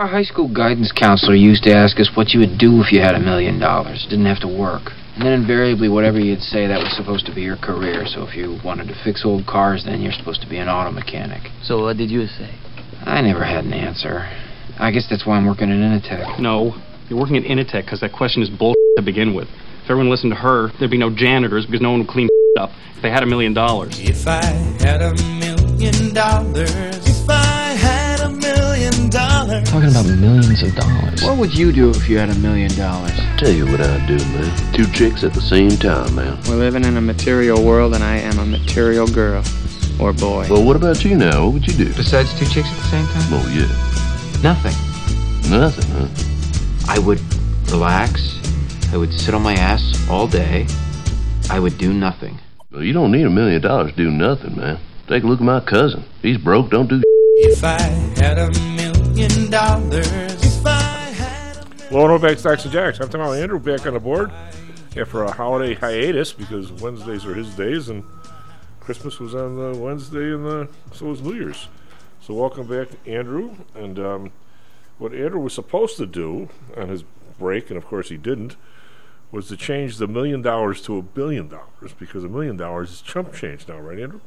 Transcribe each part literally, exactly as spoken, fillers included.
Our high school guidance counselor used to ask us what you would do if you had a million dollars. Didn't have to work. And then invariably, whatever you'd say, that was supposed to be your career. So if you wanted to fix old cars, then you're supposed to be an auto mechanic. So what did you say? I never had an answer. I guess that's why I'm working at Initech. No, you're working at Initech because that question is bullshit to begin with. If everyone listened to her, there'd be no janitors because no one would clean up if they had a million dollars. If I had a million dollars, if I had a million dollars. Talking about millions of dollars. What would you do if you had a million dollars? Tell you what I'd do, man. Two chicks at the same time, man. We're living in a material world, and I am a material girl. Or boy. Well, what about you now? What would you do? Besides two chicks at the same time? Oh, yeah. Nothing. Nothing, huh? I would relax. I would sit on my ass all day. I would do nothing. Well, you don't need a million dollars to do nothing, man. Take a look at my cousin. He's broke, don't do If I had a million dollars, if I had a million... Well, no back to Stocks and Jacks. I'm talking about Andrew back on the board after a holiday hiatus because Wednesdays are his days and Christmas was on the Wednesday and the, so was New Year's. So welcome back, Andrew. And um, what Andrew was supposed to do on his break, and of course he didn't, was to change the million dollars to a billion dollars because a million dollars is chump change now, right, Andrew?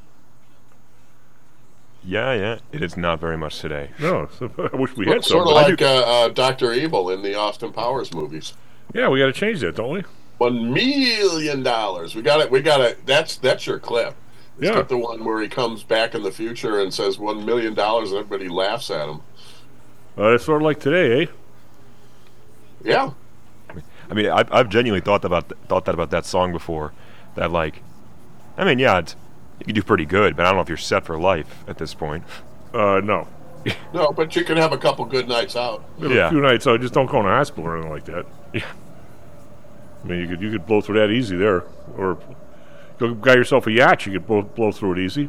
Yeah, yeah. It is not very much today. No, so I wish we well, had sort some. of like uh, uh, Doctor Evil in the Austin Powers movies. Yeah, we got to change that, don't we? One million dollars. We got it. We got it. That's that's your clip. It's Yeah. got the one where he comes back in the future and says one million dollars, and everybody laughs at him. Uh, it's sort of like today, eh? Yeah. I mean, I've, I've genuinely thought about th- thought that about that song before. That like, I mean, yeah, it's, you can do pretty good, but I don't know if you're set for life at this point. Uh, no. No, but you can have a couple good nights out. Yeah. A few nights out, just don't go in the hospital or anything like that. Yeah. I mean, you could you could blow through that easy there, or go buy yourself a yacht. You could blow, blow through it easy.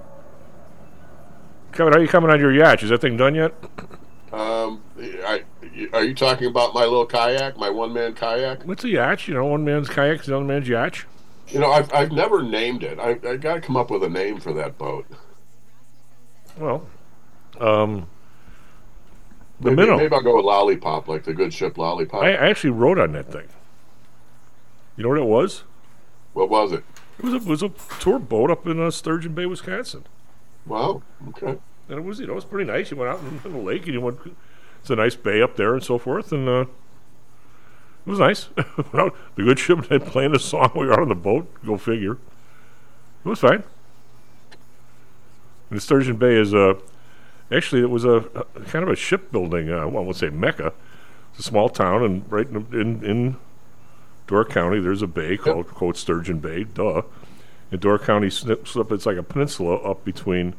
Kevin, how you coming on your yacht? Is that thing done yet? Um, I, are you talking about my little kayak, my one-man kayak? What's a yacht? You know, one man's kayak, the other man's yacht. You know, I've I've never named it. I I got to come up with a name for that boat. Well, um, the maybe, minnow. Maybe I'll go with Lollipop, like the good ship Lollipop. I, I actually rode on that thing. You know what it was? What was it? It was a, it was a tour boat up in uh, Sturgeon Bay, Wisconsin. Wow. Okay. And it was, you know, it was pretty nice. You went out in the lake, and you went. It's a nice bay up there, and so forth. And uh, it was nice. The good ship had playing the song while we were out on the boat. Go figure. It was fine. And Sturgeon Bay is a. Uh, actually, it was a, a kind of a shipbuilding. Uh, well, I won't say mecca. It's a small town, and right in in, in Door County, there's a bay called quote Sturgeon Bay. Duh. In Door County, snips up. It's like a peninsula up between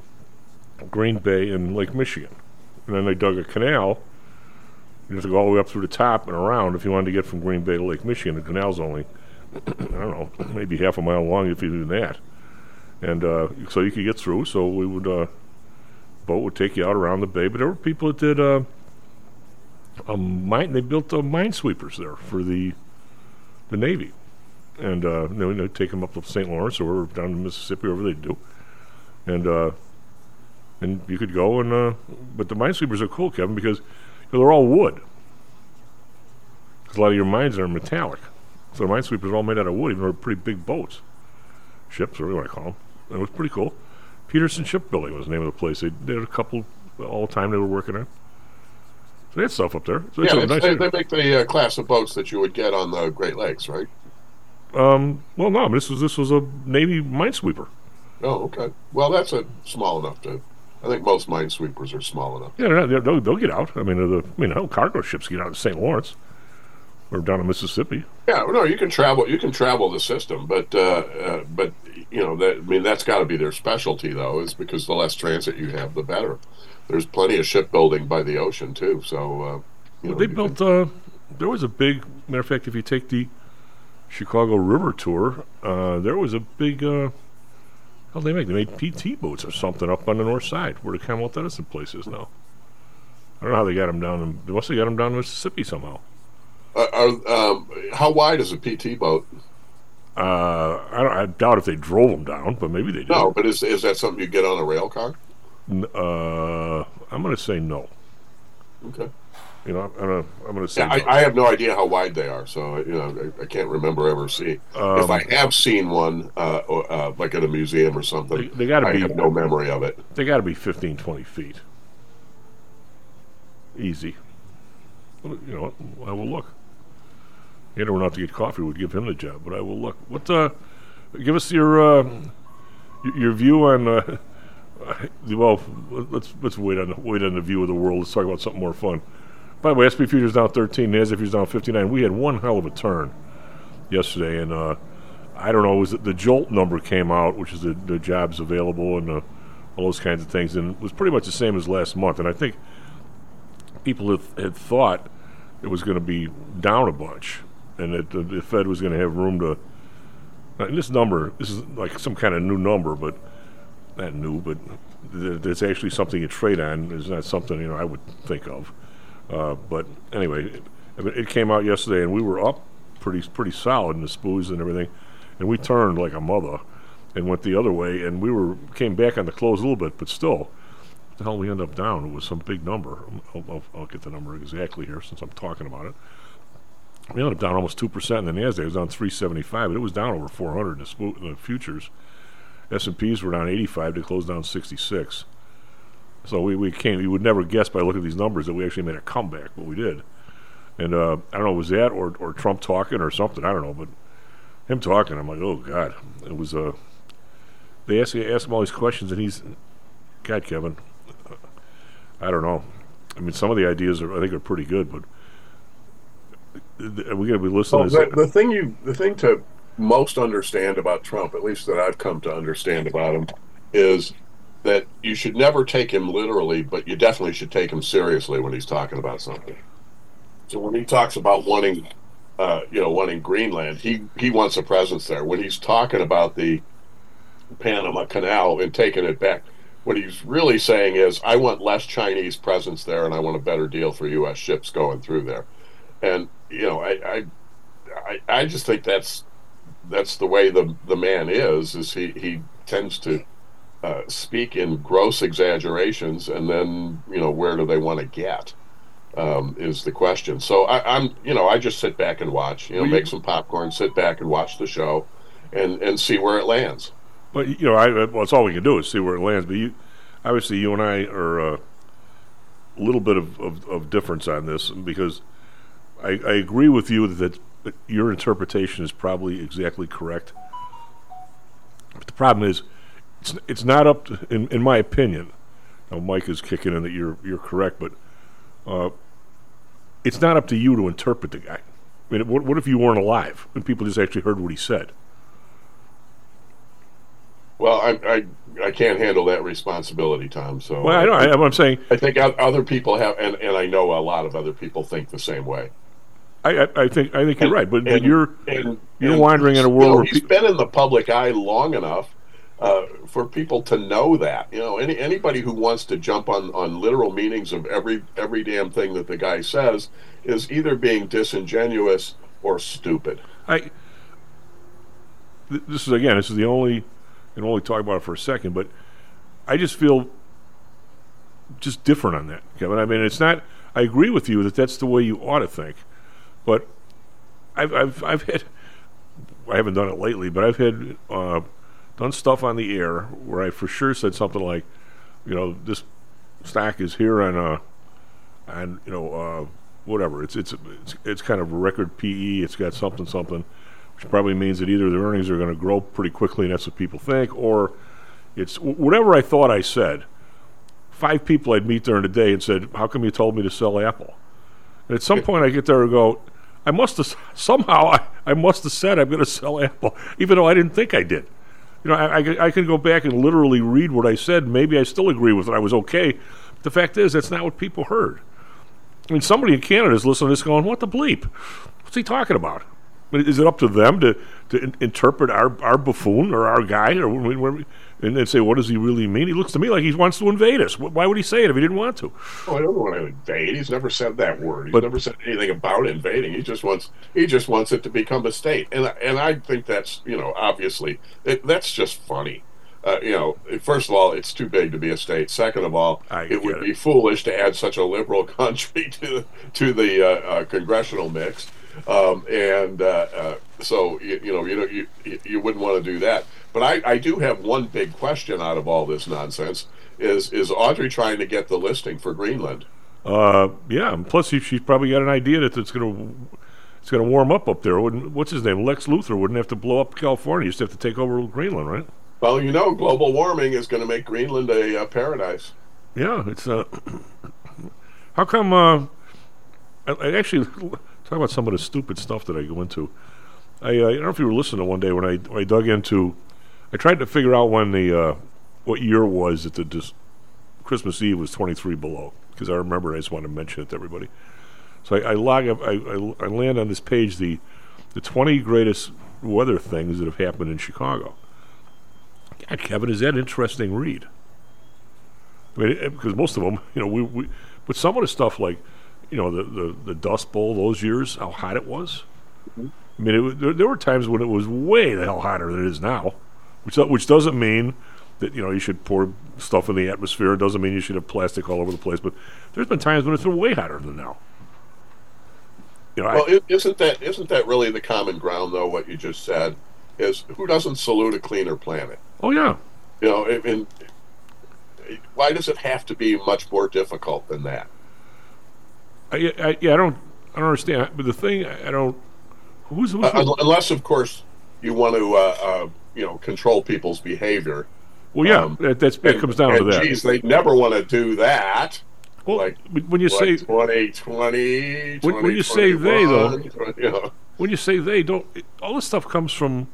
Green Bay and Lake Michigan. And then they dug a canal. You have to go all the way up through the top and around if you wanted to get from Green Bay to Lake Michigan. The canal's only, I don't know, maybe half a mile long if you do that. And uh, so you could get through. So we would, uh, boat would take you out around the bay. But there were people that did, uh, a mine, they built uh, minesweepers there for the the Navy. And uh, you know, they'd take them up to Saint Lawrence or down to Mississippi, wherever they'd do. And, uh, And you could go and, uh, but the minesweepers are cool, Kevin, because you know, they're all wood. Because a lot of your mines are metallic. So the minesweepers are all made out of wood, even though they're pretty big boats. Ships, whatever you want to call them. And it was pretty cool. Peterson Shipbuilding was the name of the place. They did a couple all the time they were working on. So they had stuff up there. So yeah, it's they, nice they, they make the uh, class of boats that you would get on the Great Lakes, right? Um, well, no, this was this was a Navy minesweeper. Oh, okay. Well, that's a small enough to. I think most minesweepers are small enough. Yeah, they're not, they're, they'll, they'll get out. I mean, the I mean, hell, cargo ships get out of Saint Lawrence or down to Mississippi. Yeah, no, you can travel. You can travel the system, but uh, uh, but you know, that, I mean, that's got to be their specialty, though, is because the less transit you have, the better. There's plenty of shipbuilding by the ocean too. So uh, you well, know, they you built. can, Uh, there was a big matter of fact. If you take the Chicago River tour, uh, there was a big. Uh, How they make? They made P T boats or something up on the north side where the Commonwealth Edison place is now. I don't know how they got them down. In, they must have got them down in Mississippi somehow. uh, are, um, how wide is a P T boat? Uh, I, don't, I doubt if they drove them down, but maybe they did. No, but is is that something you get on a rail car? N- Uh, I'm going to say no. Okay. You know, I'm gonna, I'm gonna say. Yeah, I, I have no idea how wide they are, so you know, I, I can't remember ever seeing. Um, if I have seen one, uh, or, uh, like at a museum or something, They- they gotta I be- have no memory of it. They got to be fifteen, twenty feet. Easy. Well, you know, I will look. Andrew went out to get coffee. Would give him the job, but I will look. What? Uh, give us your uh, y- your view on. Uh, well, let's let's wait on the, wait on the view of the world. Let's talk about something more fun. By the way, S and P futures down thirteen, NASDAQ futures down fifty-nine. We had one hell of a turn yesterday, and uh, I don't know. Was it the JOLT number came out, which is the, the jobs available and uh, all those kinds of things, and it was pretty much the same as last month. And I think people had, had thought it was going to be down a bunch, and that the, the Fed was going to have room to. And this number, this is like some kind of new number, but not new, but th- there's actually something you trade on. It's not something you know I would think of. Uh, but anyway, it, I mean, it came out yesterday, and we were up pretty pretty solid in the S P Ys and everything, and we turned like a mother and went the other way, and we were came back on the close a little bit, but still, what the hell we end up down? It was some big number. I'll, I'll, I'll get the number exactly here since I'm talking about it. We ended up down almost two percent in the NASDAQ. It was down three seventy-five, but it was down over four hundred in the, sp- in the futures. S and Ps were down eighty-five. They closed down sixty-six. So we, we came, you would never guess by looking at these numbers that we actually made a comeback, but we did. And uh, I don't know, was that or, or Trump talking or something? I don't know, but him talking, I'm like, oh, God. It was, uh, they asked, asked him all these questions, and he's, God, Kevin, uh, I don't know. I mean, some of the ideas, are, I think, are pretty good, but are we going to be listening Well, to the, the thing you, the thing to most understand about Trump, at least that I've come to understand about him, is that you should never take him literally, but you definitely should take him seriously when he's talking about something. So when he talks about wanting, uh, you know, wanting Greenland, he, he wants a presence there. When he's talking about the Panama Canal and taking it back, what he's really saying is, I want less Chinese presence there, and I want a better deal for U S ships going through there. And you know, I I, I, I just think that's that's the way the the man is. Is he he tends to Uh, speak in gross exaggerations, and then you know where do they want to get um, is the question. So I, I'm you know I just sit back and watch, you know, well, make you, some popcorn, sit back and watch the show, and and see where it lands. But you know, I well, it's all we can do is see where it lands. But you, obviously, you and I are uh, a little bit of, of, of difference on this because I, I agree with you that, that your interpretation is probably exactly correct. But the problem is. It's it's not up to, in in my opinion. Now Mike is kicking in that you're you're correct, but uh, it's not up to you to interpret the guy. I mean, what what if you weren't alive and people just actually heard what he said? Well, I I, I can't handle that responsibility, Tom. So well, I know. I, I'm saying I think other people have, and, and I know a lot of other people think the same way. I I, I think I think and, you're right, but, and, but you're and, you're and wandering in a world you know, where he's pe- been in the public eye long enough. Uh, for people to know that, you know, any anybody who wants to jump on, on literal meanings of every every damn thing that the guy says is either being disingenuous or stupid. I th- this is again, this is the only, and we'll only talk about it for a second, but I just feel just different on that, Kevin. I mean, it's not. I agree with you that that's the way you ought to think, but I've I've I've had. I haven't done it lately, but I've had. Uh, done stuff on the air where I for sure said something like, you know, this stock is here on, uh, on you know, uh, whatever. It's, it's it's it's kind of a record P E. It's got something something, which probably means that either the earnings are going to grow pretty quickly, and that's what people think, or it's whatever I thought I said. Five people I'd meet during the day and said, "How come you told me to sell Apple?" And at some point I get there and go, I must have somehow I, I must have said I'm going to sell Apple, even though I didn't think I did. You know, I, I, I can go back and literally read what I said. Maybe I still agree with it. I was okay. But the fact is, that's not what people heard. I mean, somebody in Canada is listening to this going, what the bleep? What's he talking about? I mean, is it up to them to, to in, interpret our, our buffoon or our guy or when, when we, and then say, what does he really mean? He looks to me like he wants to invade us. Why would he say it if he didn't want to? Oh, I don't want to invade. He's never said that word. He's but, never said anything about invading. He just wants he just wants it to become a state. And and I think that's, you know, obviously, it, that's just funny. uh, you know, first of all, it's too big to be a state. Second of all, I it would get be it. foolish to add such a liberal country to to the uh, uh, congressional mix. Um, and uh, uh, so you, you know you know you you wouldn't want to do that. But I, I do have one big question out of all this nonsense: is is Audrey trying to get the listing for Greenland? Uh, yeah. And plus, she, she's probably got an idea that it's going to it's going to warm up up there. Wouldn't, what's his name? Lex Luthor wouldn't have to blow up California. He used to have to take over Greenland, right? Well, you know, global warming is going to make Greenland a uh, paradise. Yeah. It's uh, how come? Uh, I, I actually talk about some of the stupid stuff that I go into. I, uh, I don't know if you were listening one day when I when I dug into. I tried to figure out when the uh, what year it was that the dis- Christmas Eve was twenty-three below, because I remember. I just wanted to mention it to everybody. So I, I log up. I, I, I land on this page the the twenty greatest weather things that have happened in Chicago. God, Kevin, is that an interesting read? I mean, it, because most of them, you know, we, we but some of the stuff like, you know, the, the, the Dust Bowl those years, how hot it was. Mm-hmm. I mean, it was, there, there were times when it was way the hell hotter than it is now, which which doesn't mean that, you know, you should pour stuff in the atmosphere. It doesn't mean you should have plastic all over the place. But there's been times when it's been way hotter than now. You know, well, I, isn't that isn't that really the common ground, though? What you just said is, who doesn't salute a cleaner planet? Oh yeah. You know, I mean, why does it have to be much more difficult than that? I, I yeah, I don't I don't understand. But the thing I don't who's, who's uh, unless, of course, you want to uh, uh, you know control people's behavior. Well, yeah, um, that that's, that and, comes down and to that. Geez, they never want to do that. Well, like when you say twenty twenty, when, when you say they though, you know. when you say they don't, it, all this stuff comes from.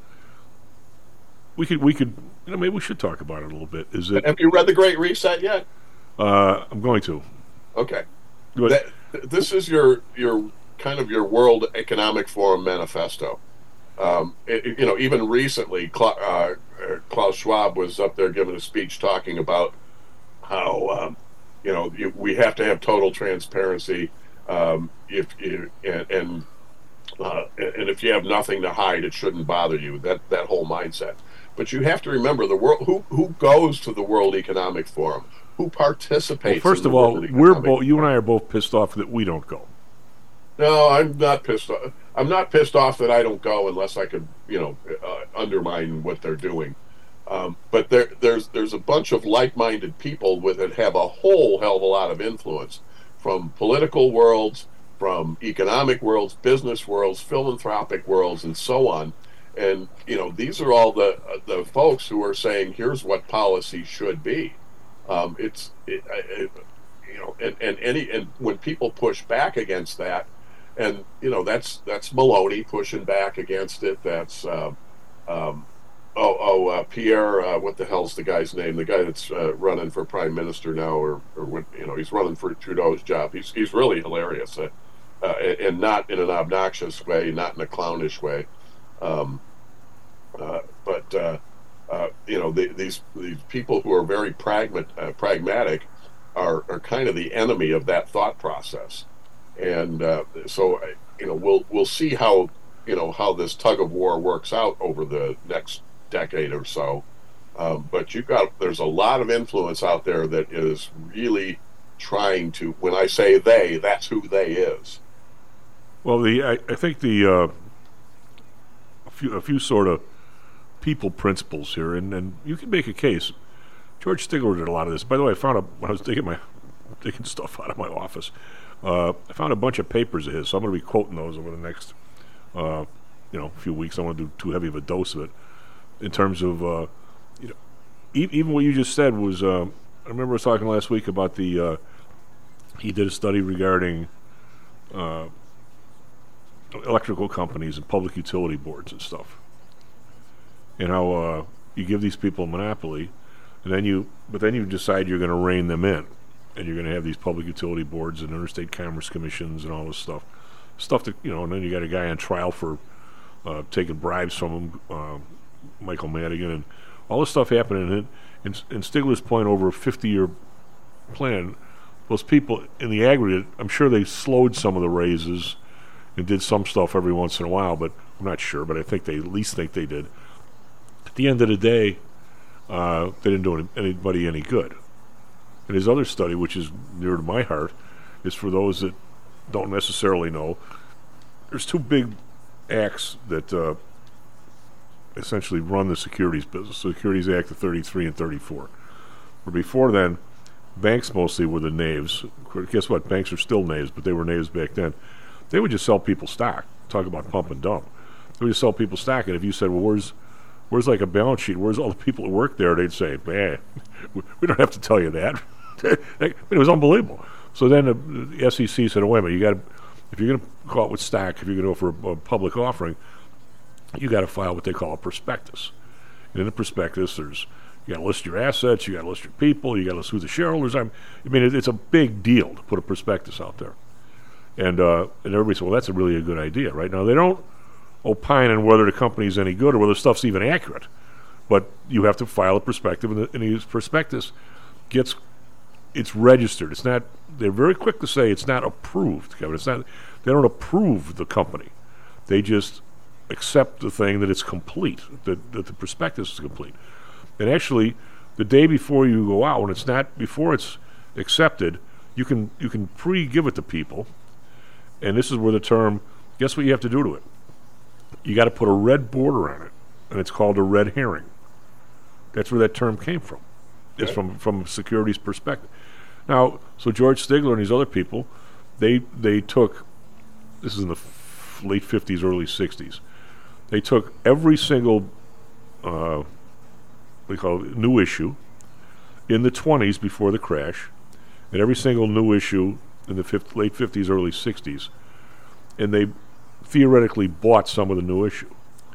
We could we could you know maybe we should talk about it a little bit. Is it? Have you read The Great Reset yet? Uh, I'm going to. Okay. But, that, this is your your kind of your World Economic Forum manifesto. Um, it, you know, even recently, Cla- uh, Klaus Schwab was up there giving a speech talking about how um, you know you, we have to have total transparency. Um, if you, and and, uh, and if you have nothing to hide, it shouldn't bother you. That that whole mindset. But you have to remember the world. Who who goes to the World Economic Forum? Who participates? Well, first in of the all, World we're Economic both. You and Forum? I are both pissed off that we don't go. No, I'm not pissed off. I'm not pissed off that I don't go unless I could, you know, uh, undermine what they're doing. Um, but there, there's there's a bunch of like-minded people with that have a whole hell of a lot of influence, from political worlds, from economic worlds, business worlds, philanthropic worlds, and so on. And you know, these are all the uh, the folks who are saying, here's what policy should be. Um, it's it, it, you know, and, and any and when people push back against that. And you know that's that's Maloney pushing back against it. That's uh, um, oh oh uh, Pierre. Uh, what the hell's the guy's name? The guy that's uh, running for prime minister now, or or what you know, he's running for Trudeau's job. He's he's really hilarious, uh, uh, and not in an obnoxious way, not in a clownish way. Um, uh, but uh, uh, you know the, these these people who are very pragmat, uh, pragmatic are are kind of the enemy of that thought process. And uh, so, you know, we'll we'll see how you know how this tug of war works out over the next decade or so. Um, but you've got there's a lot of influence out there that is really trying to. When I say they, that's who they is. Well, the I, I think the uh, a few a few sort of people principles here, and, and you can make a case. George Stigler did a lot of this. By the way, I found a when I was taking my taking stuff out of my office. Uh, I found a bunch of papers of his, so I'm going to be quoting those over the next, uh, you know, few weeks. I don't want to do too heavy of a dose of it. In terms of, uh, you know, e- even what you just said was, uh, I remember I was talking last week about the, uh, he did a study regarding uh, electrical companies and public utility boards and stuff, and how uh, you give these people a monopoly, and then you, but then you decide you're going to rein them in. And you're going to have these public utility boards and interstate commerce commissions and all this stuff. Stuff that, you know, and then you got a guy on trial for uh, taking bribes from him, uh, Michael Madigan, and all this stuff happening. And, and, and Stigler's point over a fifty-year plan, those people, in the aggregate, I'm sure they slowed some of the raises and did some stuff every once in a while, but I'm not sure, but I think they at least think they did. At the end of the day, uh, they didn't do any, anybody any good. And his other study, which is near to my heart, is for those that don't necessarily know. There's two big acts that uh, essentially run the securities business. Securities Act of thirty-three and thirty-four. Where before then, banks mostly were the knaves. Guess what? Banks are still knaves, but they were knaves back then. They would just sell people stock. Talk about pump and dump. They would just sell people stock, and if you said, well, where's where's like a balance sheet? Where's all the people that work there? They'd say, man, we don't have to tell you that. I mean, it was unbelievable. So then the, the S E C said, oh, wait a minute, you got to, if you're going to go out with stock, if you're going to go for a, a public offering, you got to file what they call a prospectus. And in the prospectus, there's you got to list your assets, you got to list your people, you got to list who the shareholders are. I mean, it, it's a big deal to put a prospectus out there. And uh, and everybody said, well, that's a really a good idea. Right now, they don't opine on whether the company's any good or whether stuff's even accurate. But you have to file a prospectus, and the, and the prospectus gets, it's registered. It's not, they're very quick to say it's not approved, Kevin. It's not, they don't approve the company. They just accept the thing that it's complete, that, that the prospectus is complete. And actually, the day before you go out, when it's not, before it's accepted, you can you can pre-give it to people. And this is where the term, guess what you have to do to it? You got to put a red border on it, and it's called a red herring. That's where that term came from. It's Okay. from from securities perspective. Now, so George Stigler and these other people, they they took, this is in the f- late fifties, early sixties, they took every single, uh, we call it new issue, in the twenties before the crash, and every single new issue in the fifth, late fifties, early sixties, and they theoretically bought some of the new issue.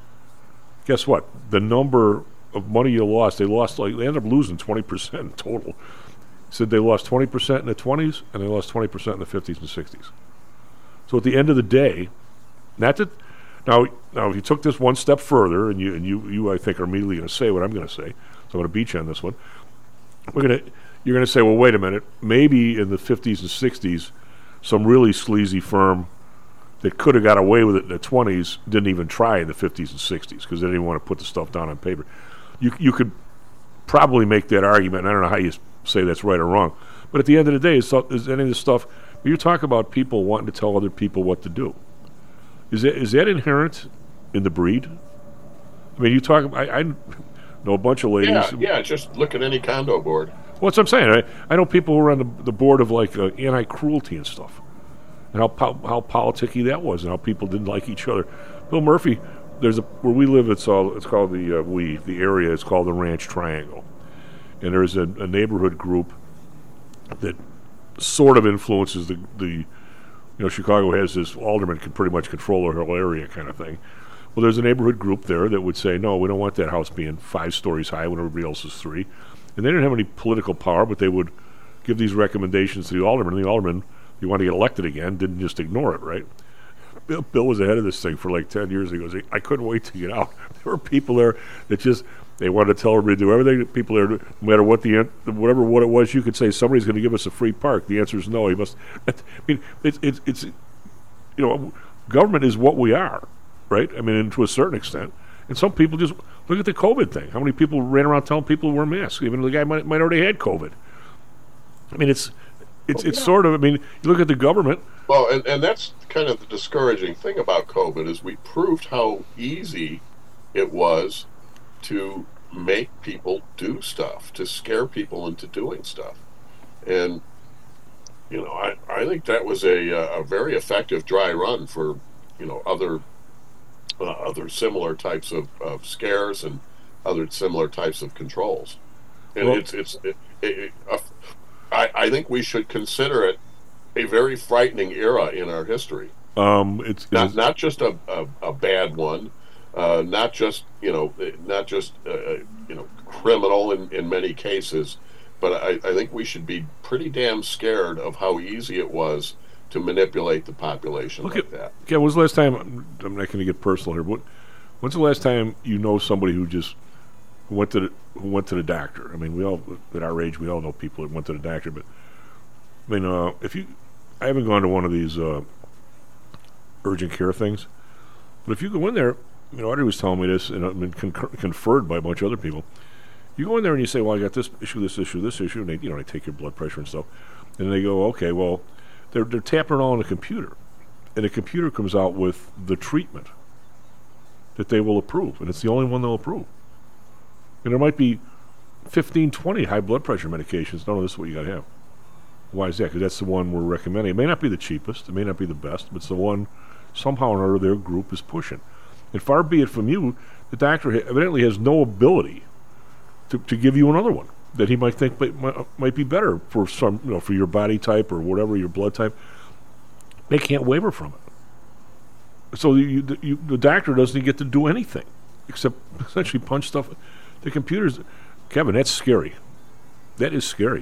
Guess what? The number of money you lost, they lost like, they ended up losing twenty percent in total. Said they lost twenty percent in the twenties, and they lost twenty percent in the fifties and sixties. So at the end of the day, not that, now, now if you took this one step further, and you, and you, you I think, are immediately going to say what I'm going to say, so I'm going to beat you on this one. We're going to, you're going to say, well, wait a minute, maybe in the fifties and sixties, some really sleazy firm that could have got away with it in the twenties didn't even try in the fifties and sixties because they didn't want to put the stuff down on paper. You you could probably make that argument, and I don't know how you say that's right or wrong, but at the end of the day, is, is any of this stuff, when you talk about people wanting to tell other people what to do, is that, is that inherent in the breed? I mean, you talk, I, I know a bunch of ladies. Yeah, yeah. Just look at any condo board. Well, that's what I'm saying. I, I know people who are on the, the board of like uh, anti-cruelty and stuff, and how po- how politicky that was, and how people didn't like each other. Bill Murphy, there's a where we live. It's all it's called the uh, we the area is called the Ranch Triangle, and there's a, a neighborhood group that sort of influences the the you know Chicago has this alderman can pretty much control the whole area kind of thing. Well, there's a neighborhood group there that would say no, we don't want that house being five stories high when everybody else is three. And they didn't have any political power, but they would give these recommendations to the alderman. And the alderman, if you want to get elected again, didn't just ignore it, right? Bill, Bill was ahead of this thing for like ten years. He goes, I couldn't wait to get out. There were people there that just, they wanted to tell everybody to do everything. People there, no matter what the, whatever what it was, you could say, somebody's going to give us a free park. The answer is no. He must, I mean, it's, it's, it's, you know, government is what we are, right? I mean, and to a certain extent. And some people just, look at the COVID thing. How many people ran around telling people to wear masks? Even the guy might, might already had COVID. I mean, it's it's it's sort of, I mean, you look at the government. Well, and, and that's kind of the discouraging thing about COVID is we proved how easy it was to make people do stuff, to scare people into doing stuff. And, you know, I, I think that was a, a very effective dry run for, you know, other Uh, other similar types of, of scares and other similar types of controls, and Well, it's it's. It, it, it, uh, I I think we should consider it a very frightening era in our history. Um, it's, Not it's not just a, a, a bad one, uh, not just you know not just uh, you know criminal in, in many cases, but I, I think we should be pretty damn scared of how easy it was to manipulate the population Look like at, that. yeah, when's the last time, I'm not going to get personal here, but when's the last time you know somebody who just who went to the, who went to the doctor? I mean, we all, at our age, we all know people that went to the doctor, but, I mean, uh, if you, I haven't gone to one of these uh, urgent care things, but if you go in there, you know, Audrey was telling me this, and I've been con- conferred by a bunch of other people, You go in there and you say, well, I got this issue, this issue, this issue, and they, you know, they take your blood pressure and stuff. And they go, okay, well, they're, they're tapping it all on the computer. And the computer comes out with the treatment that they will approve. And it's the only one they'll approve. And there might be fifteen, twenty high blood pressure medications. No, this is what you got to have. Why is that? Because that's the one we're recommending. It may not be the cheapest. It may not be the best. But it's the one somehow or another their group is pushing. And far be it from you, the doctor ha- evidently has no ability to, to give you another one that he might think might, might, might be better for some, you know, for your body type or whatever, your blood type. They can't waiver from it. So you, the, you, the doctor doesn't get to do anything except essentially punch stuff. The computers, Kevin, that's scary. That is scary.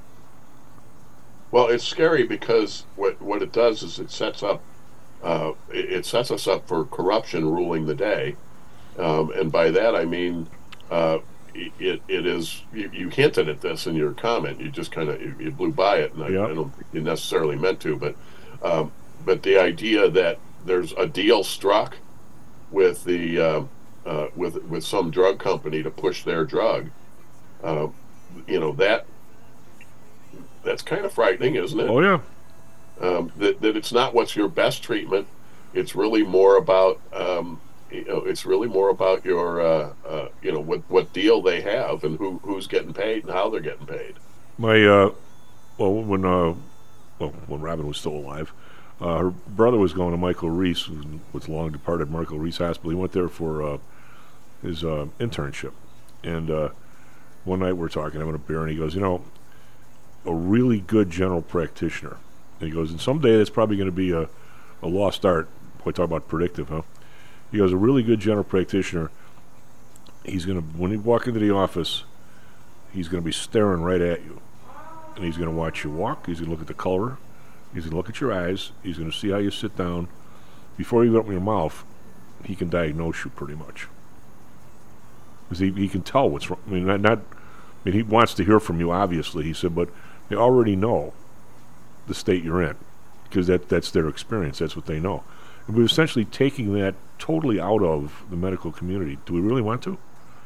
Well, it's scary because what what it does is it sets up uh, it, it sets us up for corruption ruling the day, um, and by that I mean uh, it it is you, you hinted at this in your comment. You just kind of you, you blew by it, and I, Yep. I don't think you necessarily meant to, but um, but the idea that there's a deal struck with the uh, uh, with with some drug company to push their drug, uh, you know that. That's kind of frightening, isn't it? Oh, yeah. Um, that, that it's not what's your best treatment. It's really more about, um, you know, it's really more about your, uh, uh, you know, what, what deal they have and who who's getting paid and how they're getting paid. My, uh, well, when, uh, well, when Robin was still alive, uh, her brother was going to Michael Reese, who was long departed Michael Reese Hospital. He went there for uh, his uh, internship. And uh, one night we're talking, having a beer, and he goes, you know, a really good general practitioner. And he goes, and someday that's probably going to be a, a lost art. Boy, talk about predictive, huh? He goes, a really good general practitioner, he's going to, when you walk into the office, he's going to be staring right at you. And he's going to watch you walk. He's going to look at the color. He's going to look at your eyes. He's going to see how you sit down. Before you open your mouth, he can diagnose you pretty much. Because he, he can tell what's wrong. I mean, not, not, I mean, he wants to hear from you, obviously, he said, but they already know the state you're in because that, that's their experience. That's what they know. And we're essentially taking that totally out of the medical community. Do we really want to?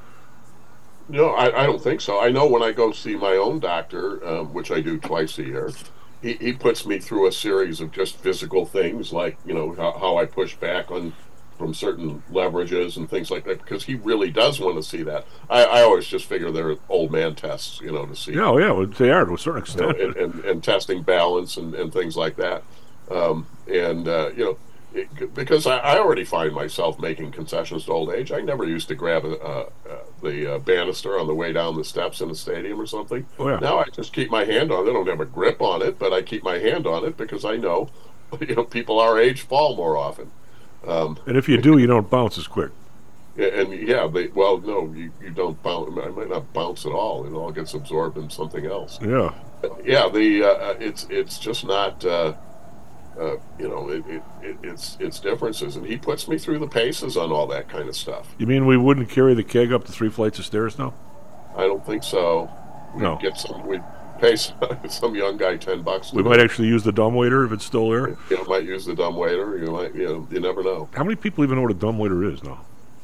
No, I, I don't think so. I know when I go see my own doctor, um, which I do twice a year, he, he puts me through a series of just physical things like, you know, how, how I push back on from certain leverages and things like that, because he really does want to see that. I, I always just figure they're old man tests, you know, to see. Yeah, oh, yeah, well, they are to a certain You know, extent. and, and, and testing balance and, and things like that. Um, and, uh, you know, it, because I, I already find myself making concessions to old age. I never used to grab a, uh, uh, the uh, banister on the way down the steps in a stadium or something. Oh, yeah. Now I just keep my hand on it. I don't have a grip on it, but I keep my hand on it because I know, you know, people our age fall more often. Um, And if you do, you don't bounce as quick. Yeah, and yeah, they, well, no, you, you don't bounce. I might not bounce at all. It all gets absorbed in something else. Yeah. But yeah, the uh, it's it's just not. Uh, uh, you know, it, it, it it's it's differences, and he puts me through the paces on all that kind of stuff. You mean we wouldn't carry the keg up the three flights of stairs now? I don't think so. We'd No. get some. We'd pay some, some young guy ten bucks. To We do might it. actually use the dumbwaiter if it's still there. You know, might use the dumb waiter. You might. You know, you never know. How many people even know what a dumbwaiter is now?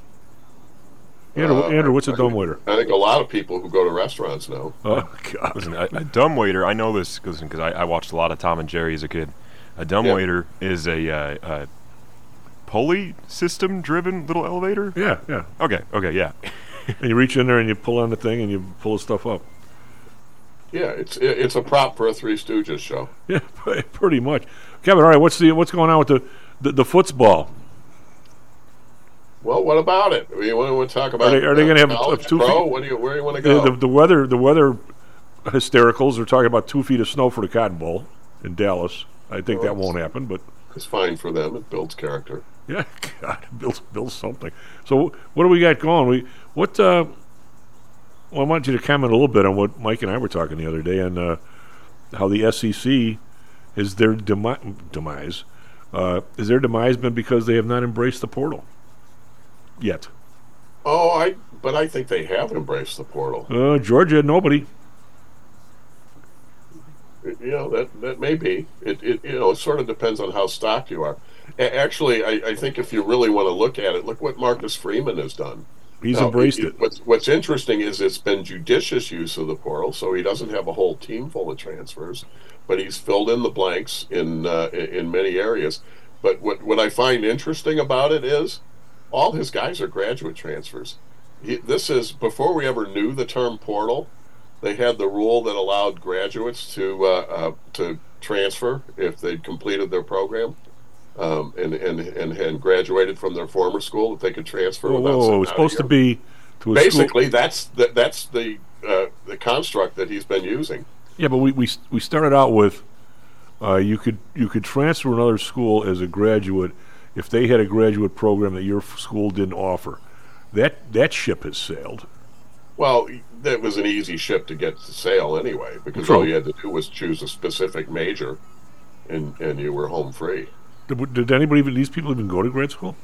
Andrew, Uh, Andrew, what's a I- dumbwaiter? I think a lot of people who go to restaurants know. Oh, God. Listen, a, a dumbwaiter, I know this because I, I watched a lot of Tom and Jerry as a kid. A dumbwaiter is a, uh, a pulley system driven little elevator? Yeah, yeah. Okay, okay, yeah. And you reach in there and you pull on the thing and you pull the stuff up. Yeah, it's it, it's a prop for a Three Stooges show. Yeah, pretty much. Kevin, all right, what's the what's going on with the the, the football? Well, what about it? I mean, what do we talk about? Are they- are they uh, gonna have a- college a two pro? feet- What do you? Where do you want to The, go? the, the weather the weather hystericals are talking about two feet of snow for the Cotton Bowl in Dallas. I think Well, that won't happen, but It's fine for them. It builds character. yeah, God, build build something. So what do we got going? We what? Uh, well, I want you to comment a little bit on what Mike and I were talking the other day on uh, how the S E C is their demi- demise. Uh, is their demise been because they have not embraced the portal yet? Oh, I. But I think they have embraced the portal. Uh, Georgia, nobody. You know, that that may be. It, it you know, it sort of depends on how stocked you are. A- actually, I, I think if you really want to look at it, look what Marcus Freeman has done. He's Now, embraced it- it. What's, what's interesting is it's been judicious use of the portal, so he doesn't have a whole team full of transfers, but he's filled in the blanks in uh, in in many areas. But what what I find interesting about it is all his guys are graduate transfers. He, this is before we ever knew the term portal. They had the rule that allowed graduates to uh, uh, to transfer if they'd completed their program. Um, and, and and and graduated from their former school, that they could transfer. Whoa, without whoa, whoa. sitting It's out a supposed to year. be to a Basically, school. that's the, that's the uh, the construct that he's been using. Yeah, but we, we we started out with uh, you could you could transfer to another school as a graduate if they had a graduate program that your f- school didn't offer. That that ship has sailed. Well, that was an easy ship to get to sail anyway, because True. all you had to do was choose a specific major, and and you were home free. Did, did anybody even these people even go to grad school?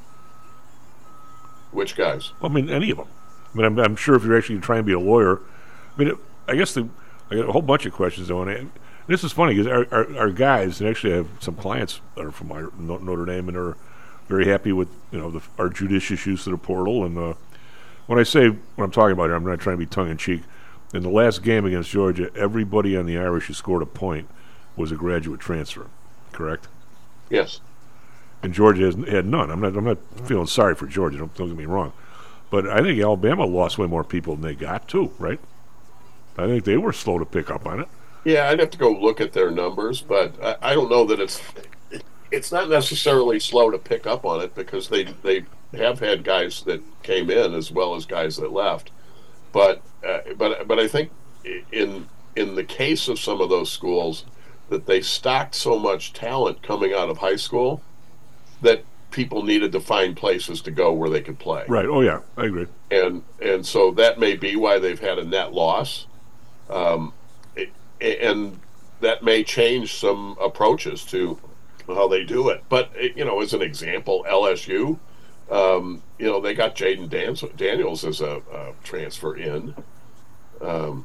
Which guys? Well, I mean, any of them. I mean, I'm, I'm sure if you're actually trying to be a lawyer, I mean, it, I guess the I got a whole bunch of questions I want to. This is funny because our, our our guys, and actually I have some clients that are from our No- Notre Dame and are very happy with you know the, our judicious use of the portal. And uh, when I say what I'm talking about here, I'm not trying to be tongue in cheek. In the last game against Georgia, everybody on the Irish who scored a point was a graduate transfer, correct? Yes. And Georgia has had none. I'm not. I'm not feeling sorry for Georgia. Don't, don't get me wrong, but I think Alabama lost way more people than they got too. Right? I think they were slow to pick up on it. Yeah, I'd have to go look at their numbers, but I, I don't know that it's it's not necessarily slow to pick up on it, because they they have had guys that came in as well as guys that left. But uh, but but I think in in the case of some of those schools, that they stocked so much talent coming out of high school that people needed to find places to go where they could play. Right. Oh yeah, I agree. And and so that may be why they've had a net loss, um, it, and that may change some approaches to how they do it. But you know, as an example, L S U, um, you know, they got Jaden Dan- Daniels as a, a transfer in. Um,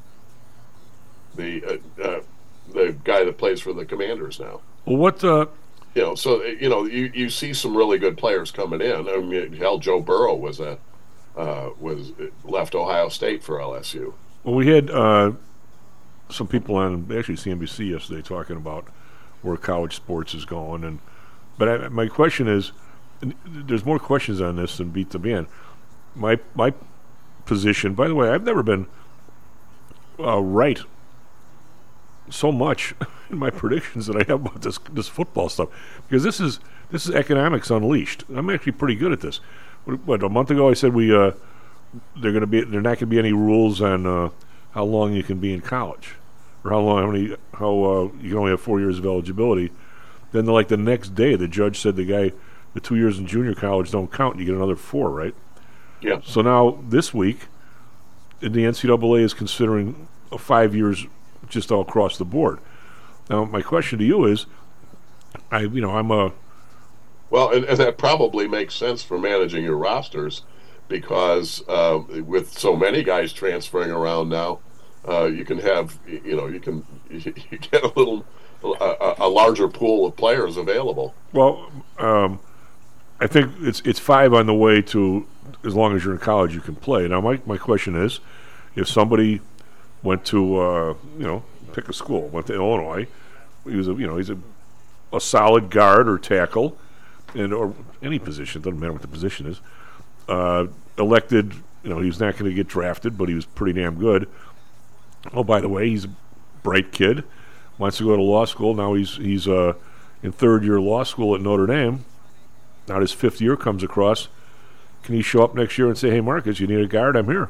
the uh, uh, the guy that plays for the Commanders now. Well, what? Uh, You know, so you know, you, you see some really good players coming in. I mean, hell, Joe Burrow was a uh, was left Ohio State for L S U. well, we had uh, some people on actually C N B C yesterday talking about where college sports is going, and but I, my question is, and there's more questions on this than beat the band. My my position. By the way, I've never been uh, right so much in my predictions that I have about this this football stuff, because this is this is economics unleashed. I'm actually pretty good at this. What, what a month ago I said we uh, they're going to be they're not going to be any rules on uh, how long you can be in college, or how long how many how uh, you can only have four years of eligibility. Then the, like the next day the judge said the guy the two years in junior college don't count, and you get another four, right? Yeah. So now this week, the N C double A is considering uh, five years just all across the board. Now, my question to you is, I you know I'm a Well, and, and that probably makes sense for managing your rosters, because uh, with so many guys transferring around now, uh, you can have you know you can you get a little a, a larger pool of players available. well. Um, I think it's it's five on the way to, as long as you're in college you can play. Now, my my question is, if somebody went to uh, you know pick a school, went to Illinois, he was a you know he's a a solid guard or tackle, and or any position, doesn't matter what the position is. Uh, elected, you know, he's not going to get drafted, but he was pretty damn good. Oh, by the way, he's a bright kid, wants to go to law school. Now he's he's uh, in third year law school at Notre Dame. Now his fifth year comes across. Can he show up next year and say, "Hey, Marcus, you need a guard? I'm here."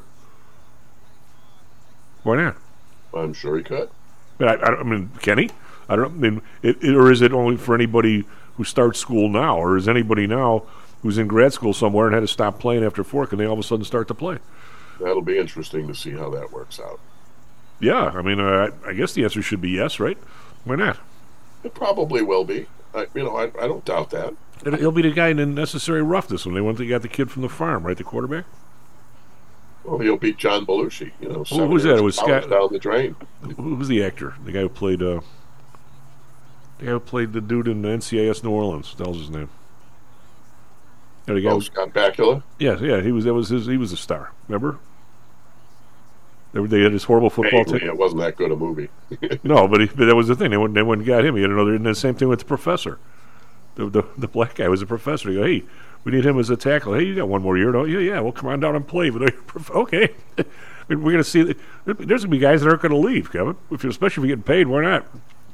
Why not? I'm sure he could. But I, I, I mean, can he? I don't. I mean, it, it, or is it only for anybody who starts school now, or is anybody now who's in grad school somewhere and had to stop playing after four, can they all of a sudden start to play? That'll be interesting to see how that works out. Yeah, I mean, uh, I guess the answer should be yes, right? Why not? It probably will be. I, you know, I, I don't doubt that. And he'll be the guy in necessary roughness when they went. They got the kid from the farm, right? The quarterback. Well, he'll beat John Belushi. You know, Who was that? years It was of college Scott- down the drain. Who was the actor? The guy who played. Uh, the guy who played the dude in N C I S New Orleans. That was his name. You know, the guy Oh, was, Scott Bakula? yeah, yeah, he was. That was his. He was a star. Remember? They, were- they had this horrible football Hey, team. it wasn't that good a movie. No, but, he, but that was the thing. They went. They went and got him. He had another. And the same thing with the professor. The, the the black guy was a professor. They go, hey, we need him as a tackle. Hey, you got one more year, don't you? Yeah, well, come on down and play. But okay, I mean, we're going to see. That, there's going to be guys that aren't going to leave, Kevin. If you, especially if you're getting paid, why not?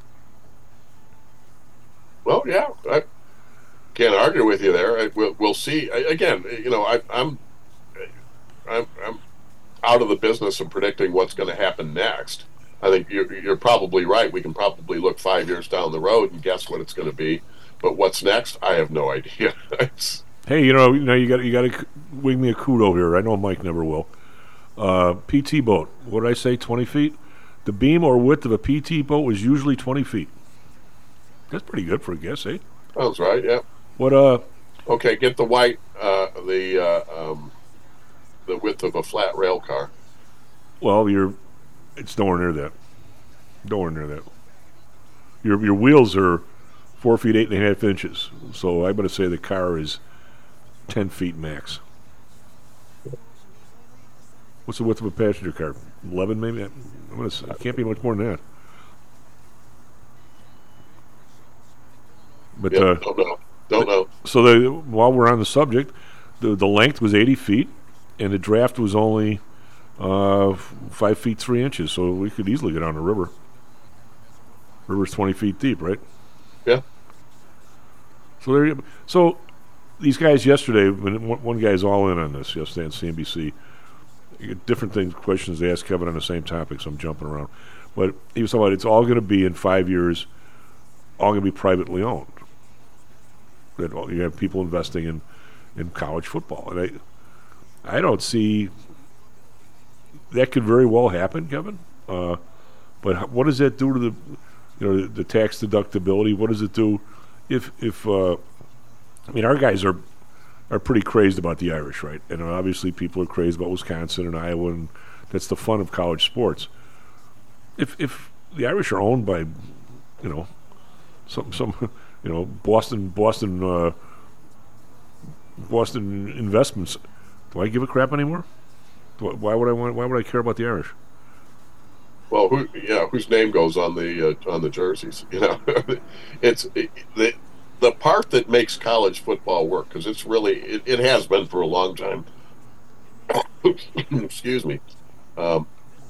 Well, yeah, I can't argue with you there. I, we'll, we'll see. I, again, you know, I, I'm, I'm, I'm out of the business of predicting what's going to happen next. I think you're, you're probably right. We can probably look five years down the road and guess what it's going to be. But what's next? I have no idea. It's, Hey, you know, you know, you got you got to wing me a kudo here. I know Mike never will. Uh, P T boat. What did I say? Twenty feet. The beam or width of a P T boat was usually twenty feet. That's pretty good for a guess, eh? sounds right. Yeah. What? Uh, Okay, get the white, uh, the uh, um, the width of a flat rail car. well, you're. It's nowhere near that. Nowhere near that. Your your wheels are four feet eight and a half inches. So I'm going to say the car is ten feet max. What's the width of a passenger car? Eleven, maybe. I'm going to say it can't be much more than that. But Yep, uh, don't know. Don't know. so the, while we're on the subject, the the length was eighty feet, and the draft was only uh, f- five feet three inches. So we could easily get on the river. River's twenty feet deep, right? Yeah. So there. You, so these guys yesterday, when one, one guy's all in on this yesterday on C N B C. You get different things, questions they ask Kevin on the same topic, so I'm jumping around. But he was talking about it's all going to be in five years, all going to be privately owned. That all- you have people investing in, in college football, and I, I don't see that could very well happen, Kevin. Uh, but h- what does that do to the, you know, the, the tax deductibility? What does it do if if uh, I mean our guys are are pretty crazed about the Irish, right? And obviously people are crazed about Wisconsin and Iowa, and that's the fun of college sports. If if the Irish are owned by, you know, some some you know Boston Boston uh, Boston investments, do I give a crap anymore? Do I, why would I want? Why would I care about the Irish? Well, who, yeah, whose name goes on the uh, on the jerseys? You know, it's it, the the part that makes college football work, because it's really it, it has been for a long time. Excuse me. Um,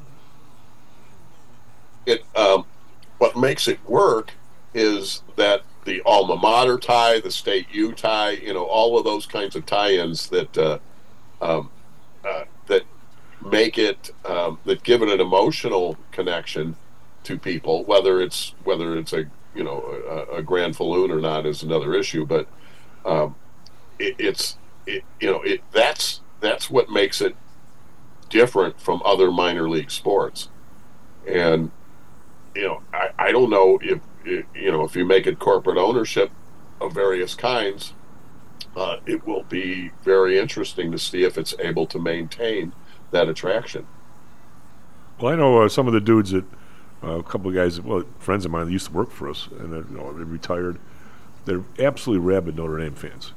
it um, what makes it work is that the alma mater tie, the state U tie, you know, all of those kinds of tie-ins that uh, um, uh, that make it um, that give it an emotional connection to people. Whether it's whether it's a you know a, a grand falloon or not is another issue, but um, it, it's it, you know it that's that's what makes it different from other minor league sports. And you know I, I don't know if, if you know if you make it corporate ownership of various kinds, uh, it will be very interesting to see if it's able to maintain that attraction. Well, I know uh, some of the dudes that uh, a couple of guys, well, friends of mine that used to work for us, and they're, you know, they're retired. They're absolutely rabid Notre Dame fans,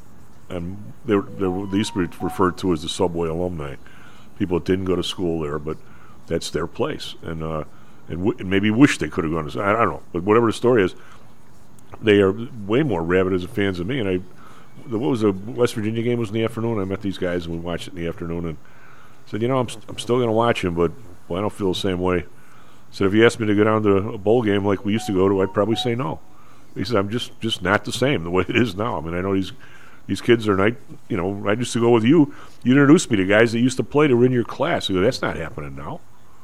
and they're, they're they used to be referred to as the Subway alumni. People that didn't go to school there, but that's their place, and uh, and, w- and maybe wish they could have gone to. I, I don't know, but whatever the story is, they are way more rabid as fans than me. And I, the, what was the West Virginia game was in the afternoon. I met these guys and we watched it in the afternoon and said, you know, I'm st- I'm still going to watch him, but well, I don't feel the same way. Said if you asked me to go down to a bowl game like we used to go to, I'd probably say no. He said I'm just just not the same the way it is now. I mean, I know these these kids are night. You know, I used to go with you. You introduced me to guys that used to play that were in your class. You go, that's not happening now.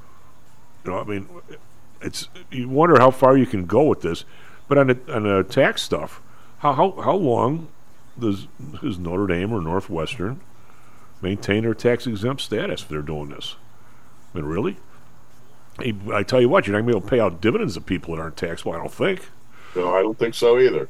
You know, I mean, it's you wonder how far you can go with this. But on the on the tax stuff, how how how long does does Notre Dame or Northwestern maintain their tax exempt status if they're doing this? I mean, really? Hey, I tell you what, you're not going to be able to pay out dividends to people that aren't taxable. I don't think. No, I don't think so either.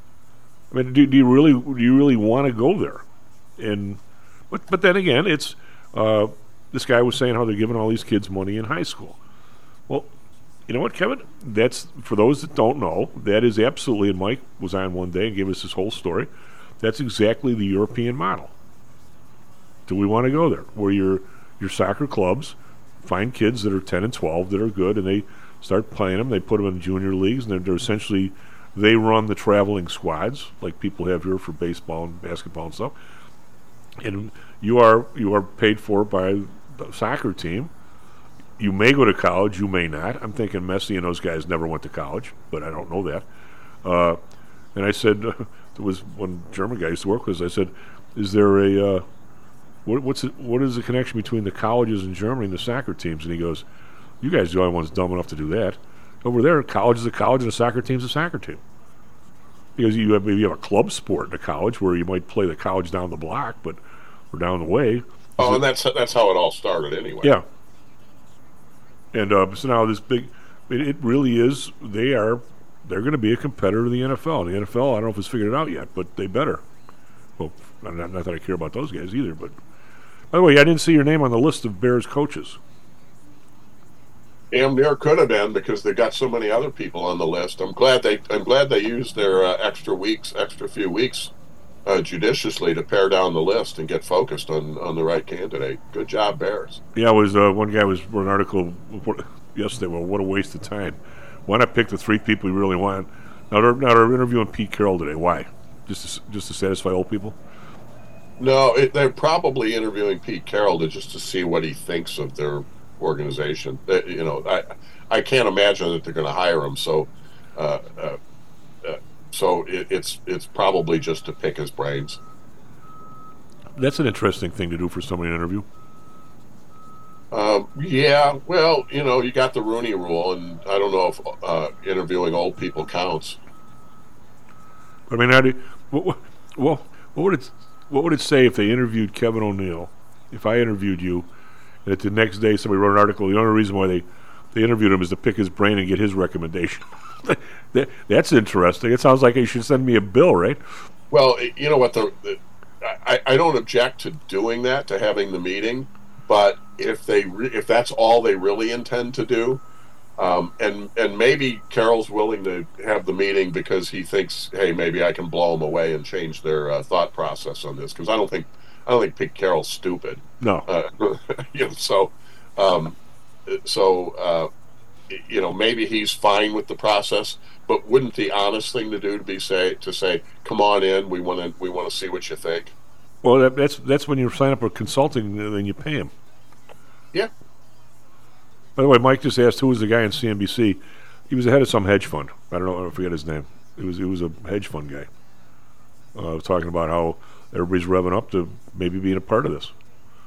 I mean, do, do you really do you really want to go there? And but but then again, it's uh, this guy was saying how they're giving all these kids money in high school. Well, you know what, Kevin? That's for those that don't know. That is absolutely. And Mike was on one day and gave us this whole story. That's exactly the European model. Do we want to go there? Where your your soccer clubs find kids that are ten and twelve that are good, and they start playing them. They put them in junior leagues, and they're, they're essentially, they run the traveling squads like people have here for baseball and basketball and stuff. And you are you are paid for by the soccer team. You may go to college, you may not. I'm thinking Messi and those guys never went to college, but I don't know that. Uh, and I said, uh, there was one German guy I used to work with. I said, "Is there a uh, what, what's it, what is the connection between the colleges in Germany and the soccer teams?" And he goes, "You guys are the only ones dumb enough to do that. Over there, college is a college and a soccer team is a soccer team. Because you have maybe you have a club sport in a college where you might play the college down the block, but or down the way." Oh, and that's that's how it all started anyway. Yeah. And uh, so now this big, it, it really is. They are, they're going to be a competitor to the N F L. The N F L, I don't know if it's figured it out yet, but they better. Well, not, not that I care about those guys either. But by the way, I didn't see your name on the list of Bears coaches. Damn near could have been because they got so many other people on the list. I'm glad they I'm glad they used their uh, extra weeks, extra few weeks, uh, judiciously to pare down the list and get focused on, on the right candidate. Good job, Bears. Yeah, it was uh, one guy was wrote an article yesterday. Well, what a waste of time. Why not pick the three people you really want? Now they're now they're interviewing Pete Carroll today. Why? Just to, just to satisfy old people? No, it, they're probably interviewing Pete Carroll to just to see what he thinks of their organization. Uh, you know, I I can't imagine that they're going to hire him. So, uh, uh, uh, so it, it's it's probably just to pick his brains. That's an interesting thing to do for somebody to interview. Um, yeah, well, you know, you got the Rooney Rule, and I don't know if uh, interviewing old people counts. I mean, how do you, what, what, what would it what would it say if they interviewed Kevin O'Neill? If I interviewed you, and that the next day somebody wrote an article, the only reason why they, they interviewed him is to pick his brain and get his recommendation. that, that's interesting. It sounds like you should send me a bill, right? Well, you know what? The, the I, I don't object to doing that, to having the meeting, but if they re- if that's all they really intend to do, um, and and maybe Carroll's willing to have the meeting because he thinks, hey, maybe I can blow them away and change their uh, thought process on this, because I don't think I don't think Pete Carroll's stupid. No. Uh, you know, so, um, so uh, you know, maybe he's fine with the process. But wouldn't the honest thing to do to be say to say, come on in, we want to we want to see what you think. Well, that, that's that's when you sign up for consulting, and then you pay him. Yeah. By the way, Mike just asked who was the guy in C N B C. He was the head of some hedge fund. I don't know. I forget his name. It was it was a hedge fund guy. Uh, talking about how everybody's revving up to maybe being a part of this.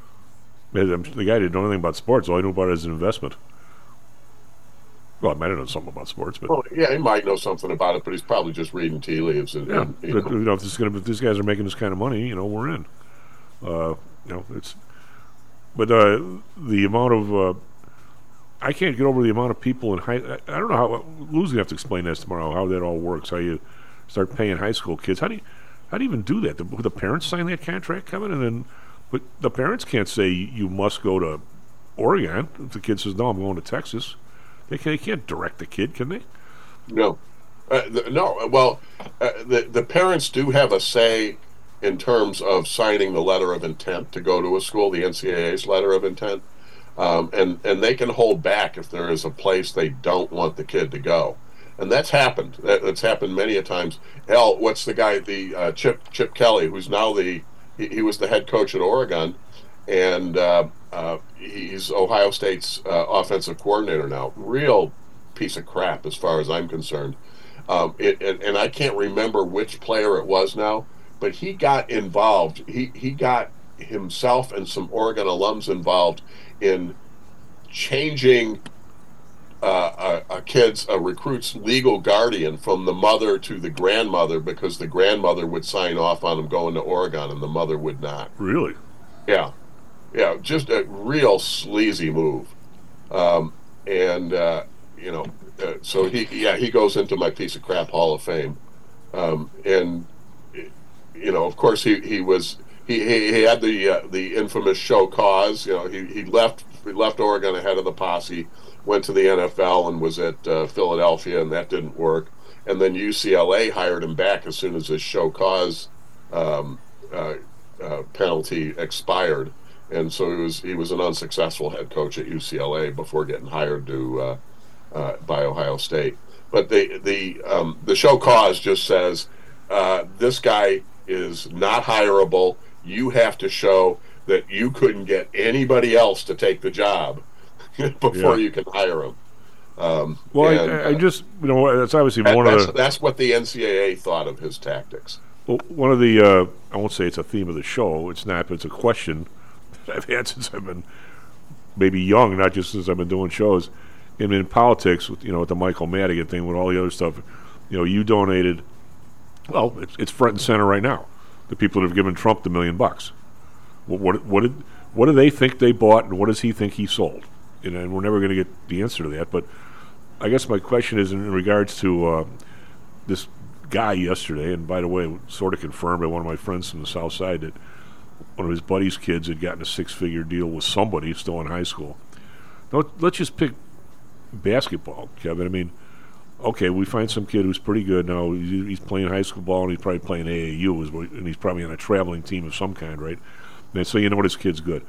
The guy didn't know anything about sports. All he knew about it is an investment. Well, I might have known something about sports, but well, yeah, he might know something about it, but he's probably just reading tea leaves. And, yeah, and, you but know. you know, if this is gonna, if these guys are making this kind of money, you know, we're in. Uh, you know, it's. But uh, the amount of, uh, I can't get over the amount of people in high. I, I don't know how. Lou's gonna have to explain this tomorrow. How that all works. How you start paying high school kids. How do you, how do you even do that? The, the parents sign that contract, Kevin, and then, but the parents can't say you must go to Oregon. If the kid says no, I'm going to Texas. They, can, they can't direct the kid, can they? No, uh, the, no. Well, uh, the the parents do have a say in terms of signing the letter of intent to go to a school, the N C double A's letter of intent, um, and and they can hold back if there is a place they don't want the kid to go, and that's happened. That, that's happened many a times. Hell, what's the guy, the uh, Chip Chip Kelly, who's now the he, he was the head coach at Oregon, and. Uh, Uh, he's Ohio State's uh, offensive coordinator now. Real piece of crap as far as I'm concerned. Um, it, and, and I can't remember which player it was now, but he got involved. He, he got himself and some Oregon alums involved in changing uh, a, a kid's, a recruit's legal guardian from the mother to the grandmother because the grandmother would sign off on him going to Oregon and the mother would not. Really? Yeah. Yeah, just a real sleazy move, um, and uh, you know, uh, so he, yeah, he goes into my piece of crap Hall of Fame, um, and you know, of course, he, he was he, he, he had the uh, the infamous show cause. You know, he, he left he left Oregon ahead of the posse, went to the N F L and was at uh, Philadelphia, and that didn't work. And then U C L A hired him back as soon as his show cause um, uh, uh, penalty expired, and so he was he was an unsuccessful head coach at U C L A before getting hired to uh, uh, by Ohio State. But the the um, the show cause just says uh, this guy is not hireable. You have to show that you couldn't get anybody else to take the job before Yeah. you can hire him. Um, Well, and, I, I uh, just, you know, that's obviously that- one of that's, the. that's what the N C double A thought of his tactics. Well, one of the, uh, I won't say it's a theme of the show, it's not, but it's a question that I've had since I've been maybe young, not just since I've been doing shows. And in politics, with, you know, with the Michael Madigan thing, with all the other stuff, you know, you donated, well, it's, it's front and center right now. The people that have given Trump the million bucks. What, what, what, did, what do they think they bought, and what does he think he sold? And, and we're never going to get the answer to that, but I guess my question is in regards to uh, this guy yesterday, and by the way, sort of confirmed by one of my friends from the South Side that one of his buddy's kids had gotten a six-figure deal with somebody still in high school. Now, let's just pick basketball, Kevin. I mean, okay, we find some kid who's pretty good now. He's, he's playing high school ball, and he's probably playing A A U, is what- and he's probably on a traveling team of some kind, right? And so you know this kid's good.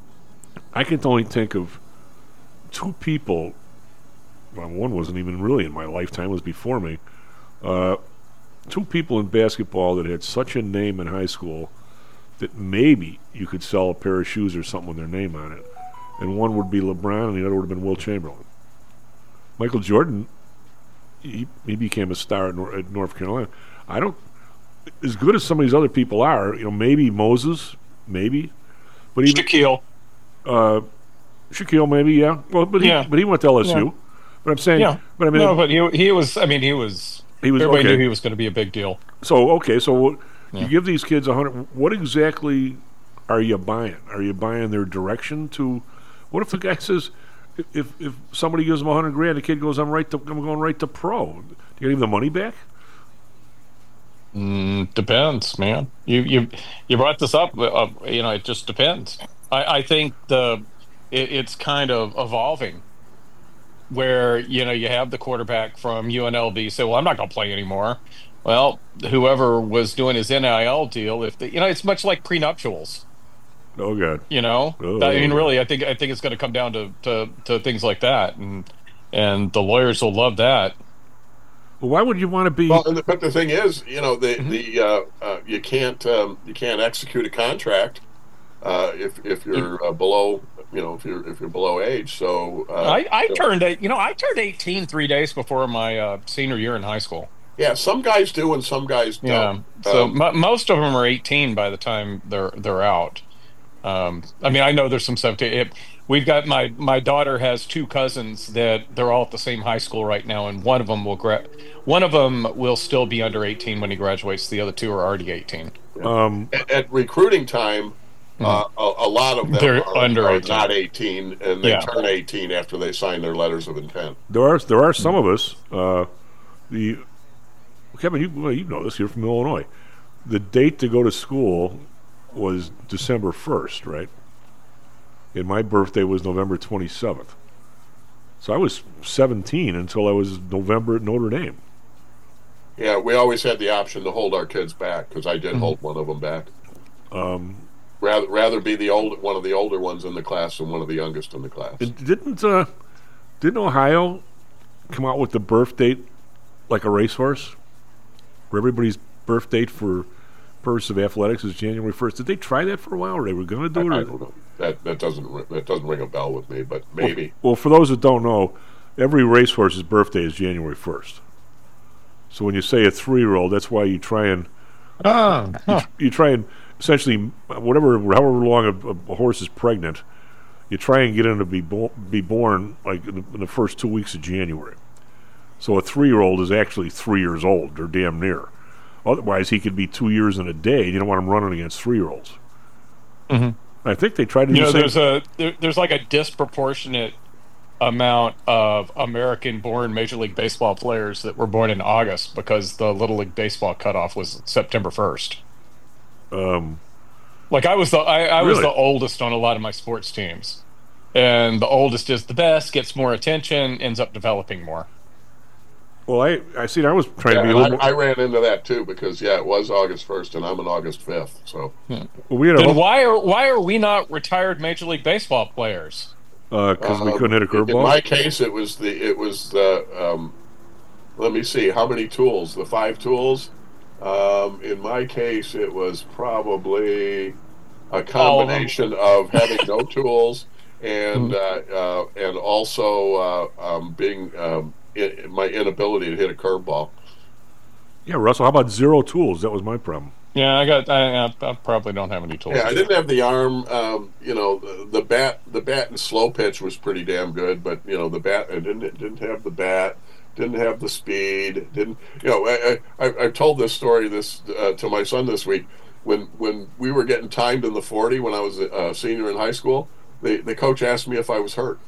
I can only think of two people. Well, one wasn't even really in my lifetime; it was before me. Uh, two people in basketball that had such a name in high school that maybe you could sell a pair of shoes or something with their name on it. And one would be LeBron, and the other would have been Will Chamberlain. Michael Jordan, he, he became a star at, Nor- at North Carolina. I don't, as good as some of these other people are, you know, maybe Moses, maybe, but even Shaquille. uh, Shaquille, maybe, yeah. Well, but he, Yeah. but he went to L S U. Yeah. But I'm saying, Yeah, but I mean, no, but he he was. I mean, he was. He was- Everybody okay. knew he was going to be a big deal. So okay, so Yeah. you give these kids a hundred. What exactly are you buying? Are you buying their direction to? What if the guy says, if if somebody gives him a hundred grand, the kid goes, "I'm right to, I'm going right to pro." Do you give him the money back? Mm, depends, man. You you you brought this up. Uh, you know, it just depends. I, I think the it, it's kind of evolving, where you know you have the quarterback from U N L V say, "Well, I'm not going to play anymore." Well, whoever was doing his N I L deal, if the, you know, it's much like prenuptials. Oh God. You know, Oh, I mean, God. really, I think I think it's going to come down to, to to things like that, and and the lawyers will love that. Well, why would you want to be? Well, and the, but the thing is, you know, the Mm-hmm. the uh, uh, you can't um, you can't execute a contract uh, if if you're uh, below, you know, if you're if you're below age. So uh, I, I you know, turned eight, you know, I turned eighteen three days before my uh, senior year in high school. yeah, some guys do and some guys Yeah, don't. so Um, mo most of them are eighteen by the time they're they're out. Um, I mean, I know there's some seventeen. It, we've got my my daughter has two cousins that they're all at the same high school right now, and one of them will gra- one of them will still be under eighteen when he graduates. The other two are already eighteen. Um, at, at recruiting time, uh, a, a lot of them They're are, under are eighteen. not eighteen, and they Yeah. turn eighteen after they sign their letters of intent. there are there are some of us. Uh, the Kevin, you well, you know this. You're from Illinois. The date to go to school was December first, right? And my birthday was November twenty-seventh. So I was seventeen until I was November at Notre Dame. Yeah, we always had the option to hold our kids back because I did hold one of them back. Um, Rather, rather be the old one of the older ones in the class than one of the youngest in the class. it didn't uh, didn't Ohio come out with the birth date like a racehorse? Where everybody's birth date for purpose of athletics is January first. Did they try that for a while, or they were going to do it? I or- don't know. That that doesn't ri- that doesn't ring a bell with me, but maybe. Well, for those that don't know, every racehorse's birthday is January first. So when you say a three-year-old, that's why you try and Oh, huh. you try and essentially whatever, however long a, a horse is pregnant, you try and get him to be bo- be born like in the, in the first two weeks of January. So a three-year-old is actually three years old, or damn near. Otherwise, he could be two years and a day. And you don't want him running against three-year-olds. Mhm. I think they tried to You do know, the there's same. a there, there's like a disproportionate amount of American-born Major League Baseball players that were born in August because the Little League Baseball cutoff was September first. Um, Like I was the I, I was Really? the oldest on a lot of my sports teams, and the oldest is the best, gets more attention, ends up developing more. Well, I I see. I was trying Yeah, to be a and little I, I more. ran into that too because yeah, it was August first, and I'm an August fifth. So Well, we had a Then little, why are why are we not retired Major League Baseball players? because we um, couldn't hit a in curveball. my case, it was the it was the um, let me see how many tools the five tools. Um, in my case, it was probably a combination of having no tools and uh, uh, and also uh, um, being um, I- my inability to hit a curveball. Yeah, Russell. How about zero tools? That was my problem. Yeah, I got. I, I, I probably don't have any tools. Yeah, I didn't have the arm. Um, you know, the, the bat, the bat and slow pitch was pretty damn good, but you know, the bat, I didn't didn't have the bat, didn't have the speed, didn't. You know, I I, I told this story this uh, to my son this week when when we were getting timed in the forty when I was a, a senior in high school. The the coach asked me if I was hurt.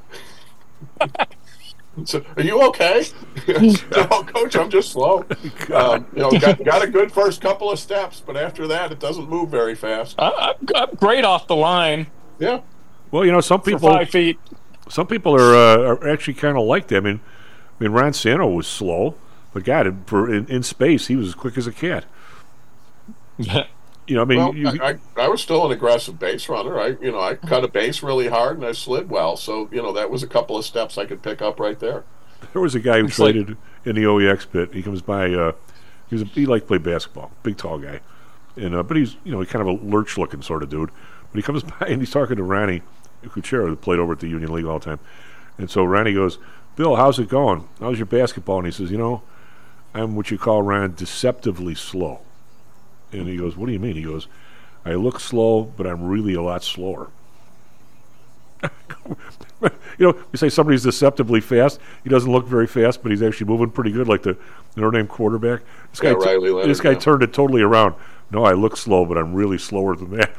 So, are you okay? No, coach, I'm just slow. Um, you know, got, got a good first couple of steps, but after that, it doesn't move very fast. I, I'm, I'm great off the line. Yeah. Well, you know, some For people five feet. some people are, uh, are actually kind of like that. I mean, I mean, Ron Santo was slow, but God, in, for, in, in space, he was as quick as a cat. You know, I mean, Well, you, I, I, I was still an aggressive base runner. I, you know, I cut a base really hard and I slid well. So, you know, that was a couple of steps I could pick up right there. there was a guy who It's like- traded in the O E X pit. He comes by. Uh, he was a, he liked to play basketball, big tall guy, and uh, but he's you know he kind of a lurch looking sort of dude. But he comes by and he's talking to Ronnie Kuchera, who played over at the Union League all the time. And so Ronnie goes, "Bill, how's it going? How's your basketball?" And he says, "You know, I'm what you call, Ron, deceptively slow." And he goes, "What do you mean?" He goes, "I look slow, but I'm really a lot slower." You know, you say somebody's deceptively fast. He doesn't look very fast, but he's actually moving pretty good, like the Notre Dame quarterback. This guy, Yeah, Riley Leonard, this guy yeah. turned it totally around. No, I look slow, but I'm really slower than that.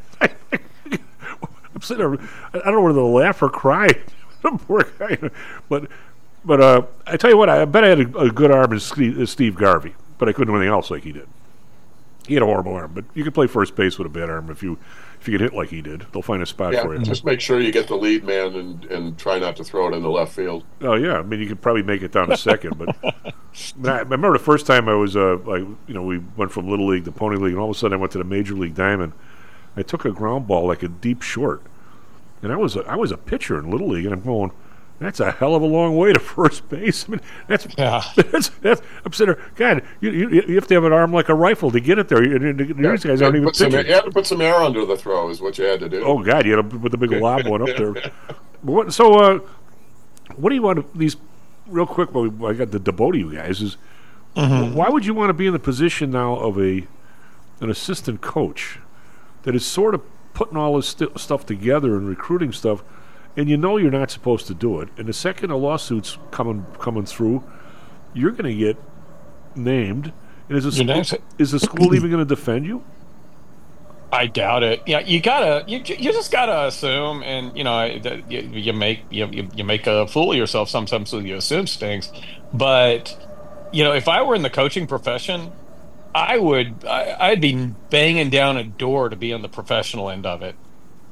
I'm sitting there. I don't know whether to laugh or cry. Poor guy. But, but uh, I tell you what, I bet I had a, a good arm as Steve, as Steve Garvey, but I couldn't do anything else like he did. He had a horrible arm, but you can play first base with a bad arm if you if you can hit like he did. They'll find a spot Yeah, for you. just make sure you get the lead man and, and try not to throw it in the left field. Oh yeah, I mean you could probably make it down to second, but I, mean, I remember the first time I was uh, like you know we went from Little League to Pony League, and all of a sudden I went to the Major League Diamond. I took a ground ball like a deep short, and I was a, I was a pitcher in Little League, and I'm going, that's a hell of a long way to first base. I mean, that's Yeah. that's, that's I'm sitting there, God, you, you you have to have an arm like a rifle to get it there. You, you, these guys aren't even Put some, pitching. you had to put some air under the throw is what you had to do. Oh God, you had to put the big lob one up there. What, so, uh, what do you want to, these real quick? While we, I got the devote to you guys is why would you want to be in the position now of a an assistant coach that is sort of putting all this st- stuff together and recruiting stuff, and you know you're not supposed to do it. And the second a lawsuit's coming coming through, you're going to get named. And is the You're school, next. is the school even going to defend you? I doubt it. Yeah, you gotta, you, you just gotta assume, and you know, that you, you make you, you you make a fool of yourself sometimes when you assume things. But you know, if I were in the coaching profession, I would, I, I'd be banging down a door to be on the professional end of it.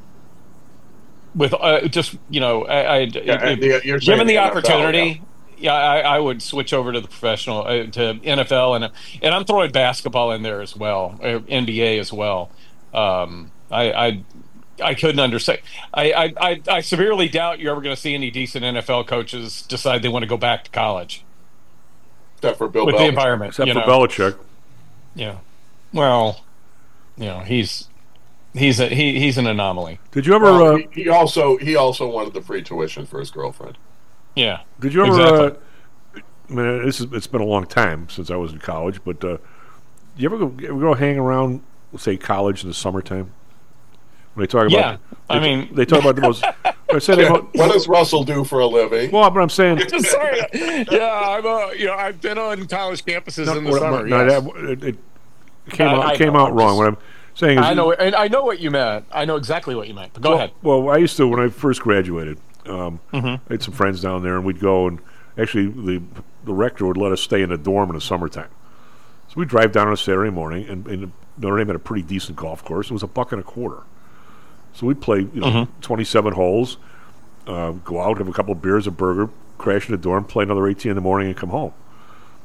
With uh, just you know, I, I Yeah, if- and the- you're saying given the the N F L, opportunity. Yeah, I, I would switch over to the professional, uh, to N F L, and and I'm throwing basketball in there as well, uh, N B A as well. Um, I, I I couldn't understand. I, I, I, I severely doubt you're ever going to see any decent N F L coaches decide they want to go back to college Except for Bill with the Belichick. environment. Except you for know? Belichick. Yeah. Well, you know, he's he's a he, he's an anomaly. Did you ever? Well, uh, he, he also he also wanted the free tuition for his girlfriend. Yeah. Did you ever? Exactly. Uh, I mean, this is, it's been a long time since I was in college, but uh, you ever go, you ever go hang around, say, college in the summertime? When they talk about, Yeah, I they, mean- they talk about the most. I said Yeah, about, what does Russell do for a living? well, but I'm saying. Sorry. Yeah, I'm uh, you know, I've been on college campuses no, in the what- summer. no, yes. that- it, it came I- out I came know, out I'm wrong. just- What I'm saying is, I know, and I know what you meant. I know exactly what you meant. But go well, ahead. Well, I used to when I first graduated. Um, Mm-hmm. I had some friends down there, and we'd go and actually the the rector would let us stay in a dorm in the summertime. So we'd drive down on a Saturday morning, and, and Notre Dame had a pretty decent golf course. It was a buck and a quarter. So we'd play, you know, Mm-hmm. twenty-seven holes, uh, go out, have a couple of beers, a burger, crash in the dorm, play another eighteen in the morning, and come home.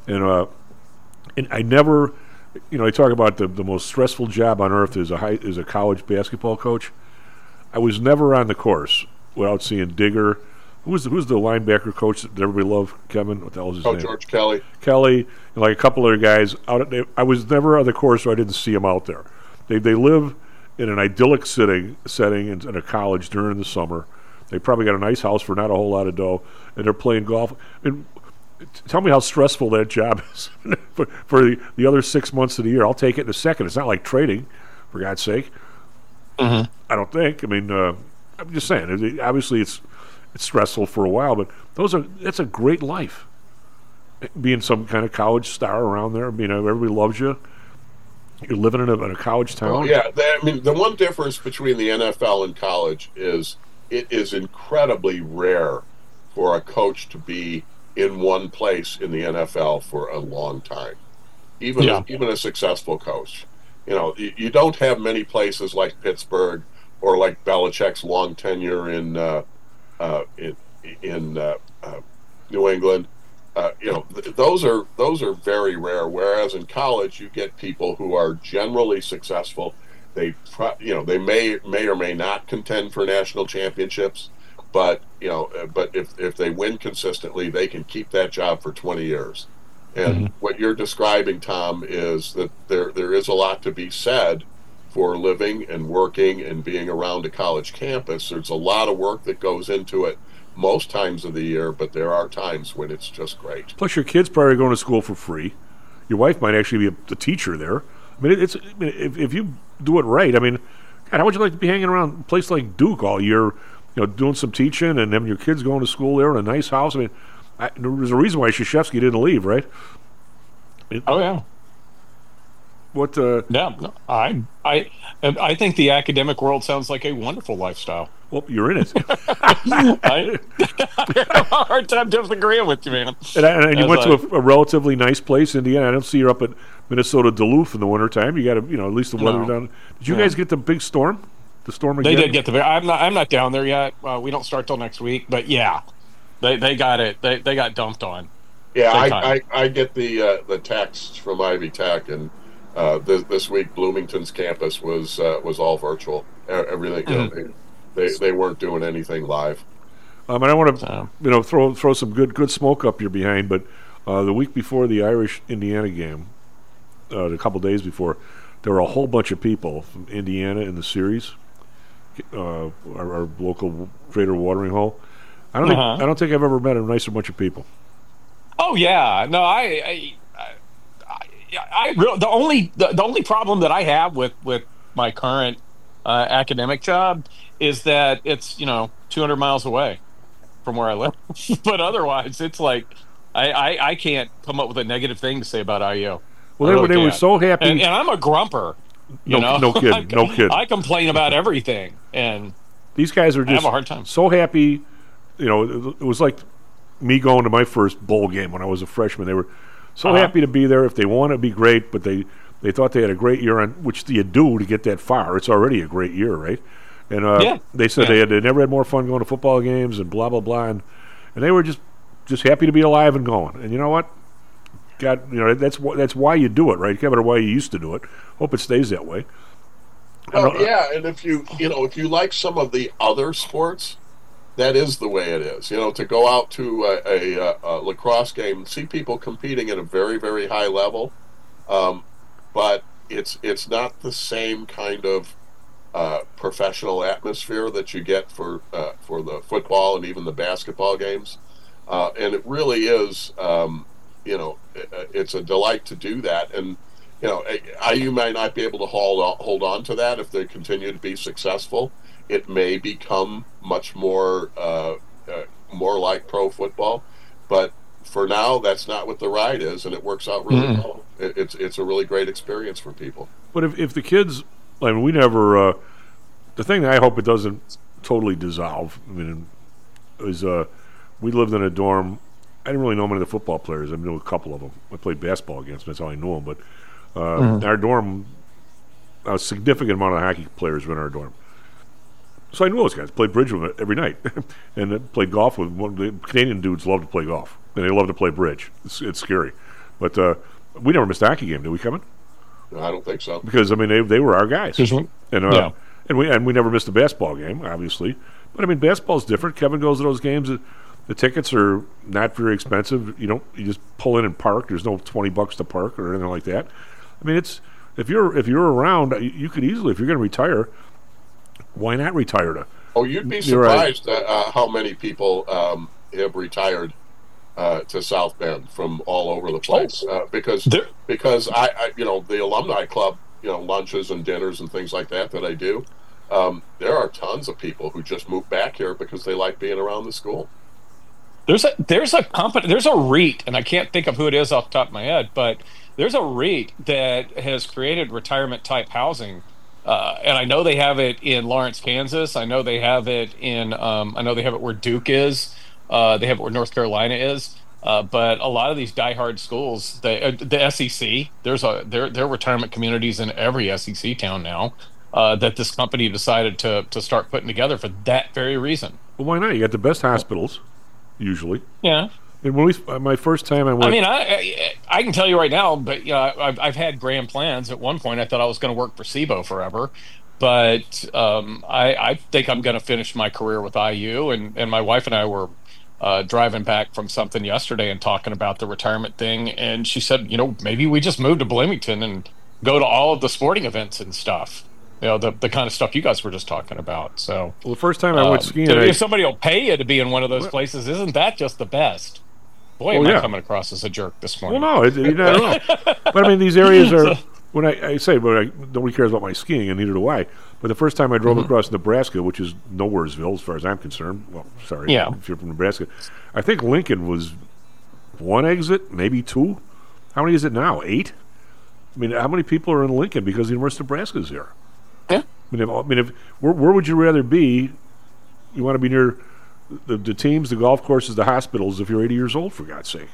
and uh, and I never, you know, I talk about the the most stressful job on earth is a high, is a college basketball coach. I was never on the course without seeing Digger. Who's the, who's the linebacker coach that everybody loved? Kevin, what the hell is his Oh, name? George Kelly. Kelly, and like a couple other guys out. At, they, I was never on the course, so I didn't see them out there. They they live in an idyllic setting setting in, in a college during the summer. They probably got a nice house for not a whole lot of dough, and they're playing golf. I mean, tell me how stressful that job is for, for the, the other six months of the year. I'll take it in a second. It's not like trading, for God's sake. Mm-hmm. I don't think. I mean, uh, I'm just saying. It, obviously, it's it's stressful for a while, but those are that's a great life. Being some kind of college star around there, you know, everybody loves you. You're living in a, in a college town. Oh, yeah, they, I mean, the one difference between the N F L and college is it is incredibly rare for a coach to be in one place in the N F L for a long time, even Yeah. even a successful coach. You know, you, you don't have many places like Pittsburgh or like Belichick's long tenure in uh, uh, in in uh, uh, New England. Uh, you know, th- those are those are very rare. Whereas in college, you get people who are generally successful. They, pro- you know, they may may or may not contend for national championships, but you know, uh, but if if they win consistently, they can keep that job for twenty years. And Mm-hmm. what you're describing, Tom, is that there there is a lot to be said for living and working and being around a college campus. There's a lot of work that goes into it most times of the year, but there are times when it's just great. Plus, your kid's probably going to school for free. Your wife might actually be a, a teacher there. I mean, it, it's I mean, if if you do it right. I mean, God, how would you like to be hanging around a place like Duke all year? You know, doing some teaching and having your kids going to school there in a nice house. I mean, I, there's a reason why Krzyzewski didn't leave, right? It, Oh yeah. What? Uh, Yeah, no, I, I, and I think the academic world sounds like a wonderful lifestyle. well, you're in it. I, I have a hard time disagreeing with you, man. And, I, and you As went I- to a, a relatively nice place, Indiana. I don't see you up at Minnesota Duluth in the wintertime. You got to, you know, at least the weather No. down. Did you No. guys get the big storm? The storm They again? did get the. I'm not. I'm not down there yet. Uh, we don't start till next week. But yeah, they they got it. They they got dumped on. Yeah, Big I, I, time. I get the uh, the texts from Ivy Tech, and uh, this, this week Bloomington's campus was uh, was all virtual. E- Everything, you know, Mm-hmm. they, they they weren't doing anything live. Um, and I want to, So. you know, throw throw some good good smoke up your behind. But uh, the week before the Irish Indiana game, uh, a couple days before, there were a whole bunch of people from Indiana in the series. Uh, our, our local Greater Watering Hole. I don't Uh-huh. think I don't think I've ever met a nicer bunch of people. Oh yeah, no, I, I, I, I really, the only the, the only problem that I have with with my current uh, academic job is that it's you know two hundred miles away from where I live, but otherwise it's like I, I I can't come up with a negative thing to say about I U. Well, I they, were- really they were can't. so happy. and, and I'm a grumper. You No- know, no kidding, no kidding. I complain about everything, and These guys are I have just a hard time. so happy. You know, it, it was like me going to my first bowl game when I was a freshman. They were so Uh-huh. happy to be there. If they won, it'd be great. But they, they thought they had a great year, on which you do to get that far. It's already a great year, right? And uh, Yeah. they said Yeah. they had they never had more fun going to football games and blah blah blah. And, and they were just just happy to be alive and going. And you know what? God, you know that's wh- that's why you do it, right? Kevin, or why you used to do it. Hope it stays that way. I Well, don't- yeah, and if you you know if you like some of the other sports, that is the way it is. You know, to go out to a, a, a lacrosse game, see people competing at a very very high level, um, but it's it's not the same kind of uh, professional atmosphere that you get for uh, for the football and even the basketball games, uh, and it really is. Um, you know, it, it's a delight to do that, and you know, I U might not be able to hold on, hold on to that if they continue to be successful. It may become much more uh, uh, more like pro football, but for now, that's not what the ride is, and it works out really Mm. well. It, it's it's a really great experience for people. But if, if the kids, I mean, we never, uh, the thing that I hope it doesn't totally dissolve, I mean, is uh, we lived in a dorm. I didn't really know many of the football players. I knew a couple of them. I played basketball against them. That's how I knew them. But uh, Mhm. our dorm, a significant amount of hockey players were in our dorm. So I knew those guys. Played bridge with them every night, and then played golf with one. The Canadian dudes love to play golf, and they love to play bridge. It's, it's scary. But uh, we never missed a hockey game, did we, Kevin? No, I don't think so. Because I mean, they they were our guys, one, and uh, yeah. and we and we never missed a basketball game, obviously. But I mean, basketball's different. Kevin goes to those games. The, the tickets are not very expensive. You don't you just pull in and park. There's no twenty bucks to park or anything like that. I mean, it's if you're if you're around, you, you could easily, if you're going to retire, why not retire to? Oh, you'd be You're right. surprised at uh, how many people um, have retired uh, to South Bend from all over the place uh, because There- because I, I you know the alumni club, you know, lunches and dinners and things like that that I do. Um, there are tons of people who just move back here because they like being around the school. There's a there's a company there's a REIT, and I can't think of who it is off the top of my head, but there's a REIT that has created retirement type housing, uh, and I know they have it in Lawrence, Kansas. I know they have it in um, I know they have it where Duke is. Uh, they have it where North Carolina is. Uh, but a lot of these diehard schools, the uh, the S E C, there's a there there are retirement communities in every S E C town now uh, that this company decided to to start putting together for that very reason. Well, why not? You got the best hospitals, usually. Yeah. And when we, uh, my first time I went. I mean, I, I I can tell you right now, but you know, I've I've had grand plans. At one point, I thought I was going to work for SIBO forever, but um, I I think I'm going to finish my career with I U. And and my wife and I were uh, driving back from something yesterday and talking about the retirement thing, and she said, you know, maybe we just move to Bloomington and go to all of the sporting events and stuff. You know, the the kind of stuff you guys were just talking about. So, well, the first time I went um, skiing, if I, somebody will pay you to be in one of those places, isn't that just the best? Boy, am Oh, yeah. I coming across as a jerk this morning. well, no, it, you never know. But I mean, these areas are. When I, I say, but I, nobody cares about my skiing, and neither do I. But the first time I drove Mhm. across Nebraska, which is Nowheresville as far as I'm concerned. Well, sorry, Yeah. if you're from Nebraska, I think Lincoln was one exit, maybe two. How many is it now? Eight. I mean, how many people are in Lincoln because the University of Nebraska is there? Yeah. I mean, if, I mean, if where, where would you rather be? You want to be near the, the teams, the golf courses, the hospitals. If you're eighty years old, for God's sake.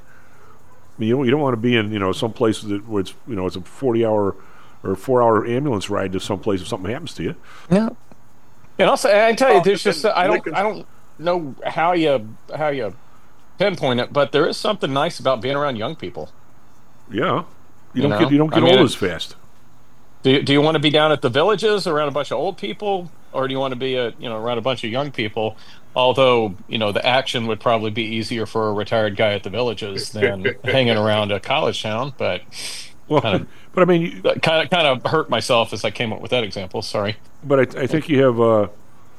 I mean, you don't, you don't want to be in, you know, some place that where it's, you know, it's a forty-hour or four-hour ambulance ride to some place if something happens to you. Yeah. And also, I tell you, Oh, there's just I don't Lincoln- I don't know how you how you pinpoint it, but there is something nice about being around young people. Yeah, you, You don't know? get you don't get I mean, old as it- fast. Do you, do you want to be down at the villages around a bunch of old people, or do you want to be a you know around a bunch of young people? Although you know the action would probably be easier for a retired guy at the villages than hanging around a college town. But Well, kind of but I mean, you, kind of kind of hurt myself as I came up with that example. Sorry. but I, I think you have. Uh, I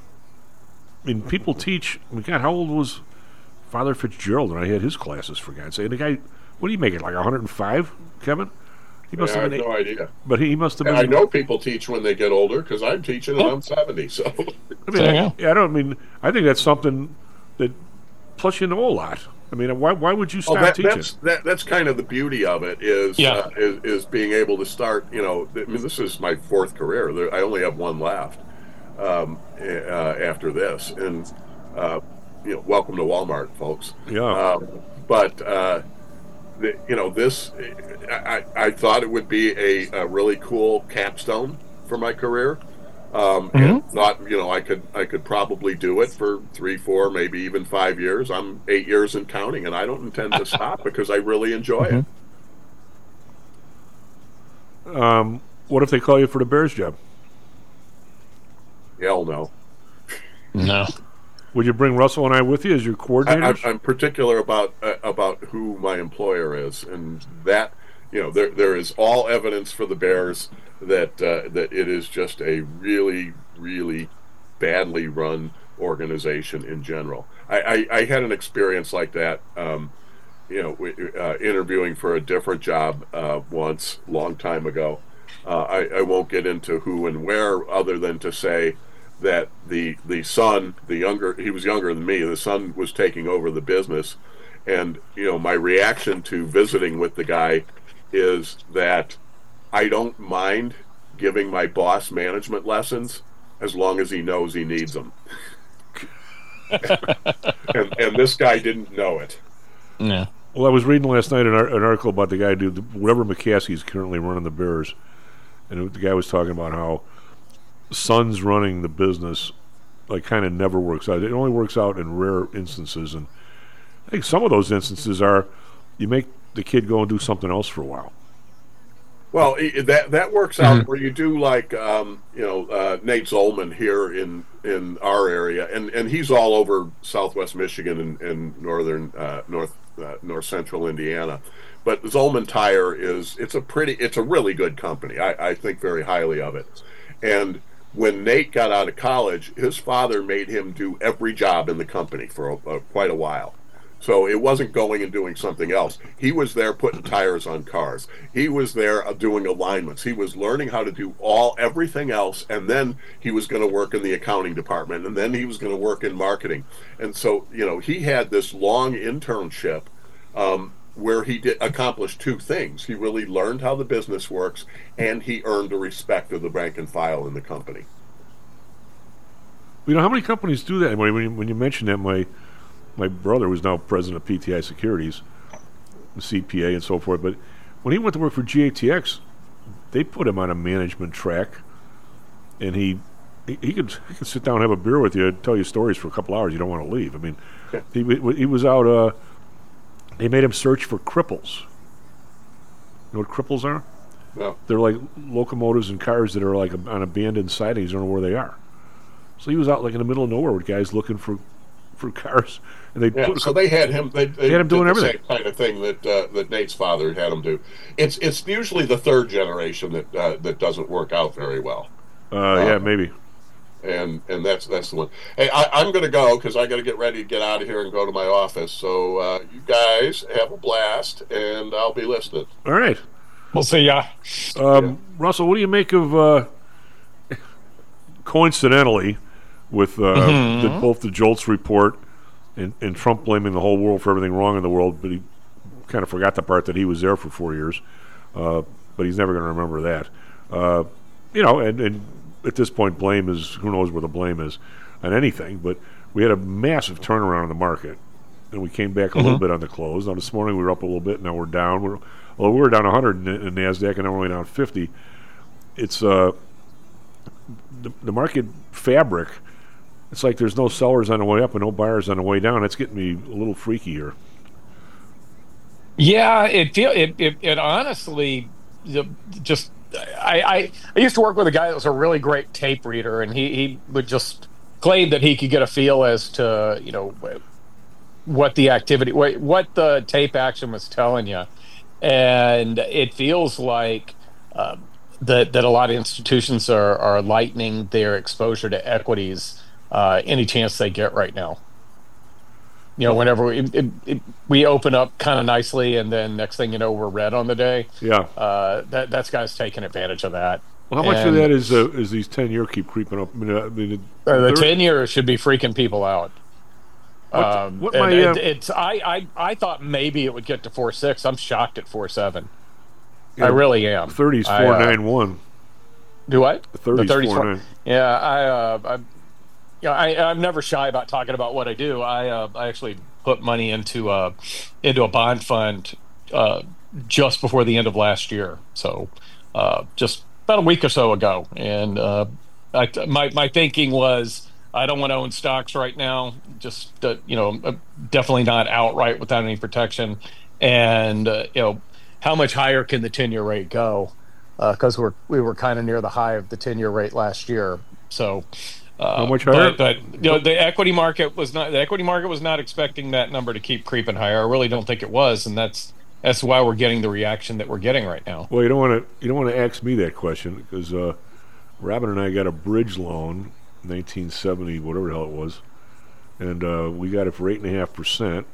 mean, people teach. I mean, God, how old was Father Fitzgerald when I had his classes? For God's sake, the guy. What do you make it like one hundred five, Kevin? He must Yeah, I have have been. no eight, idea. but he, he must have And been. I know people teach when they get older because I'm teaching and I'm seventy. So I mean, There you go. yeah, I don't I mean. I think that's something that. Plus, you know a lot. I mean, why why would you Well, stop that, teaching? that's that, that's kind of the beauty of it is, Yeah. uh, is is being able to start. You know, I mean, this is my fourth career. There, I only have one left um, uh, after this, and uh, you know, welcome to Walmart, folks. Yeah. Um, but uh, the, you know, this I, I I thought it would be a, a really cool capstone for my career. Um, and thought, you know, I could I could probably do it for three, four, maybe even five years. I'm eight years and counting, and I don't intend to stop because I really enjoy it. Um, what if they call you for the Bears job? Hell no. No. Would you bring Russell and I with you as your I, coordinators? I'm, I'm particular about uh, about who my employer is, and that you know there there is all evidence for the Bears that uh, that it is just a really really badly run organization in general. I, I, I had an experience like that, um, you know, w- uh, interviewing for a different job uh, once, long time ago. Uh, I, I won't get into who and where, other than to say that the the son, the younger, he was younger than me. The son was taking over the business, and you know, my reaction to visiting with the guy is that I don't mind giving my boss management lessons as long as he knows he needs them. and, and this guy didn't know it. Yeah. Well, I was reading last night an, ar- an article about the guy, dude, whatever McCaskey's currently running the Bears, and the guy was talking about how Son's running the business, like, kind of never works out. It only works out in rare instances, and I think some of those instances are you make the kid go and do something else for a while. Well, i- that that works out where you do like um, you know uh, Nate Zollman here in in our area, and, and he's all over Southwest Michigan and, and northern uh, north uh, north central Indiana. But Zollman Tire is it's a pretty it's a really good company. I, I think very highly of it. And when Nate got out of college, his father made him do every job in the company for a, a, quite a while. So it wasn't going and doing something else. He was there putting tires on cars. He was there uh, doing alignments. He was learning how to do all everything else, and then he was going to work in the accounting department, and then he was going to work in marketing. And so, you know, he had this long internship um, where he did accomplish two things. He really learned how the business works, and he earned the respect of the rank and file in the company. You know, how many companies do that? When you, when you mention that, my my brother, who's now president of P T I Securities, C P A and so forth, but when he went to work for G A T X, they put him on a management track, and he he, he could he could sit down and have a beer with you and tell you stories for a couple hours. You don't want to leave. I mean, Yeah. he he was out. Uh, they made him search for cripples. You know what cripples are? No. They're like locomotives and cars that are like on abandoned sidings. You don't know where they are. So he was out like in the middle of nowhere with guys looking for for cars, and they Yeah, put so they had him. They, they had him did doing the everything. Same kind of thing that uh, that Nate's father had him do. It's it's usually the third generation that uh, that doesn't work out very well. Uh, yeah, maybe. And and that's that's the one. Hey, I, I'm going to go because I got to get ready to get out of here and go to my office. So uh, you guys have a blast, and I'll be listening. All right. We'll see ya. Um, Russell, what do you make of, uh, coincidentally, with uh, Mhm. the, both the Jolts report and, and Trump blaming the whole world for everything wrong in the world, but he kind of forgot the part that he was there for four years. Uh, but he's never going to remember that. Uh, you know, and, and at this point, blame is, who knows where the blame is on anything, but we had a massive turnaround in the market, and we came back a little Mhm. bit on the close. Now, this morning we were up a little bit, now we're down. We're, well, we were down one hundred in, in NASDAQ, and now we're only down fifty. It's uh, the, the market fabric. It's like there's no sellers on the way up and no buyers on the way down. That's getting me a little freaky here. Yeah, it feel it it, it honestly the- just I, I I used to work with a guy that was a really great tape reader, and he he would just claim that he could get a feel as to you know what the activity what what the tape action was telling you, and it feels like uh, that that a lot of institutions are are lightening their exposure to equities uh, any chance they get right now. You know, whenever we, it, it, we open up kind of nicely, and then next thing you know, we're red on the day. Yeah. Uh, that that's guys taking advantage of that. Well, how much of And, that is uh, is these ten year keep creeping up? I mean, uh, I mean, it- uh, the there- ten year should be freaking people out. What- um, what and my, it- uh, it's I, I I thought maybe it would get to four six. I'm shocked at four seven. Yeah, I really am. thirty's I, four uh, nine one. Do what? The thirty's thirty's four four- nine. Yeah, I, uh, I, you know, I, I'm never shy about talking about what I do. I, uh, I actually put money into, uh, into a bond fund, uh, just before the end of last year. So, uh, just about a week or so ago. And, uh, I, my, my thinking was, I don't want to own stocks right now. Just, uh, you know, uh, definitely not outright without any protection. And, uh, you know, how much higher can the ten year rate go? Because we're we were kind of near the high of the ten year rate last year. So uh, How much higher? But, but you know, the equity market was not the equity market was not expecting that number to keep creeping higher. I really don't think it was, and that's that's why we're getting the reaction that we're getting right now. Well, you don't want to you don't want to ask me that question because uh, Robin and I got a bridge loan, nineteen seventy, whatever the hell it was, and uh, we got it for eight and a half percent.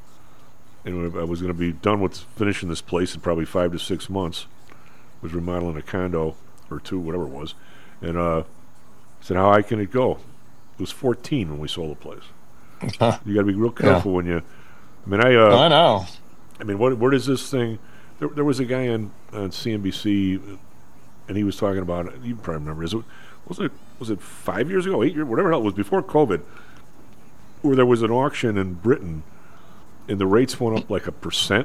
And I was going to be done with finishing this place in probably five to six months. Was remodeling a condo or two, whatever it was, and uh, I said, "How high can it go?" It was fourteen when we sold the place. You got to be real careful Yeah. when you. I mean, I. Uh, I know. I mean, what where does this thing? There, there was a guy on, on C N B C, and he was talking about it. You probably remember. Is it was it was it five years ago, eight years, whatever the hell it was before COVID, where there was an auction in Britain, and the rates went up like a percent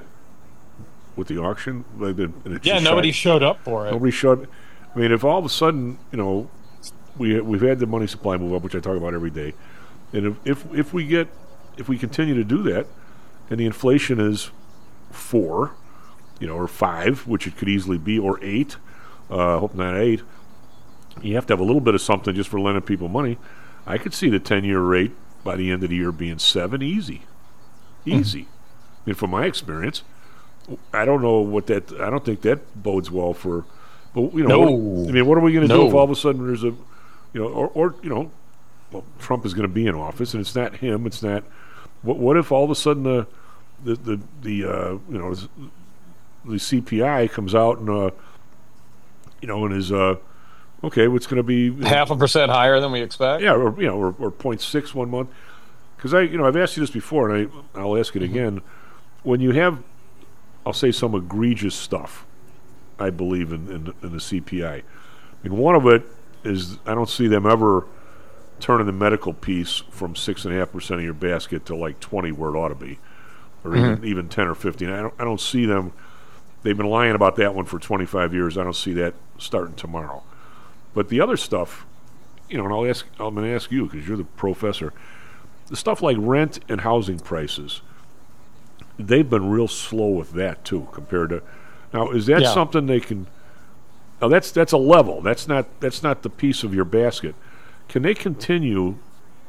with the auction. Like the, and it Yeah, just nobody shot- showed up for it. Nobody showed. I mean, if all of a sudden, you know, we we've had the money supply move up, which I talk about every day, and if if, if we get if we continue to do that, and the inflation is four, you know, or five, which it could easily be, or eight. Uh, hope not eight. You have to have a little bit of something just for lending people money. I could see the ten-year rate by the end of the year being seven, easy, easy. Mm. I mean, from my experience, I don't know what that. I don't think that bodes well for. But you know, no. what, I mean, what are we going to no. do if all of a sudden there's a, you know, or, or you know, well, Trump is going to be in office, and it's not him. It's not. What, what if all of a sudden the, the the the uh, you know, the C P I comes out and uh, you know, and is uh, okay, what's going to be you know, half a percent higher than we expect? Yeah, or you know, or, or point six one month. Because I, you know, I've asked you this before, and I, I'll ask it mm-hmm. again. When you have, I'll say, some egregious stuff, I believe in, in, in the C P I. I mean, one of it is I don't see them ever turning the medical piece from six and a half percent of your basket to like twenty, where it ought to be, or mm-hmm. even even ten or fifteen. I don't I don't see them. They've been lying about that one for twenty-five years. I don't see that starting tomorrow. But the other stuff, you know, and I'll ask. I'm going to ask you because you're the professor. The stuff like rent and housing prices, they've been real slow with that too, compared to. Now, is that yeah. something they can? Now, that's that's a level. That's not that's not the piece of your basket. Can they continue?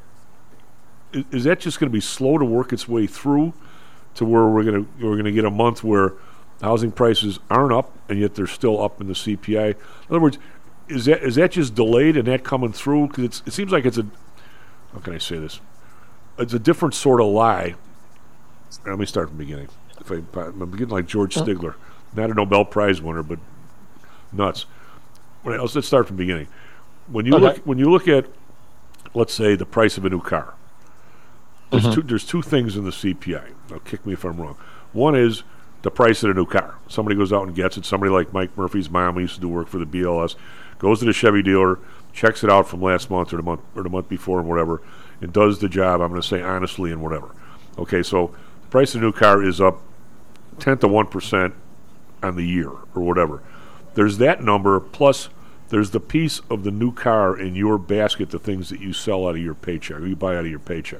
Is, is that just going to be slow to work its way through, to where we're going to we're going to get a month where housing prices aren't up and yet they're still up in the C P I? In other words, is that is that just delayed and that coming through? Because it seems like it's a. How can I say this? It's a different sort of lie. Let me start from the beginning. If I, I'm beginning like George Stigler, not a Nobel Prize winner, but nuts. Well, let's let's start from the beginning. When you okay. look when you look at, let's say, the price of a new car, there's mm-hmm. two there's two things in the C P I. Now, kick me if I'm wrong. One is the price of a new car. Somebody goes out and gets it. Somebody like Mike Murphy's mom, who used to do work for the B L S, goes to the Chevy dealer, checks it out from last month or the month or the month before and whatever, and does the job, I'm going to say honestly and whatever. Okay, so the price of a new car is up tenth of one percent on the year or whatever. There's that number, plus there's the piece of the new car in your basket, the things that you sell out of your paycheck, or you buy out of your paycheck.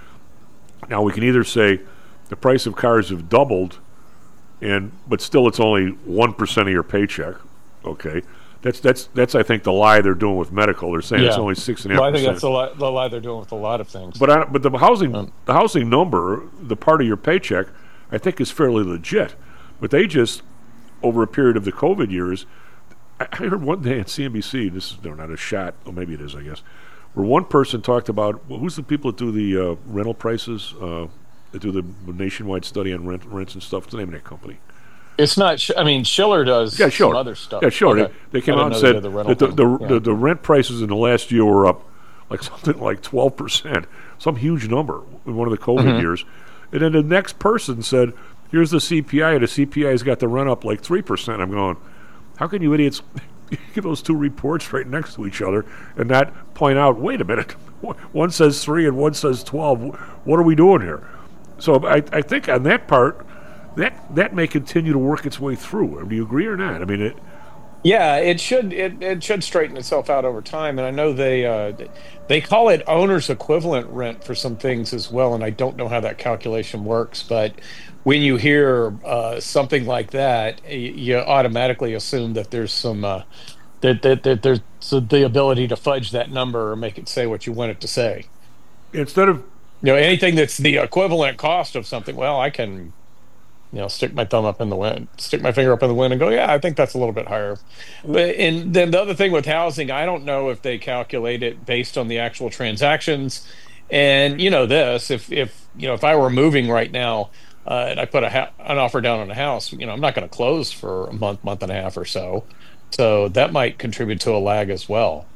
Now, we can either say the price of cars have doubled, and but still it's only one percent of your paycheck, okay? That's that's that's I think the lie they're doing with medical. They're saying yeah. it's only six and a half. Well, I think percent. that's the lie, the lie they're doing with a lot of things. But I, but the housing um, the housing number, the part of your paycheck, I think is fairly legit. But they just, over a period of the COVID years, I, I heard one day at C N B C. This is no, not a shot. Well, maybe it is. I guess. Where one person talked about, well, who's the people that do the uh, rental prices? Uh, that do the nationwide study on rent rents and stuff. What's the name of that company? It's not. Sh- I mean, Schiller does yeah, Schiller. some other stuff. Yeah, Schiller. Okay. They, they came I out and didn't know said they did the that the the, yeah. the the rent prices in the last year were up like something like twelve percent, some huge number in one of the COVID mm-hmm. years. And then the next person said, "Here's the C P I, and the C P I's got the rent up like three percent." I'm going, how can you idiots give those two reports right next to each other and not point out, wait a minute, one says three and one says twelve. What are we doing here? So I I think on that part, that that may continue to work its way through. Do you agree or not? I mean, it. Yeah, it should it, it should straighten itself out over time, and I know they uh, they call it owner's equivalent rent for some things as well, and I don't know how that calculation works, but when you hear uh, something like that, y- you automatically assume that there's some uh, that, that that there's the ability to fudge that number or make it say what you want it to say. Instead of you know anything that's the equivalent cost of something, well, I can. You know, stick my thumb up in the wind, stick my finger up in the wind, and go, yeah, I think that's a little bit higher. But and then the other thing with housing, I don't know if they calculate it based on the actual transactions. And you know this, if if you know if I were moving right now uh, and I put a ha- an offer down on a house, you know, I'm not going to close for a month, month and a half or so. So that might contribute to a lag as well.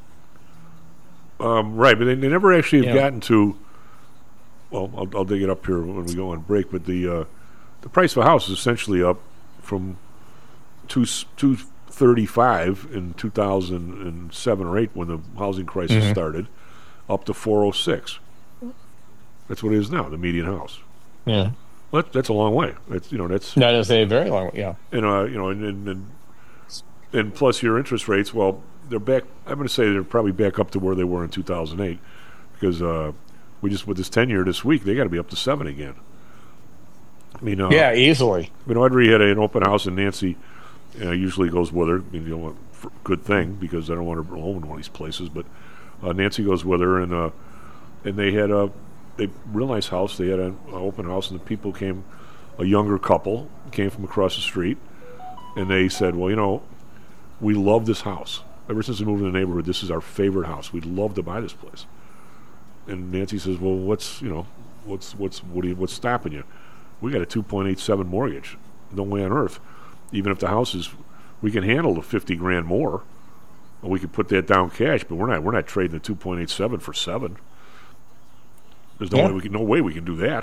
Um, right, but they, they never actually have Yeah. gotten to. Well, I'll, I'll dig it up here when we go on break. But the uh, the price of a house is essentially up from two two thirty five in two thousand and seven or eight when the housing crisis Mhm. started, up to four oh six. That's what it is now, the median house. Yeah, Well, that, that's a long way. That's you know that's that is a very long. Yeah, and uh, you know and and, and and plus your interest rates. Well, they're back. I'm going to say they're probably back up to where they were in two thousand eight, because uh, we just with this ten year this week they got to be up to seven again. I mean, uh, Yeah, easily. I mean, Audrey had an open house, and Nancy uh, usually goes with her. I mean, you know, for good thing because I don't want her alone in one of these places. But uh, Nancy goes with her, and uh, and they had a a real nice house. They had an open house, and the people came, a younger couple came from across the street, and they said, "Well, you know, we love this house. Ever since we moved in the neighborhood, this is our favorite house. We'd love to buy this place." And Nancy says, "Well, what's you know, what's what's what do you, what's stopping you? We got a two point eight seven mortgage. No way on earth. Even if the house is, we can handle the fifty grand more, and we could put that down cash. But we're not we're not trading the two point eight seven for seven. There's no Yeah. way we can no way we can do that."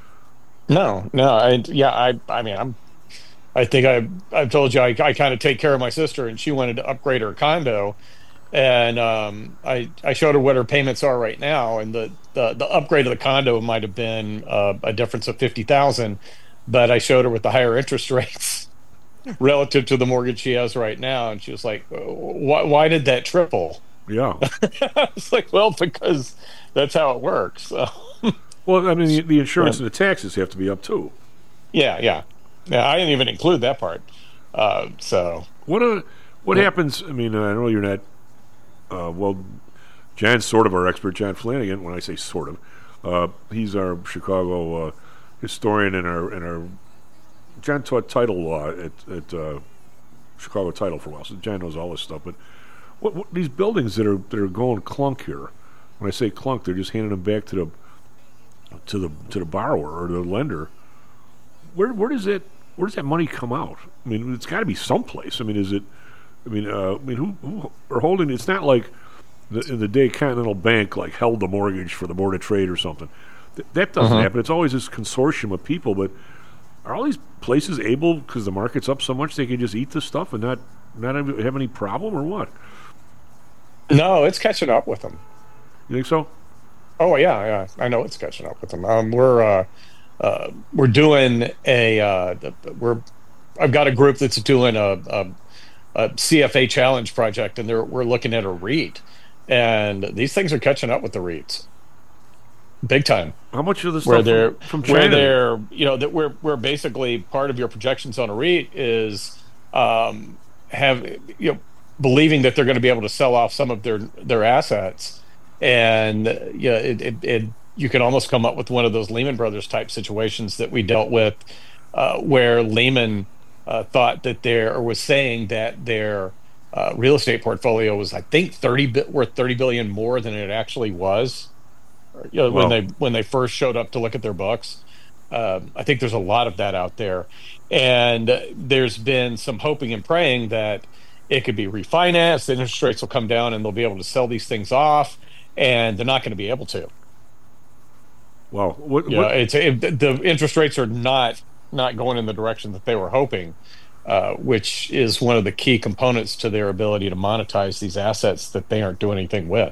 No, no, I yeah, I I mean, I'm I think I I've told you I I kind of take care of my sister, and she wanted to upgrade her condo, and um, I I showed her what her payments are right now, and the the, the upgrade of the condo might have been uh, a difference of fifty thousand, but I showed her with the higher interest rates relative to the mortgage she has right now, and she was like, "Why why did that triple?" Yeah. It's like, well, because that's how it works. So. Well, I mean, the, the insurance and the taxes have to be up too. Yeah, yeah, yeah. I didn't even include that part. Uh, so What uh, what happens? I mean, uh, I know you're not. Uh, well, John's sort of our expert, John Flanagan. When I say sort of, uh, he's our Chicago uh, historian and our and our. John taught title law at at uh, Chicago Title for a while, so John knows all this stuff. But what, what these buildings that are that are going clunk here? When I say clunk, they're just handing them back to the to the to the borrower or the lender. Where where does that where does that money come out? I mean, it's got to be someplace. I mean, is it? I mean, uh, I mean, who, who are holding? It's not like the, in the day Continental Bank like held the mortgage for the Board of Trade or something. Th- that doesn't Uh-huh. happen. It's always this consortium of people. But are all these places able, because the market's up so much, they can just eat this stuff and not not have have any problem or what? no, it's catching up with them. You think so? Oh yeah, yeah. I know it's catching up with them. Um, we're uh, uh, we're doing a uh, we're I've got a group that's doing a, a, a C F A challenge project, and they're we're looking at a REIT, and these things are catching up with the REITs, big time. How much of this Where stuff they're from, from where China? they're you know that we're we're basically part of your projections on a REIT is um, have you know believing that they're going to be able to sell off some of their their assets. And uh, yeah, it, it, it you can almost come up with one of those Lehman Brothers type situations that we dealt with, uh, where Lehman uh, thought that there or was saying that their uh, real estate portfolio was, I think, thirty bit worth thirty billion more than it actually was. You know, Well- when they when they first showed up to look at their books. Uh, I think there's a lot of that out there, and uh, there's been some hoping and praying that it could be refinanced, the interest rates will come down, and they'll be able to sell these things off. And they're not going to be able to. Wow. What, Yeah, what, it's it, the interest rates are not not going in the direction that they were hoping, uh, which is one of the key components to their ability to monetize these assets that they aren't doing anything with.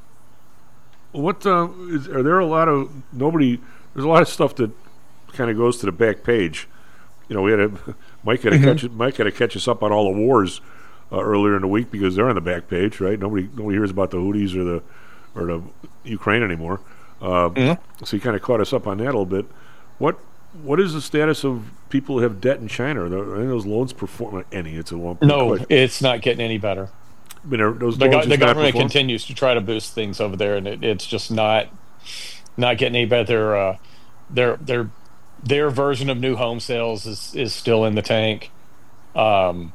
What uh, is, are there a lot of nobody? There's a lot of stuff that kind of goes to the back page. You know, we had a Mike had to Mhm. catch it- Mike had to catch us up on all the wars uh, earlier in the week because they're on the back page, right? Nobody nobody hears about the Houthis or the or the Ukraine anymore. Uh, Mhm. So he kind of caught us up on that a little bit. What what is the status of people who have debt in China? Are, there, are any of those loans perform? Any? It's a long. No, question. it's not getting any better. I mean, are those The, loans go- just the not government perform? continues to try to boost things over there, and it, it's just not not getting any better. Uh, their their their version of new home sales is is still in the tank. Um,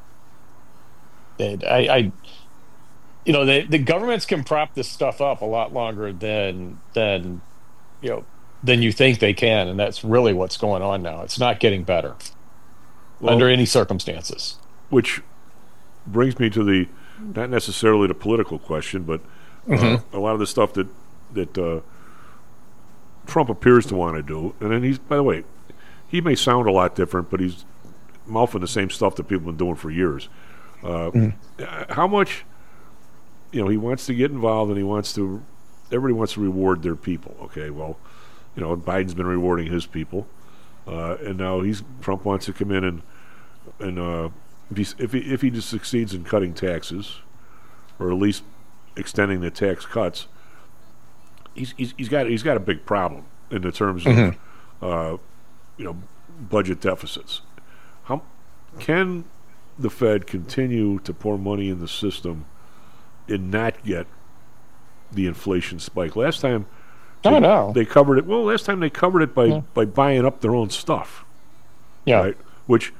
it, I, I you know the the governments can prop this stuff up a lot longer than than you know than you think they can, and that's really what's going on now. It's not getting better Well, under any circumstances. which brings me to the not necessarily the political question, but uh, Mhm. a lot of the stuff that that uh, Trump appears to want to do. And then he's, by the way, he may sound a lot different, but he's mouthing the same stuff that people have been doing for years. Uh, Mhm. uh, How much, you know, he wants to get involved, and he wants to. Everybody wants to reward their people. Okay, well, you know, Biden's been rewarding his people, uh, and now he's Trump wants to come in and and uh, if he if he if he just succeeds in cutting taxes, or at least extending the tax cuts, he's he's, he's got he's got a big problem in the terms of Mhm. uh, you know budget deficits. How can the Fed continue to pour money in the system and not get the inflation spike? Last time, I they, don't know. They covered it. Well, last time they covered it by Yeah. by buying up their own stuff. Yeah. Right? Which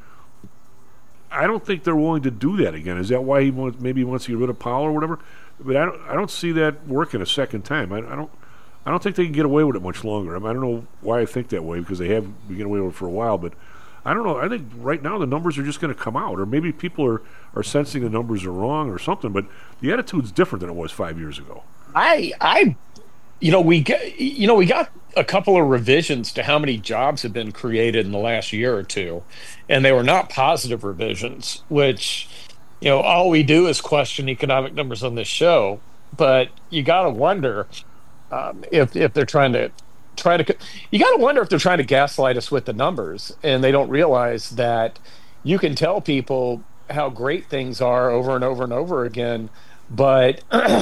I don't think they're willing to do that again. Is that why he wants, maybe he wants to get rid of Powell or whatever? But I don't I don't see that working a second time. I, I don't I don't think they can get away with it much longer. I, mean, I don't know why I think that way, because they have been getting away with it for a while. But I don't know. I think right now the numbers are just going to come out, or maybe people are, are sensing the numbers are wrong or something. But the attitude's different than it was five years ago. I, I, you know, we get, you know, we got a couple of revisions to how many jobs have been created in the last year or two, and they were not positive revisions. Which, you know, all we do is question economic numbers on this show. But you got to wonder um, if if they're trying to try to. You got to wonder if they're trying to gaslight us with the numbers, and they don't realize that you can tell people how great things are over and over and over again, but.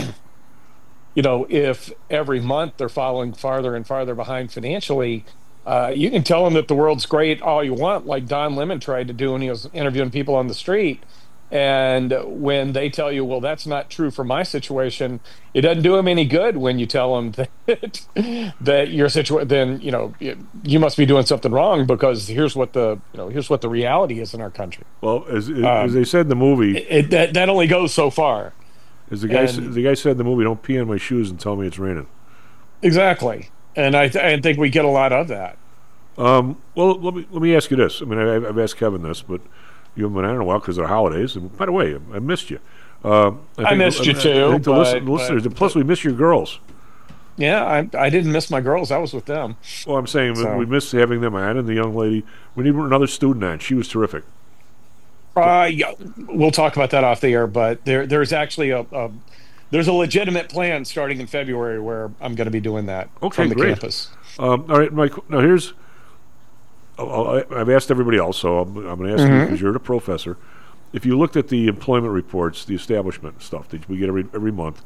You know, if every month they're falling farther and farther behind financially, uh, you can tell them that the world's great all you want, like Don Lemon tried to do when he was interviewing people on the street. And when they tell you, well, that's not true for my situation, it doesn't do them any good when you tell them that, that your situation, then, you know, you must be doing something wrong, because here's what the, you know, here's what the reality is in our country. Well, as, as, Um, as they said in the movie, It, that, that only goes so far. as the guy s- and- the guy said in the movie, "Don't pee on my shoes and tell me it's raining." Exactly. And I, th- I think we get a lot of that. Um, well, let me let me ask you this. I mean, I, I've asked Kevin this, but you haven't been on in a while because of the holidays. And by the way, I missed you. Um, I missed you I too, think the but- listen, listeners, but- plus we miss your girls. Yeah, I, I didn't miss my girls. I was with them. Well, I'm saying So- we missed having them on, and the young lady. We need another student on. She was terrific. Uh, yeah, we'll talk about that off the air, but there there's actually a, a there's a legitimate plan starting in February where I'm going to be doing that Okay, from the great. campus. Um, all right, Mike. Now here's. I'll, I'll, I've asked everybody else, so I'm, I'm going to ask you Mhm. because you're the professor. If you looked at the employment reports, the establishment stuff that we get every every month,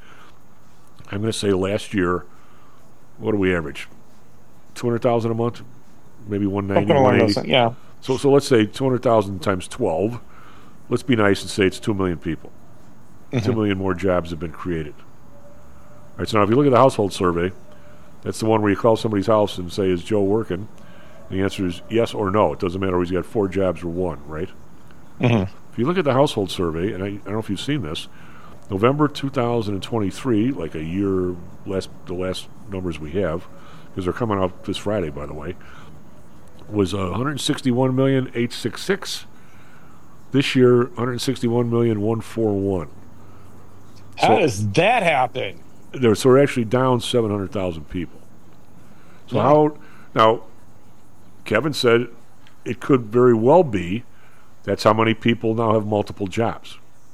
I'm going to say last year, what do we average? Two hundred thousand a month, maybe one ninety, Something along one those eighty. lines, yeah. So so let's say two hundred thousand times twelve. Let's be nice and say it's two million people. Two Mhm. million more jobs have been created. All right. So now, if you look at the household survey, that's the one where you call somebody's house and say, "Is Joe working?" And the answer is yes or no. It doesn't matter if he's got four jobs or one, right? Mhm. If you look at the household survey, and I, I don't know if you've seen this, November two thousand twenty-three, like a year last, the last numbers we have, because they're coming out this Friday, by the way, was uh, one hundred sixty-one million eight hundred sixty-six. This year, one hundred sixty-one million one hundred forty-one. How does that happen? They're, so we're actually down seven hundred thousand people. So Yeah. how now? Kevin said it could very well be that's how many people now have multiple jobs.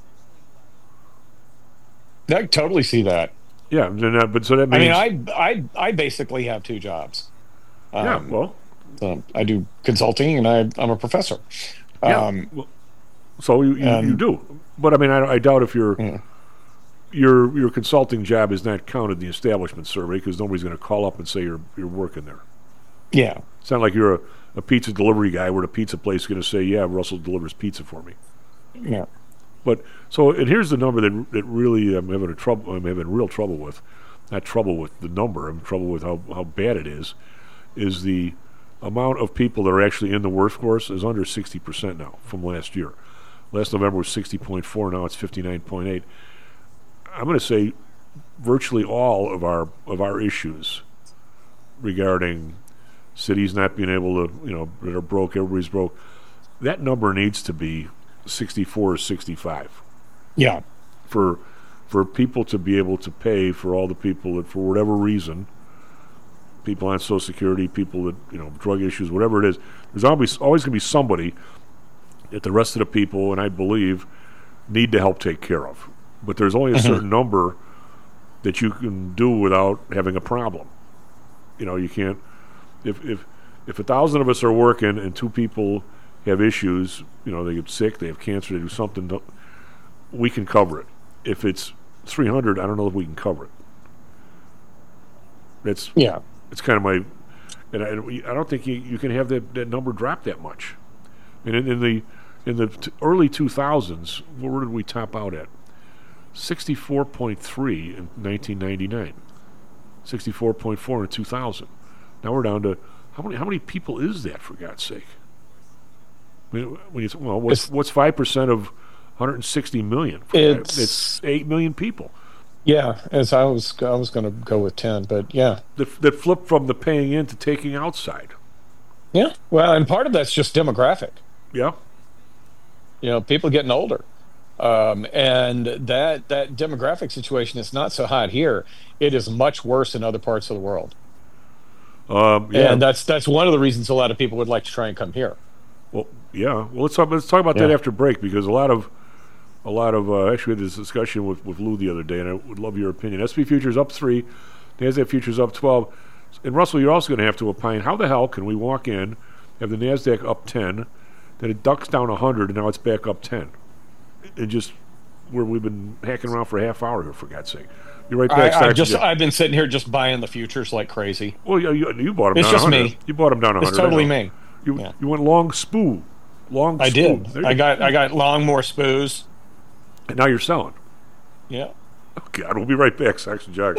I totally see that. Yeah, then that, but so that I means mean, I I I basically have two jobs. yeah, Um, well, so I do consulting and I I'm a professor. yeah, Um, well, so you, you, you and- do, but I mean, I, I doubt if your Yeah. your your consulting job is not counted in the establishment survey because nobody's going to call up and say you're you're working there. yeah. It's not like you're a, a pizza delivery guy where the pizza place is going to say, yeah, Russell delivers pizza for me. Yeah. But so, and here's the number that that really I'm having a trouble. I'm having real trouble with, not trouble with the number. I'm trouble with how, how bad it is. Is the amount of people that are actually in the workforce is under sixty percent now from last year. Last November was sixty point four. Now it's fifty-nine point eight. I'm going to say virtually all of our of our issues regarding cities not being able to, you know, that are broke, everybody's broke. That number needs to be sixty-four or sixty-five Yeah. for for people to be able to pay for all the people that, for whatever reason, people on Social Security, people that, you know, drug issues, whatever it is, there's always always going to be somebody that the rest of the people, and I believe, need to help take care of. But there's only a Mhm. certain number that you can do without having a problem. You know, you can't. If if if a thousand of us are working and two people have issues, you know, they get sick, they have cancer, they do something, to, we can cover it. If it's three hundred, I don't know if we can cover it. That's Yeah. it's kind of my And I, and I don't think you, you can have that, that number drop that much. I mean, in, in the in the t- early two thousands, where did we top out at? sixty-four point three in nineteen ninety-nine. sixty-four point four in two thousand. Now we're down to how many? How many people is that, for God's sake? I mean, when you, well, what's It's- what's five percent of one hundred sixty million? It's- it's eight million people Yeah, as I was I was going to go with ten, but yeah. that that flip from the paying in to taking outside. Yeah. Well, and part of that's just demographic. Yeah. You know, people getting older. Um, and that that demographic situation is not so hot here. It is much worse in other parts of the world. Um, yeah. And that's that's one of the reasons a lot of people would like to try and come here. Well, yeah. Well, let's talk. Let's talk about that Yeah. after break, because a lot of, a lot of. Uh, actually, we had this discussion with, with Lou the other day, and I would love your opinion. S and P futures up three, Nasdaq futures up twelve, and Russell, you're also going to have to opine. How the hell can we walk in, have the Nasdaq up ten, then it ducks down a hundred, and now it's back up ten, and just where we've been hacking around for a half hour here, for God's sake. You're right back. I, I Stocks just again. I've been sitting here just buying the futures like crazy. Well, you, you, you bought them It's down just one hundred. me. You bought them down one hundred. It's totally I know. me. You Yeah. you went long spoo, long. I spoo. did. There you I go. got I got long more spoos. And now you're selling. Yeah. Oh, God, we'll be right back, Stocks and Jocks.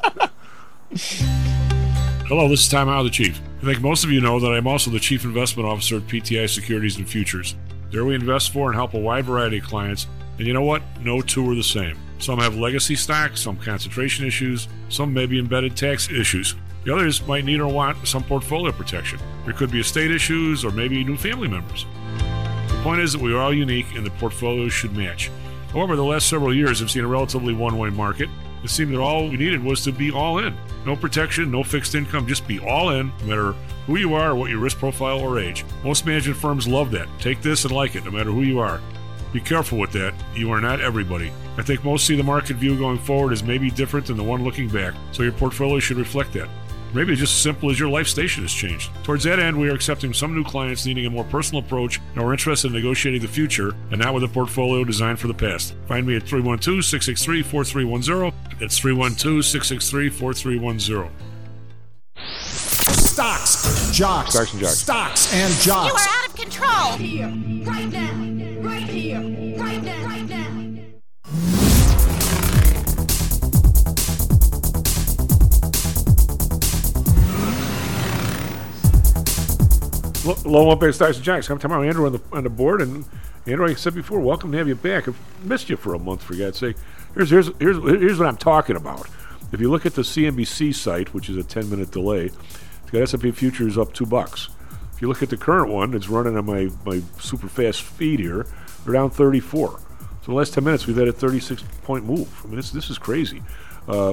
Hello, this is Tom Howe, the Chief. I think most of you know that I'm also the Chief Investment Officer at P T I Securities and Futures. There we invest for and help a wide variety of clients, and you know what? No two are the same. Some have legacy stocks, some concentration issues, some may be embedded tax issues. The others might need or want some portfolio protection. There could be estate issues or maybe new family members. The point is that we are all unique and the portfolios should match. However, the last several years have seen a relatively one-way market. It seemed that all we needed was to be all in. No protection, no fixed income, just be all in, no matter who you are or what your risk profile or age. Most management firms love that. Take this and like it, no matter who you are. Be careful with that. You are not everybody. I think most see the market view going forward as maybe different than the one looking back, so your portfolio should reflect that. Maybe it's just as simple as your life station has changed. Towards that end, we are accepting some new clients needing a more personal approach and are interested in negotiating the future and not with a portfolio designed for the past. Find me at three one two, six six three, four three one zero. That's three one two, six six three, four three one zero. Stocks, jocks, Stocks and jocks. Stocks and jocks. You are out of control. Here, right now, right here, right now, right now. Low one back Stocks and Jocks. I'm talking about Andrew on the on the board, and Andrew, like I said before, welcome to have you back. I've missed you for a month, for God's sake. Here's here's here's here's what I'm talking about. If you look at the C N B C site, which is a ten minute delay, it's got S and P futures up two bucks. If you look at the current one, it's running on my my super fast feed here. They're down thirty-four. So the last ten minutes, we've had a thirty-six point move. I mean, this this is crazy. Uh,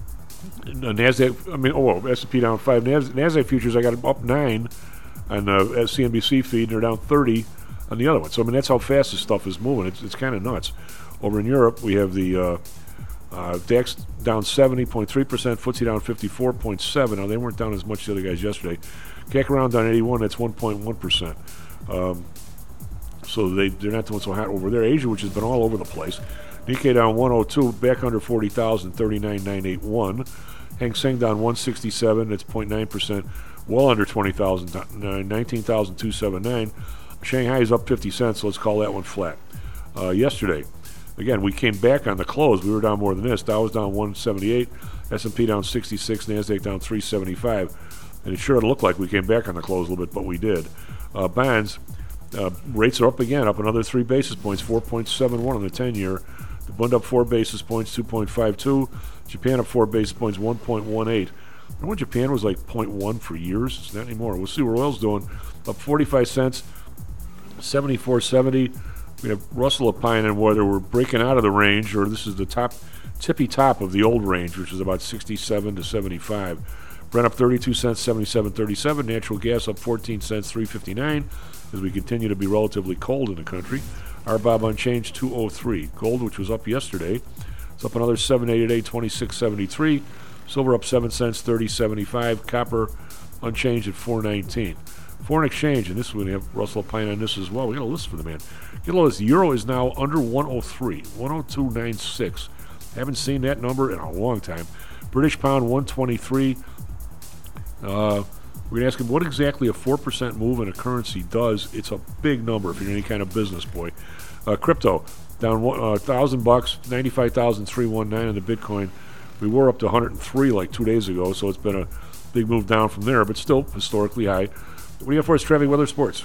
Nasdaq, I mean, oh, well, S and P down five. Nas, Nasdaq futures, I got them up nine on the C N B C feed, and they're down thirty on the other one. So, I mean, that's how fast this stuff is moving. It's, it's kind of nuts. Over in Europe, we have the uh, uh, DAX down seventy point three percent, F T S E down fifty-four point seven. Now, they weren't down as much as the other guys yesterday. C A C around down eighty-one, that's one point one percent. Um, so they, they're not doing so hot over there. Asia, which has been all over the place. Nikkei down one oh two, back under forty thousand, thirty-nine nine eighty-one. Hang Seng down one sixty-seven, that's zero point nine percent. Well under twenty thousand, nineteen thousand two hundred seventy-nine. Shanghai is up fifty cents, so let's call that one flat. Uh, yesterday, again, we came back on the close. We were down more than this. Dow was down one seventy-eight, S and P down sixty-six, Nasdaq down three seventy-five. And it sure looked like we came back on the close a little bit, but we did. Uh, bonds, uh, rates are up again, up another three basis points, four point seven one on the ten-year. The Bund up four basis points, two point five two. Japan up four basis points, one point one eight. Remember when Japan was like zero point one for years? It's not anymore. We'll see what oil's doing. Up forty-five cents, seventy-four seventy. We have Russell opining whether we're breaking out of the range or this is the top, tippy top of the old range, which is about sixty-seven to seventy-five. Brent up thirty-two cents, seventy-seven thirty-seven. Natural gas up fourteen cents, three fifty-nine, as we continue to be relatively cold in the country. R B O B unchanged, two oh three. Gold, which was up yesterday, it's up another seven eighty-eight, twenty-six seventy-three. Silver up seven cents, thirty seventy-five. Copper unchanged at four nineteen. Foreign exchange, and this we're going to have Russell opine on this as well. We got a list for the man. Get a look, the euro is now under one oh three, one oh two ninety-six. Haven't seen that number in a long time. British pound one twenty-three. Uh, We're going to ask him what exactly a four percent move in a currency does. It's a big number if you're any kind of business boy. Uh, crypto, down one uh, thousand bucks, ninety-five thousand three hundred nineteen on the Bitcoin. We were up to one hundred three like two days ago, so it's been a big move down from there, but still historically high. What do you have for us, traffic, weather, sports?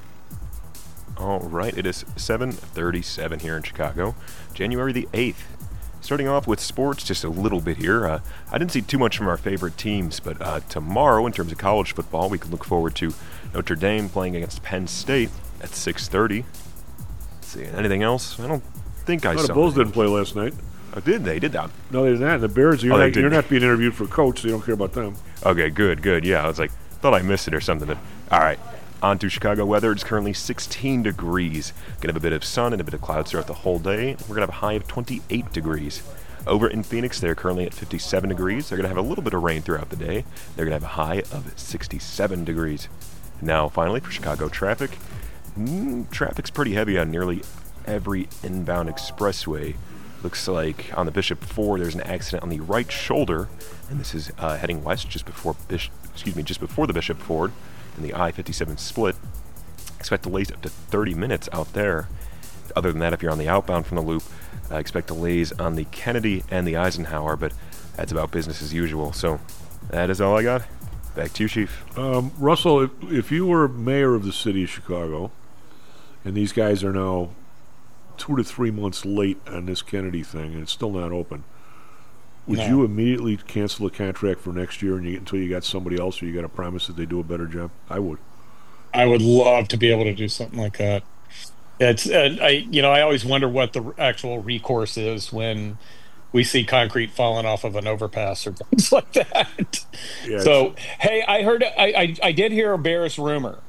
All right, it is seven thirty-seven here in Chicago, January the eighth. Starting off with sports just a little bit here. Uh, I didn't see too much from our favorite teams, but uh, tomorrow, in terms of college football, we can look forward to Notre Dame playing against Penn State at six thirty. Let's see, anything else? I don't think I no, saw. The Bulls anything. didn't play last night. Oh, did they? Did that? No, they did not. The Bears, you're, Oh, they not, you're didn't. not being interviewed for coach, so you don't care about them. Okay, good, good. Yeah, I was like, thought I missed it or something. But, all right, on to Chicago weather. It's currently sixteen degrees. Gonna have a bit of sun and a bit of clouds throughout the whole day. We're gonna have a high of twenty-eight degrees. Over in Phoenix, they're currently at fifty-seven degrees. They're gonna have a little bit of rain throughout the day. They're gonna have a high of sixty-seven degrees. Now, finally, for Chicago traffic, mm, traffic's pretty heavy on nearly every inbound expressway. Looks like on the Bishop four, there's an accident on the right shoulder, and this is uh, heading west just before Bish- excuse me, just before the Bishop Ford and the I fifty-seven split. Expect delays up to thirty minutes out there. Other than that, if you're on the outbound from the loop, uh, expect delays on the Kennedy and the Eisenhower, but that's about business as usual. So that is all I got. Back to you, Chief. Um, Russell, if, if you were mayor of the city of Chicago, and these guys are now two to three months late on this Kennedy thing, and it's still not open, would No. you immediately cancel the contract for next year and you, until you got somebody else, or you got to promise that they do a better job? I would. I would love to be able to do something like that. It's, uh, I, you know, I always wonder what the actual recourse is when we see concrete falling off of an overpass or things like that. Yeah, So, hey, I heard, I, I, I did hear a Bears rumor.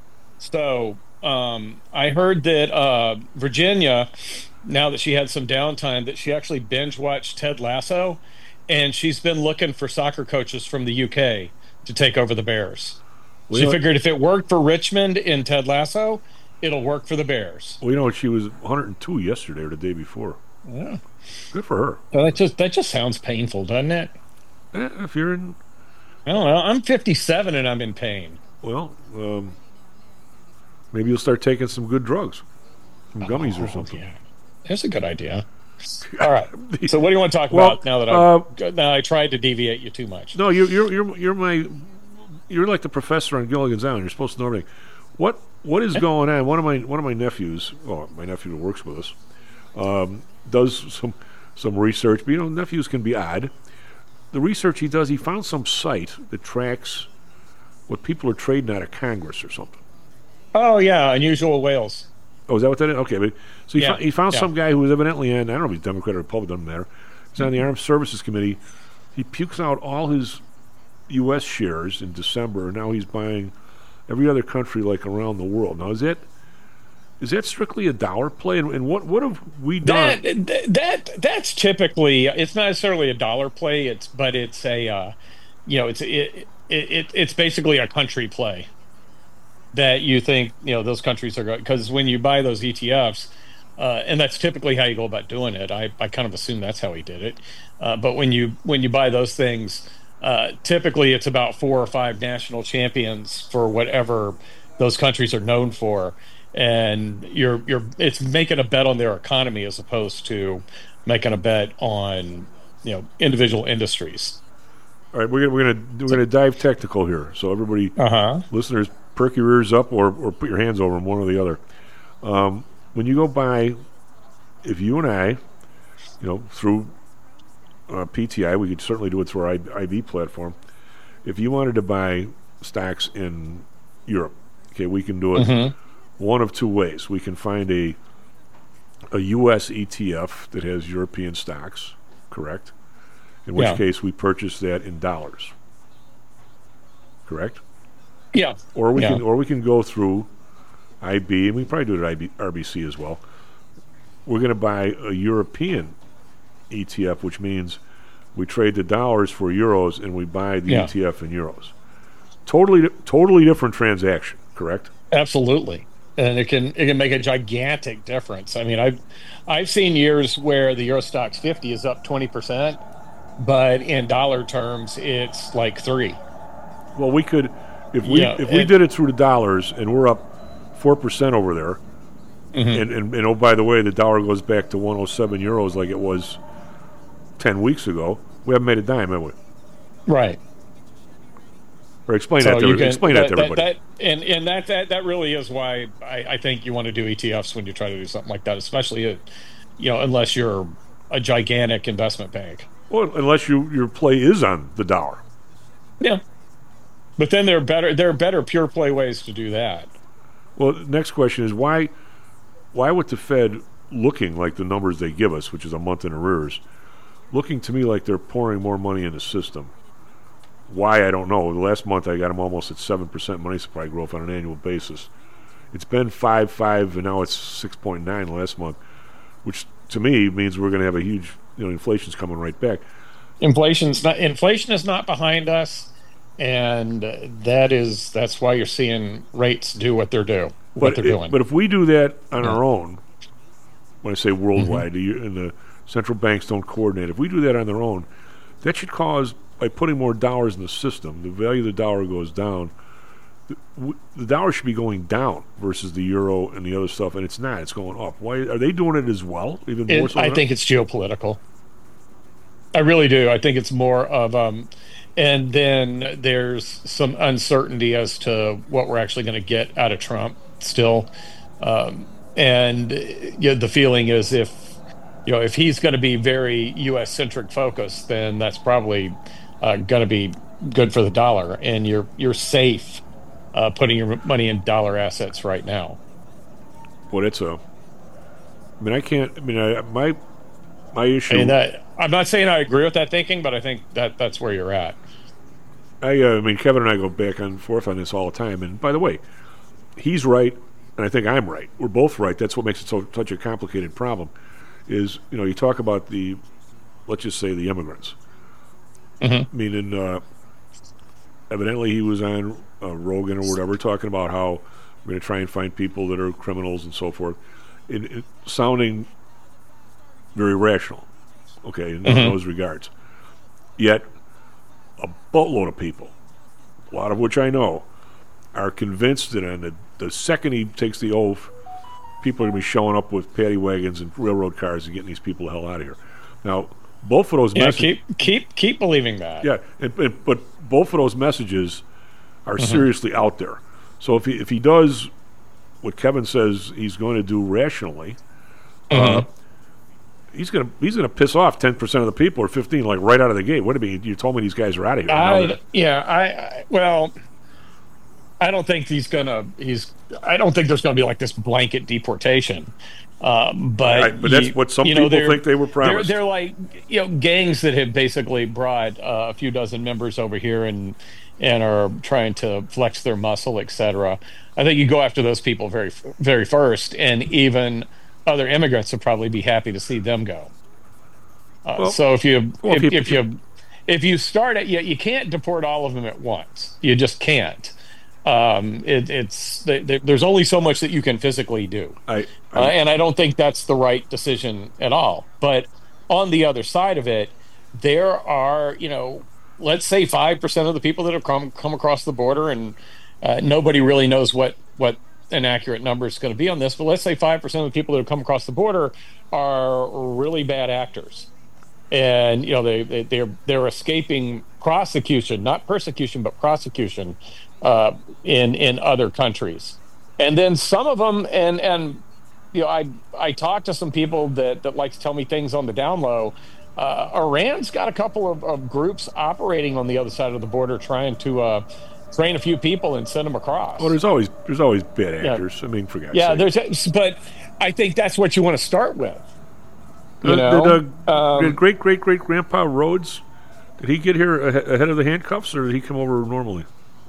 So, um, I heard that uh, Virginia, now that she had some downtime, that she actually binge watched Ted Lasso, and she's been looking for soccer coaches from the U K to take over the Bears. Well, She you know- figured if it worked for Richmond in Ted Lasso, it'll work for the Bears. Well, you know, she was one hundred two yesterday or the day before. Yeah. Good for her. So that just that just sounds painful, doesn't it? Eh, if you're in, I don't know. I'm fifty-seven and I'm in pain. well, um, maybe you'll start taking some good drugs, some gummies or something. Yeah, that's a good idea. All right. So what do you want to talk Well, about now that I uh, now I tried to deviate you too much? No, you're you're you're you're my you're like the professor on Gilligan's Island. You're supposed to know everything. What what is going on? One of my one of my nephews, oh, my nephew who works with us, um, does some some research. But you know, nephews can be odd. The research he does, he found some site that tracks what people are trading out of Congress or something. Oh yeah, unusual whales. Oh, is that what that is? Okay, but so he, Yeah, fo- he found yeah. some guy who was evidently in, I don't know if he's Democrat or Republican, doesn't matter. He's on the Armed Services Committee. He pukes out all his U S shares in December, and now he's buying every other country like around the world. Now, is that is that strictly a dollar play? And, and what what have we done? That that that's typically it's not necessarily a dollar play. It's but it's a uh, you know it's it, it, it it's basically a country play that you think you know those countries are going because when you buy those E T Fs. Uh, and that's typically how you go about doing it. I, I kind of assume that's how he did it. Uh, but when you when you buy those things, uh, typically it's about four or five national champions for whatever those countries are known for, and you're you're it's making a bet on their economy as opposed to making a bet on you know individual industries. All right, we're gonna we're gonna we're gonna dive technical here. So everybody, Uh-huh. listeners, perk your ears up or or put your hands over them, one or the other. Um, when you go buy, if you and I, you know, through uh, P T I, we could certainly do it through our I- IV platform. If you wanted to buy stocks in Europe, okay, we can do it Mhm. one of two ways. We can find a a U S E T F that has European stocks, correct? In which Yeah. case we purchase that in dollars, correct? Yeah. Or we Yeah. can or we can go through I B, and we can probably do it at I B, R B C as well. We're going to buy a European E T F, which means we trade the dollars for euros and we buy the Yeah. E T F in euros. Totally, totally different transaction, correct? Absolutely, and it can it can make a gigantic difference. I mean, I've I've seen years where the Eurostox fifty is up twenty percent, but in dollar terms, it's like three. Well, we could if we Yeah, if we and- did it through the dollars and we're up four percent over there, Mhm. and, and and oh by the way, the dollar goes back to one oh seven euros like it was ten weeks ago. We haven't made a dime, have we? Right. Or explain So that to you every- can- explain that, to everybody. That, and and that, that that really is why I, I think you want to do E T Fs when you try to do something like that, especially uh, you know unless you're a gigantic investment bank. Well, unless you your play is on the dollar. Yeah. But then there are better there are better pure play ways to do that. Well, next question is why why with the Fed looking like the numbers they give us, which is a month in arrears, looking to me like they're pouring more money in the system? Why, I don't know. The last month I got them almost at seven percent money supply growth on an annual basis. It's been five, five, and now it's six point nine last month, which to me means we're going to have a huge, you know, inflation's coming right back. Inflation's not inflation is not behind us, and that is that's why you're seeing rates do what they're do what But they're it- doing. But if we do that on our own, when I say worldwide, the- and the central banks don't coordinate, if we do that on their own, that should cause, by putting more dollars in the system, the value of the dollar goes down. The, w- the dollar should be going down versus the euro and the other stuff, and it's not. It's going up. Why are they doing it as well? Even more It, so. I than think it's geopolitical. I really do. I think it's more of um, and then there's some uncertainty as to what we're actually going to get out of Trump still, um, and you know, the feeling is if you know if he's going to be very U S centric focused, then that's probably uh, going to be good for the dollar, and you're you're safe uh, putting your money in dollar assets right now. Well, it's a. I mean, I can't. I mean, I, my my issue. I mean, that, I'm not saying I agree with that thinking, but I think that that's where you're at. I, uh, I mean, Kevin and I go back and forth on this all the time. And by the way, he's right, and I think I'm right. We're both right. That's what makes it so such a complicated problem. Is you know you talk about the, let's just say the immigrants. Mm-hmm. Meaning, uh, evidently he was on uh, Rogan or whatever talking about how we're going to try and find people that are criminals and so forth. It, it sounding very rational, okay, in Mhm. those regards. Yet, a boatload of people, a lot of which I know, are convinced that on the, the second he takes the oath, people are going to be showing up with paddy wagons and railroad cars and getting these people the hell out of here. Now, both of those Yeah, messages... keep keep keep believing that. Yeah, and, and, but both of those messages are Mhm. seriously out there. So if he, if he does what Kevin says he's going to do rationally, uh, Mhm. he's going to he's going to piss off ten percent of the people or fifteen, like right out of the gate. What do you mean? You told me these guys are out of here. Now I they're- yeah I, I well, I don't think he's gonna he's I don't think there's gonna be like this blanket deportation. Um, but Right, but that's you- what some you know, people they're- think they were they're- promised. They're, like you know gangs that have basically brought uh, a few dozen members over here and and are trying to flex their muscle, et cetera. I think you go after those people very very first, and even other immigrants would probably be happy to see them go. Uh, Well, so if you well, if, people- if you if you start it, you, you can't deport all of them at once. You just can't. Um, it, it's th- th- there's only so much that you can physically do, I, uh, and I don't think that's the right decision at all. But on the other side of it, there are you know, let's say five percent of the people that have come come across the border, and uh, nobody really knows what what an accurate number is going to be on this. But let's say five percent of the people that have come across the border are really bad actors. And you know they, they they're they're escaping prosecution, not persecution, but prosecution uh, in in other countries. And then some of them, and and you know, I I talked to some people that that like to tell me things on the down low. Uh, Iran's got a couple of, of groups operating on the other side of the border, trying to uh, train a few people and send them across. well, there's always there's always bad Yeah. actors. I mean, for God's Yeah, sake. there's, but I think that's what you want to start with. You Uh, know, did, uh, Um, did great great great grandpa Rhodes? Did he get here ahe- ahead of the handcuffs, or did he come over normally?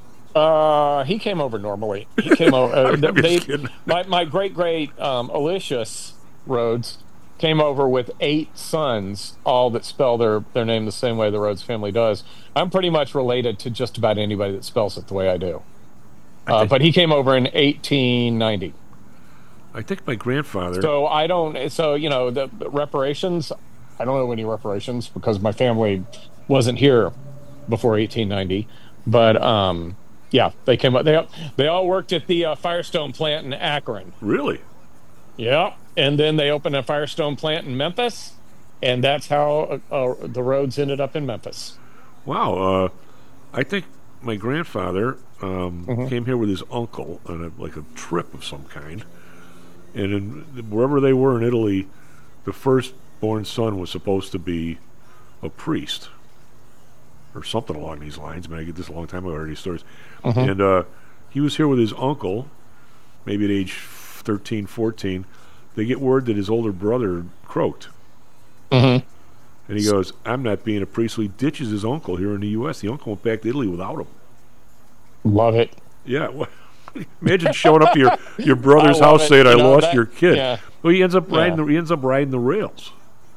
Uh, he came over normally. He came over. Uh, I'm just they, kidding. my my great great um, Aloysius Rhodes came over with eight sons, all that spell their their name the same way the Rhodes family does. I'm pretty much related to just about anybody that spells it the way I do. Uh, but he came over in eighteen ninety. I think my grandfather. So I don't. So you know the, the reparations. I don't know any reparations because my family wasn't here before eighteen ninety. But um, Yeah, they came up. They all, they all worked at the uh, Firestone plant in Akron. Really? Yeah, and then they opened a Firestone plant in Memphis, and that's how uh, uh, the Rhodes ended up in Memphis. Wow. Uh, I think my grandfather um, Mhm. came here with his uncle on a, like a trip of some kind, and in, wherever they were in Italy, the firstborn son was supposed to be a priest or something along these lines. I mean, I get this a long time ago. I heard these stories. Mhm. And uh, he was here with his uncle, maybe at age thirteen, fourteen. They get word that his older brother croaked. Mm-hmm. And he goes, I'm not being a priest. So he ditches his uncle here in the U S The uncle went back to Italy without him. Love it. Yeah. Well, imagine showing up to your, your brother's I love house it. saying, I You know, lost that- your kid. yeah. Well, he ends up Yeah. riding the, he ends up riding the rails.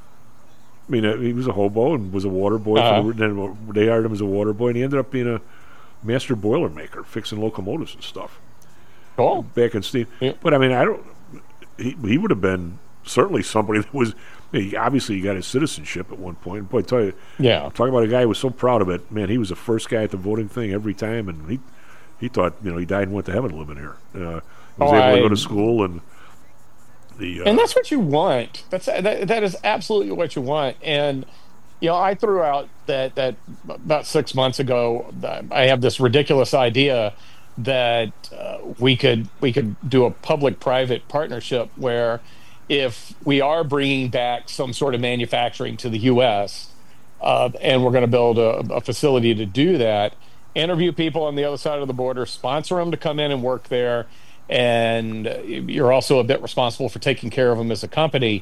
I mean, uh, he was a hobo and was a water boy. Uh-huh. For the, then they hired him as a water boy, and he ended up being a master boiler maker, fixing locomotives and stuff. Cool. Back in steam. Yeah. But I mean, I don't. He he would have been certainly somebody that was. I mean, obviously, he got his citizenship at one point. Boy, I tell you, Yeah. talk about a guy who was so proud of it. Man, he was the first guy at the voting thing every time, and he he thought, you know, he died and went to heaven living here. Uh, he was Oh, able to go I- to school and the. Uh, And that's what you want. That's that, that is absolutely what you want. And you know, I threw out that that about six months ago. that I have this ridiculous idea that uh, we could we could do a public-private partnership where, if we are bringing back some sort of manufacturing to the U S uh, and we're going to build a, a facility to do that, interview people on the other side of the border, sponsor them to come in and work there, and you're also a bit responsible for taking care of them as a company.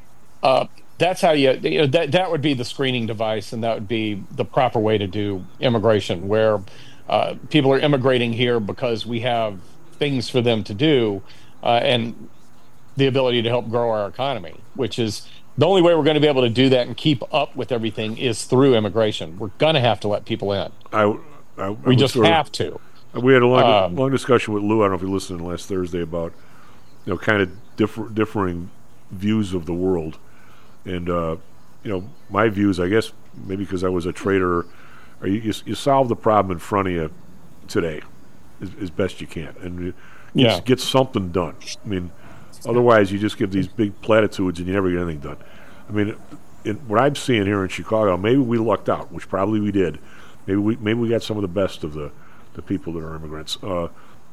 Uh, that's how you, you know, that that would be the screening device, and that would be the proper way to do immigration, where uh, people are immigrating here because we have things for them to do, uh, and the ability to help grow our economy, which is the only way we're going to be able to do that and keep up with everything is through immigration. We're going to have to let people in. I, I, I We was just sort of- have to. We had a long, Um, long discussion with Lou. I don't know if you listened last Thursday about, you know, kind of differ, differing views of the world, and uh, you know, my views. I guess maybe because I was a trader, or you, you, you solve the problem in front of you today as, as best you can, and you, Yeah. get, get something done. I mean, otherwise you just give these big platitudes and you never get anything done. I mean, in, what I'm seeing here in Chicago, maybe we lucked out, which probably we did. Maybe we maybe we got some of the best of the. the people that are immigrants. Uh,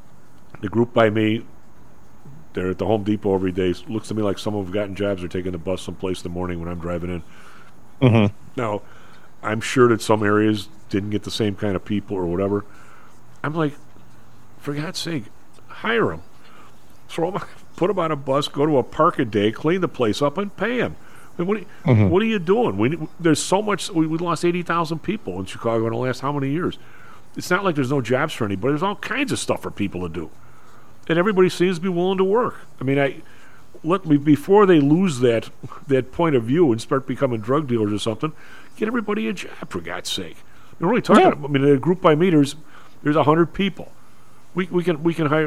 the group by me, they're at the Home Depot every day. Looks to me like some of them have gotten jobs. They're taking the bus someplace in the morning when I'm driving in. Mm-hmm. Now, I'm sure that some areas didn't get the same kind of people or whatever. I'm like, for God's sake, hire them. Throw them, put them on a bus, go to a park a day, clean the place up, and pay them. I mean, what, are you, Mhm. what are you doing? We, there's so much. We, we lost eighty thousand people in Chicago in the last how many years? It's not like there's no jobs for anybody. There's all kinds of stuff for people to do, and everybody seems to be willing to work. I mean, I let me before they lose that that point of view and start becoming drug dealers or something. Get everybody a job, for God's sake. We're only talking. Yeah. I mean, a group by me, there's there's a hundred people. We we can we can hire.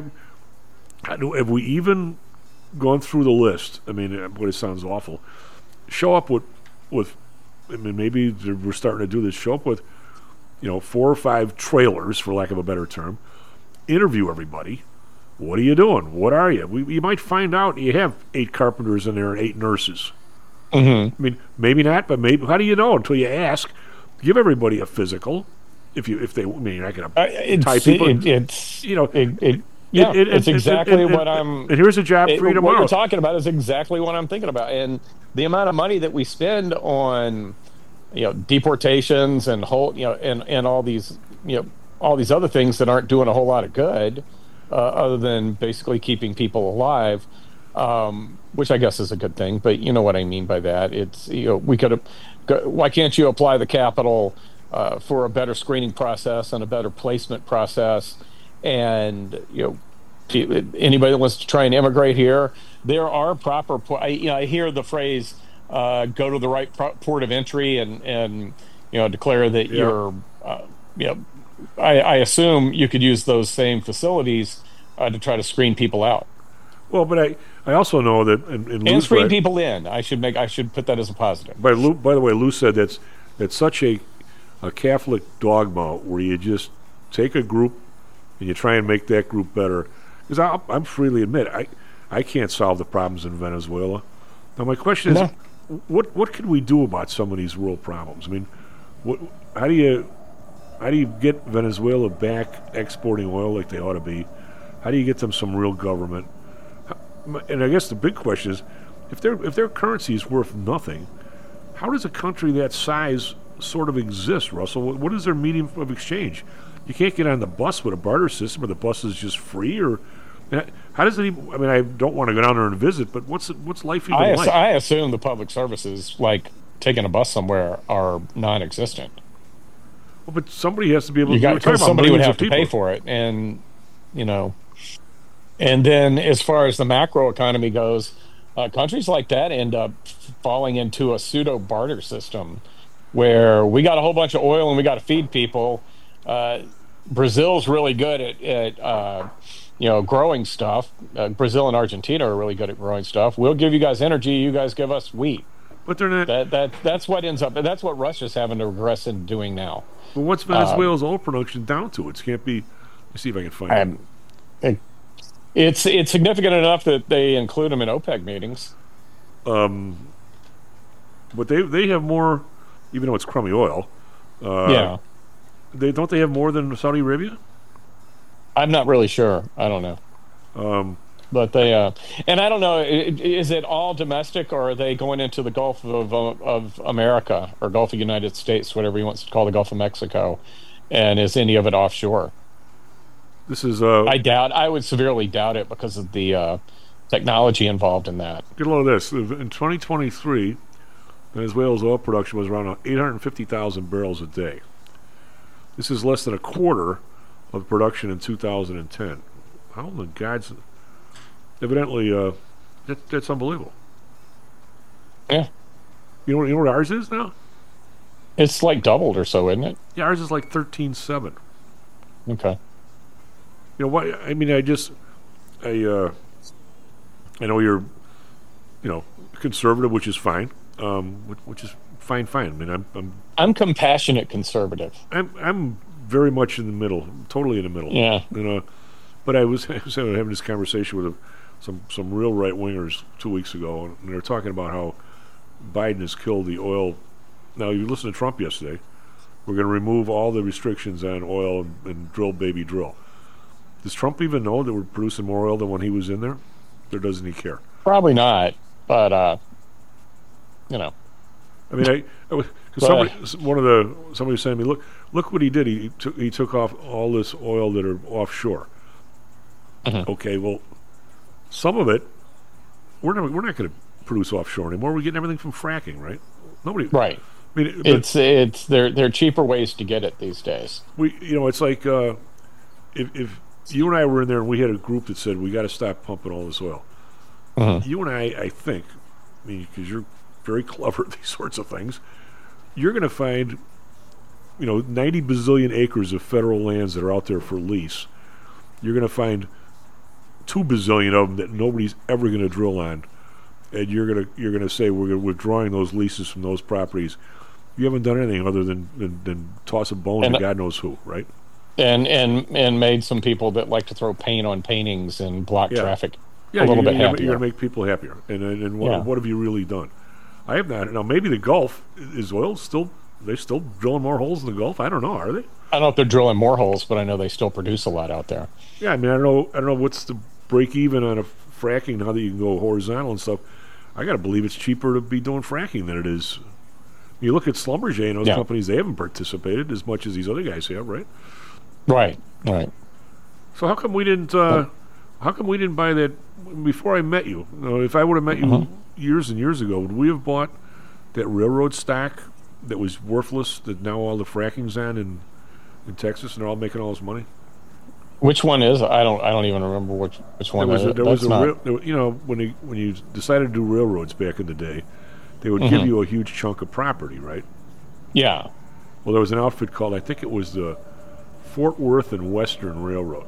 I don't- Have we even gone through the list? I mean, uh, boy, it sounds awful. Show up with with. I mean, maybe they're- we're starting to do this. Show up with, you know, four or five trailers, for lack of a better term. Interview everybody. What are you doing? What are you? We, you might find out you have eight carpenters in there and eight nurses. Mm-hmm. I mean, maybe not, but maybe. How do you know until you ask? Give everybody a physical. If you, if they, I mean, you're not going Uh, to it's, tie people. it, it's you know, it, it, yeah, it- it- it's it- exactly and- and- what I'm. and here's a job it- for you What tomorrow. you're talking about is exactly what I'm thinking about, and the amount of money that we spend on, you know, deportations and whole, you know, and and all these, you know, all these other things that aren't doing a whole lot of good, uh, other than basically keeping people alive. Um, which I guess is a good thing, but you know what I mean by that. It's, you know, we could have. Why can't you apply the capital uh, for a better screening process and a better placement process? And you know, pe- anybody that wants to try and immigrate here, there are proper. po- I, you know, I hear the phrase uh, "go to the right pro- port of entry" and and you know, declare that Yeah. you're. Uh, you know, I, I assume you could use those same facilities uh, to try to screen people out. Well, but I, I also know that in, in And Lou's screen right- people in. I should make. I should put that as a positive. By, Lou, by the way, Lou said that's that's such a a Catholic dogma where you just take a group and you try and make that group better. Because I'll, I'm freely admit, I, I can't solve the problems in Venezuela. Now my question is, No. what what can we do about some of these world problems? I mean, what, how do you how do you get Venezuela back exporting oil like they ought to be? How do you get them some real government? How- And I guess the big question is, if their if their currency is worth nothing, how does a country that size sort of exist, Russell? What, what is their medium of exchange? You can't get on the bus with a barter system, or the bus is just free, or and how does it even? I mean, I don't want to go down there and visit, but what's it, what's life even I, ass- like? I assume the public services, like taking a bus somewhere, are non-existent. Well, but somebody has to be able You to. got we're talking because about somebody would millions have of to pay people. for it, and you know. And then, as far as the macro economy goes, uh, countries like that end up falling into a pseudo barter system, where we got a whole bunch of oil and we got to feed people. Uh, Brazil's really good at, at uh, you know, growing stuff. Uh, Brazil and Argentina are really good at growing stuff. We'll give you guys energy. You guys give us wheat. But they're not. That that that's what ends up. That's what Russia's having to regress into doing now. But what's Venezuela's oil production down to? It can't be. Let me see if I can find it. Um, it- It's it's significant enough that they include them in OPEC meetings. Um, but they they have more, even though it's crummy oil. Uh, Yeah. They don't they have more than Saudi Arabia? I'm not really sure. I don't know. Um, but they uh, and I don't know. i- Is it all domestic, or are they going into the Gulf of of America or Gulf of United States, whatever he wants to call the Gulf of Mexico, and is any of it offshore? This is. Uh, I doubt. I would severely doubt it because of the uh, technology involved in that. Get a load of this. In twenty twenty-three, Venezuela's oil production was around eight hundred fifty thousand barrels a day. This is less than a quarter of production in two thousand ten. How in the God's... Evidently, uh, that, that's unbelievable. Yeah. You know, what- you know what ours is now? It's like doubled or so, isn't it? Yeah, ours is like thirteen seven. Okay. You know what? I mean, I just, I, uh, I know you're, you know, conservative, which is fine, um, which, which is fine, fine. I mean, I'm, I'm, I'm compassionate conservative. I'm, I'm very much in the middle, totally in the middle. Yeah. You know, but I was, I was having this conversation with a, some, some real right wingers two weeks ago, and they were talking about how Biden has killed the oil. Now, you listened to Trump yesterday. We're going to remove all the restrictions on oil and, and drill, baby, drill. Does Trump even know that we're producing more oil than when he was in there? Or doesn't he care? Probably not, but uh, you know. I mean, I, I was, cause somebody, one of the somebody was saying to me, look, look what he did. He took he took off all this oil that are offshore. Mm-hmm. Okay, well, some of it we're not we're not going to produce offshore anymore. We're getting everything from fracking, right? Nobody, right? I mean, it's it's there. There are cheaper ways to get it these days. We, you know, it's like uh, if if you and I were in there and we had a group that said we got to stop pumping all this oil. Mm-hmm. You and I, I think, I mean, because you're very clever at these sorts of things, you're going to find, you know, ninety bazillion acres of federal lands that are out there for lease. You're going to find two bazillion of them that nobody's ever going to drill on, and you're going to you're going to say we're withdrawing those leases from those properties. You haven't done anything other than than, than toss a bone and to God knows who, right? And and and made some people that like to throw paint on paintings and block Yeah. traffic Yeah, a little you're, bit you're, happier. You're going to make people happier. And and, and what, Yeah. what have you really done? I have not. Now, maybe the Gulf, is oil still, they still drilling more holes in the Gulf? I don't know. Are they? I don't know if they're drilling more holes, but I know they still produce a lot out there. Yeah, I mean, I don't know. I don't know what's the break even on a fracking now that you can go horizontal and stuff. I got to believe it's cheaper to be doing fracking than it is. You look at Schlumberger and those Yeah. companies; they haven't participated as much as these other guys have, right? Right, right. So how come we didn't? Uh, how come we didn't buy that before I met you? You know, if I would have met you Mhm. years and years ago, would we have bought that railroad stock that was worthless? That now all the fracking's on in in Texas, and they're all making all this money. Which one is? I don't. I don't even remember which which one. There was that a, is. there was That's a not- rail, there, you know when you when you decided to do railroads back in the day, they would give Mhm. you a huge chunk of property, right? Yeah. Well, there was an outfit called, I think it was the Fort Worth and Western Railroad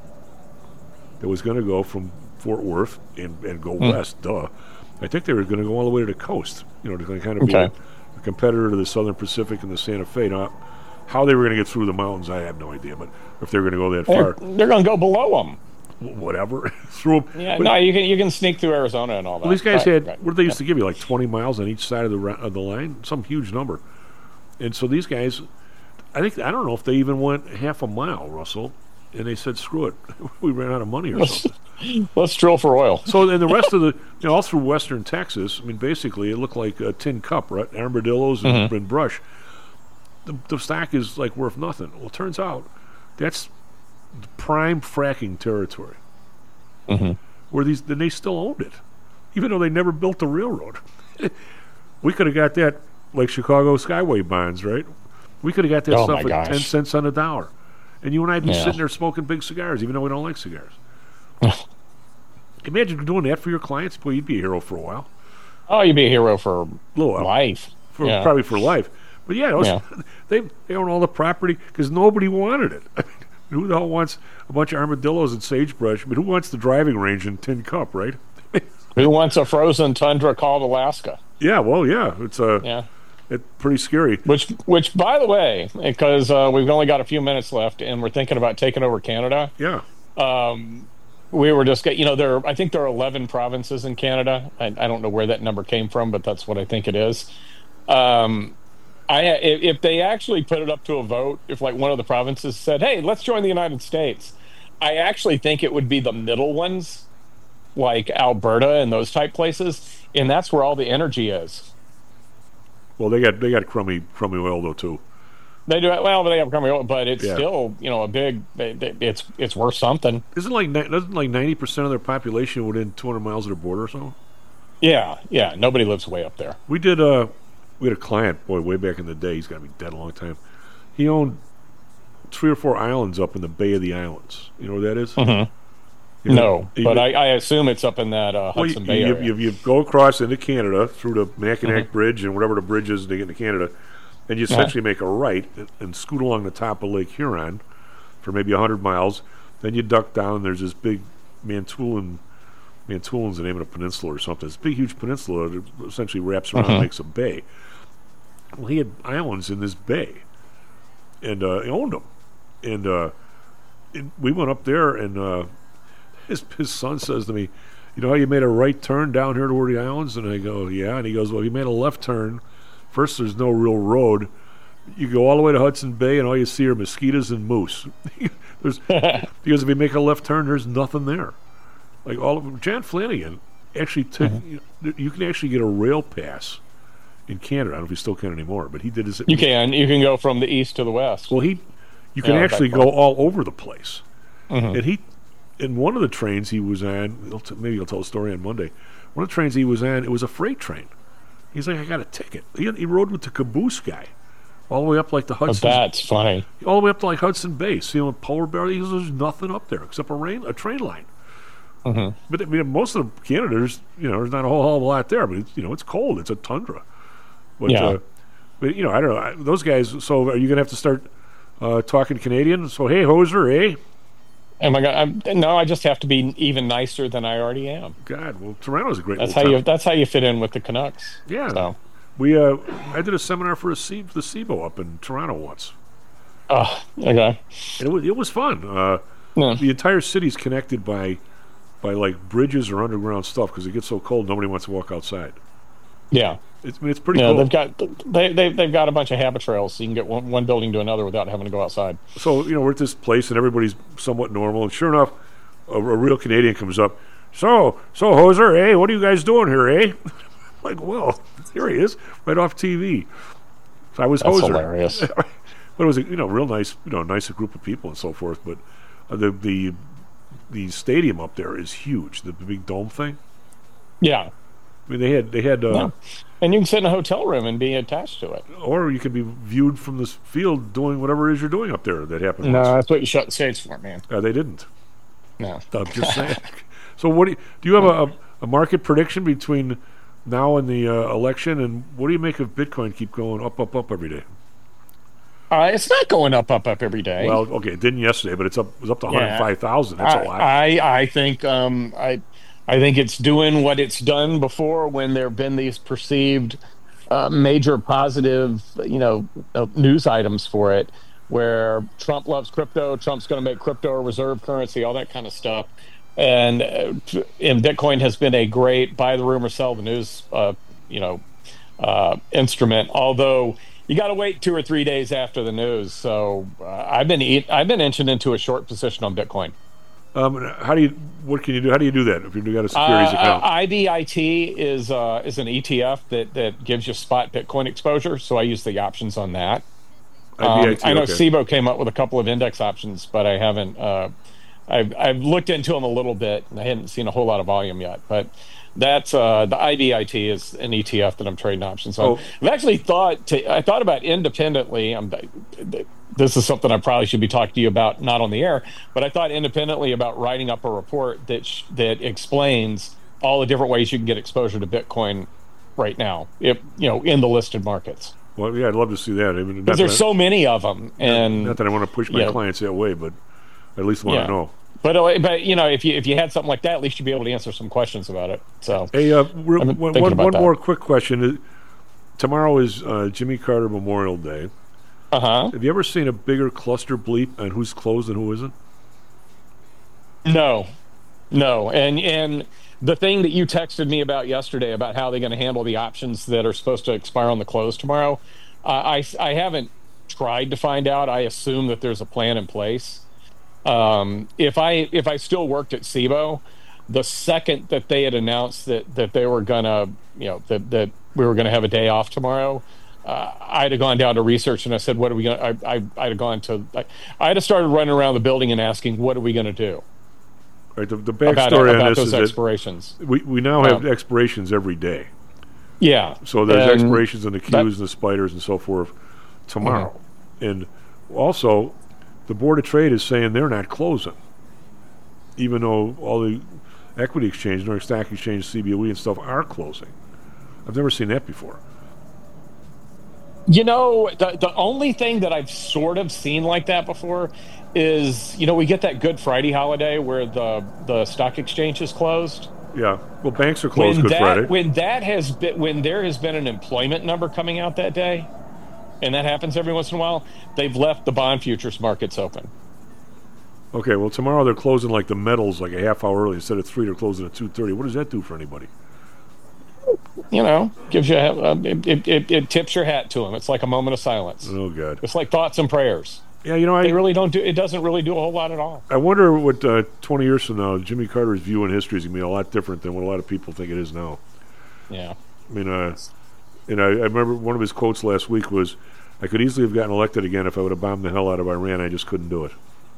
that was going to go from Fort Worth and, and go Hmm. west, duh. I think they were going to go all the way to the coast, you know, to kind of be Okay. a, a competitor to the Southern Pacific and the Santa Fe. Now, How they were going to get through the mountains, I have no idea. But if they were going to go that They're, far, they're going to go below them. whatever, through them. Yeah, But- no, you can you can sneak through Arizona and all that. Well, these guys Right, had right. what did they used to give you, like twenty miles on each side of the ra- of the line, some huge number. And so these guys, I think I don't know if they even went half a mile, Russell, and they said, "Screw it, we ran out of money or Let's, something." let's drill for oil. So then the rest of the, you know, all through western Texas, I mean, basically it looked like a tin cup, right? Armadillos and, Mhm. and brush. The, the stock is like worth nothing. Well, it turns out that's prime fracking territory. Mm-hmm. Where these, then they still owned it, even though they never built the railroad. We could have got that like Chicago Skyway bonds, right? We could have got that Oh, stuff my at ten gosh. cents on a dollar, and you and I'd be Yeah. sitting there smoking big cigars, even though we don't like cigars. Imagine doing that for your clients. Boy, you'd be a hero for a while. Oh, you'd be a hero for Little while. life. For, Yeah. Probably for life. But yeah, those, Yeah. they they own all the property because nobody wanted it. I mean, who the hell wants a bunch of armadillos and sagebrush? I mean, who wants the driving range in Tin Cup, right? Who wants a frozen tundra called Alaska? Yeah, well, yeah, it's uh, Yeah. it's pretty scary. Which, which, by the way, because uh, we've only got a few minutes left, and we're thinking about taking over Canada. Yeah. Um, we were just get, you know, there. Are, I think there are eleven provinces in Canada. I, I don't know where that number came from, but that's what I think it is. Um, I if, if they actually put it up to a vote, if like one of the provinces said, "Hey, let's join the United States," I actually think it would be the middle ones, like Alberta and those type places, and that's where all the energy is. Well, they got they got crummy crummy oil though too. They do it well, but they have crummy oil, but it's Yeah. still, you know, a big. They, they, it's it's worth something. Isn't like ni- doesn't like ninety percent of their population within two hundred miles of their border or so? Yeah, yeah. Nobody lives way up there. We did. Uh, we had a client, boy, way back in the day. He's got to be dead a long time. He owned three or four islands up in the Bay of the Islands. You know where that is? Mm-hmm. You know, No, you- but I, I assume it's up in that uh, Well, Hudson you, Bay you, area. you, you go across into Canada through the Mackinac Mhm. Bridge and whatever the bridge is to get into Canada, and you Uh-huh. essentially make a right and, and scoot along the top of Lake Huron for maybe one hundred miles. Then you duck down, and there's this big Manitoulin, Manitoulin's the name of a peninsula or something. It's a big, huge peninsula that essentially wraps around and Mhm. makes a bay. Well, he had islands in this bay, and uh, he owned them. And uh, it, we went up there, and uh, his his son says to me, "You know how you made a right turn down here toward the islands?" And I go, "Yeah." And he goes, "Well, you made a left turn. First, there's no real road. You go all the way to Hudson Bay, and all you see are mosquitoes and moose." There's, because if you make a left turn, there's nothing there. Like all of John Flanagan actually took. You, know, you can actually get a rail pass in Canada. I don't know if you still can anymore, but he did his. You can you can go from the east to the west. Well, he, you can Yeah, actually back go far. all over the place. Mhm. And he, in one of the trains he was on, he'll t- maybe he'll tell a story on Monday. One of the trains he was on, it was a freight train. He's like, I got a ticket. He, he rode with the caboose guy, all the way up like the Oh, Hudson. that's funny. All the way up to like Hudson Bay. See him with polar bear. He goes, there's nothing up there except a rain, a train line. Mhm. But I mean, most of Canada, there's you know, there's not a whole hell of a lot there. But it's, you know, it's cold. It's a tundra. But, Yeah. uh, but you know, I don't know. I, those guys. So, are you gonna have to start uh, talking Canadian? So, hey, hoser, eh? Am I gonna, I'm, no, I just have to be even nicer than I already am. God, well, Toronto's a great. That's how little you. town. That's how you fit in with the Canucks. Yeah. So, We uh, I did a seminar for a C, the S I B O up in Toronto once, oh, okay. and it was it was fun. Uh, Yeah. The entire city's connected by by like bridges or underground stuff because it gets so cold nobody wants to walk outside. Yeah. It's I mean, it's pretty Yeah, cool. they've got they they they've got a bunch of habit trails, so you can get one, one building to another without having to go outside. So, you know, we're at this place and everybody's somewhat normal. And sure enough, a, a real Canadian comes up. So, so, hoser, eh? What are you guys doing here, eh? Like, well, here he is, right off T V. So I was That's hoser. hilarious. But it was a, you know, real nice, you know, nice group of people and so forth. But uh, the the the stadium up there is huge. The, the big dome thing. Yeah. I mean, they had they had, uh, Yeah. And you can sit in a hotel room and be attached to it. or you could be viewed from this field doing whatever it is you're doing up there. That happened. No, once. that's what you shut the stage for, man. Uh, they didn't. No. I'm just saying. So, what do you, do you have a, a market prediction between now and the uh, election, and what do you make of Bitcoin keep going up, up, up every day? Uh, it's not going up, up, up every day. Well, okay, it didn't yesterday, but it's up. It was up to one hundred five thousand. That's I, a lot. I, I think um, I I think it's doing what it's done before when there have been these perceived uh, major positive, you know, uh, news items for it, where Trump loves crypto, Trump's going to make crypto a reserve currency, all that kind of stuff. And, uh, and Bitcoin has been a great buy the rumor, sell the news, uh, you know, uh, instrument. Although you got to wait two or three days after the news. So uh, I've been eat, I've been inching into a short position on Bitcoin. Um, how do you? What can you do? How do you do that if you've got a securities uh, account? Uh, I B I T is uh, is an E T F that that gives you spot Bitcoin exposure. So I use the options on that. I B I T, um, I know okay. S I B O came up with a couple of index options, but I haven't. Uh, I've I've looked into them a little bit, and I hadn't seen a whole lot of volume yet. But that's uh, the I B I T is an E T F that I'm trading options on. Oh. I've actually thought to, I thought about independently. I'm. This is something I probably should be talking to you about, not on the air, but I thought independently about writing up a report that sh- that explains all the different ways you can get exposure to Bitcoin right now, if you know, in the listed markets. Well, yeah, I'd love to see that. I mean, Because there's so many of them, and not that I want to push my yeah. clients that way, but I at least want Yeah. to know. But uh, but you know, if you if you had something like that, at least you'd be able to answer some questions about it. So Hey, uh, re- I've been one, thinking one, about one that. more quick question. Tomorrow is uh, Jimmy Carter Memorial Day. Uh huh. Have you ever seen a bigger cluster bleep on who's closed and who isn't? No, no, and and the thing that you texted me about yesterday about how they're going to handle the options that are supposed to expire on the close tomorrow, uh, I I haven't tried to find out. I assume that there's a plan in place. Um, if I if I still worked at S I B O, the second that they had announced that that they were gonna, you know, that that we were gonna have a day off tomorrow, uh, I'd have gone down to research and I said, what are we gonna? I, I I'd have gone to, I, I'd have started running around the building and asking, what are we gonna do? Right. The, the About, backstory on about this those is that expirations. we we now have Um, expirations every day. Yeah. So there's And expirations in the Qs that- and the spiders and so forth tomorrow, and also the Board of Trade is saying they're not closing, even though all the equity exchange, New York Stock Exchange, C B O E, and stuff are closing. I've never seen that before. You know, the the only thing that I've sort of seen like that before is, you know, we get that Good Friday holiday where the the stock exchange is closed. Yeah. Well, banks are closed when Good that, Friday. When that has been, when there has been an employment number coming out that day, and that happens every once in a while, they've left the bond futures markets open. Okay. Well, tomorrow they're closing like the metals like a half hour early instead of three. They're closing at two thirty. What does that do for anybody? You know, gives you a, it, it, it, it tips your hat to them. It's like a moment of silence. Oh God. It's like thoughts and prayers. Yeah, you know, I They really don't do. It doesn't really do a whole lot at all. I wonder what uh, twenty years from now, Jimmy Carter's view on history is going to be a lot different than what a lot of people think it is now. Yeah. I mean, uh, and I, I remember one of his quotes last week was, "I could easily have gotten elected again if I would have bombed the hell out of Iran. I just couldn't do it."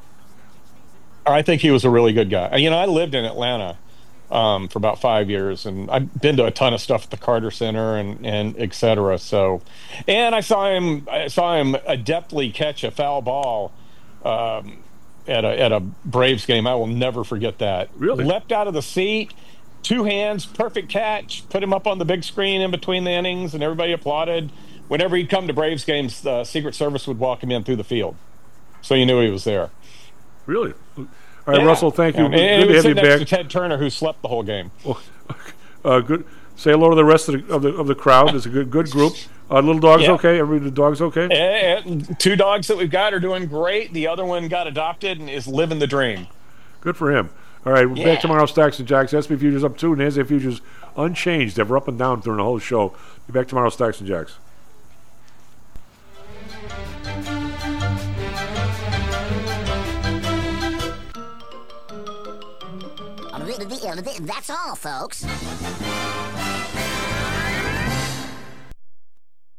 I think he was a really good guy. You know, I lived in Atlanta um, for about five years, and I've been to a ton of stuff at the Carter Center and and et cetera. So, and I saw him, I saw him adeptly catch a foul ball um, at a at a Braves game. I will never forget that. Really? Leapt out of the seat, two hands, perfect catch, put him up on the big screen in between the innings, and everybody applauded. Whenever he'd come to Braves games, the Secret Service would walk him in through the field, so you knew he was there. Really? All right, Yeah. Russell, thank you. Yeah. And he Good to was have you sitting next back. to Ted Turner, who slept the whole game. Well, uh, good. Say hello to the rest of the of the, of the crowd. It's a good good group. Uh, little dog's Yeah. okay. Everybody, the dog's okay. Eh, eh, two dogs that we've got are doing great. The other one got adopted and is living the dream. Good for him. All right, we're Yeah. back tomorrow. Stocks and Jocks. S and P futures up two. NASDAQ futures unchanged. Ever up and down during the whole show. Be back tomorrow. Stocks and Jocks. That's all, folks.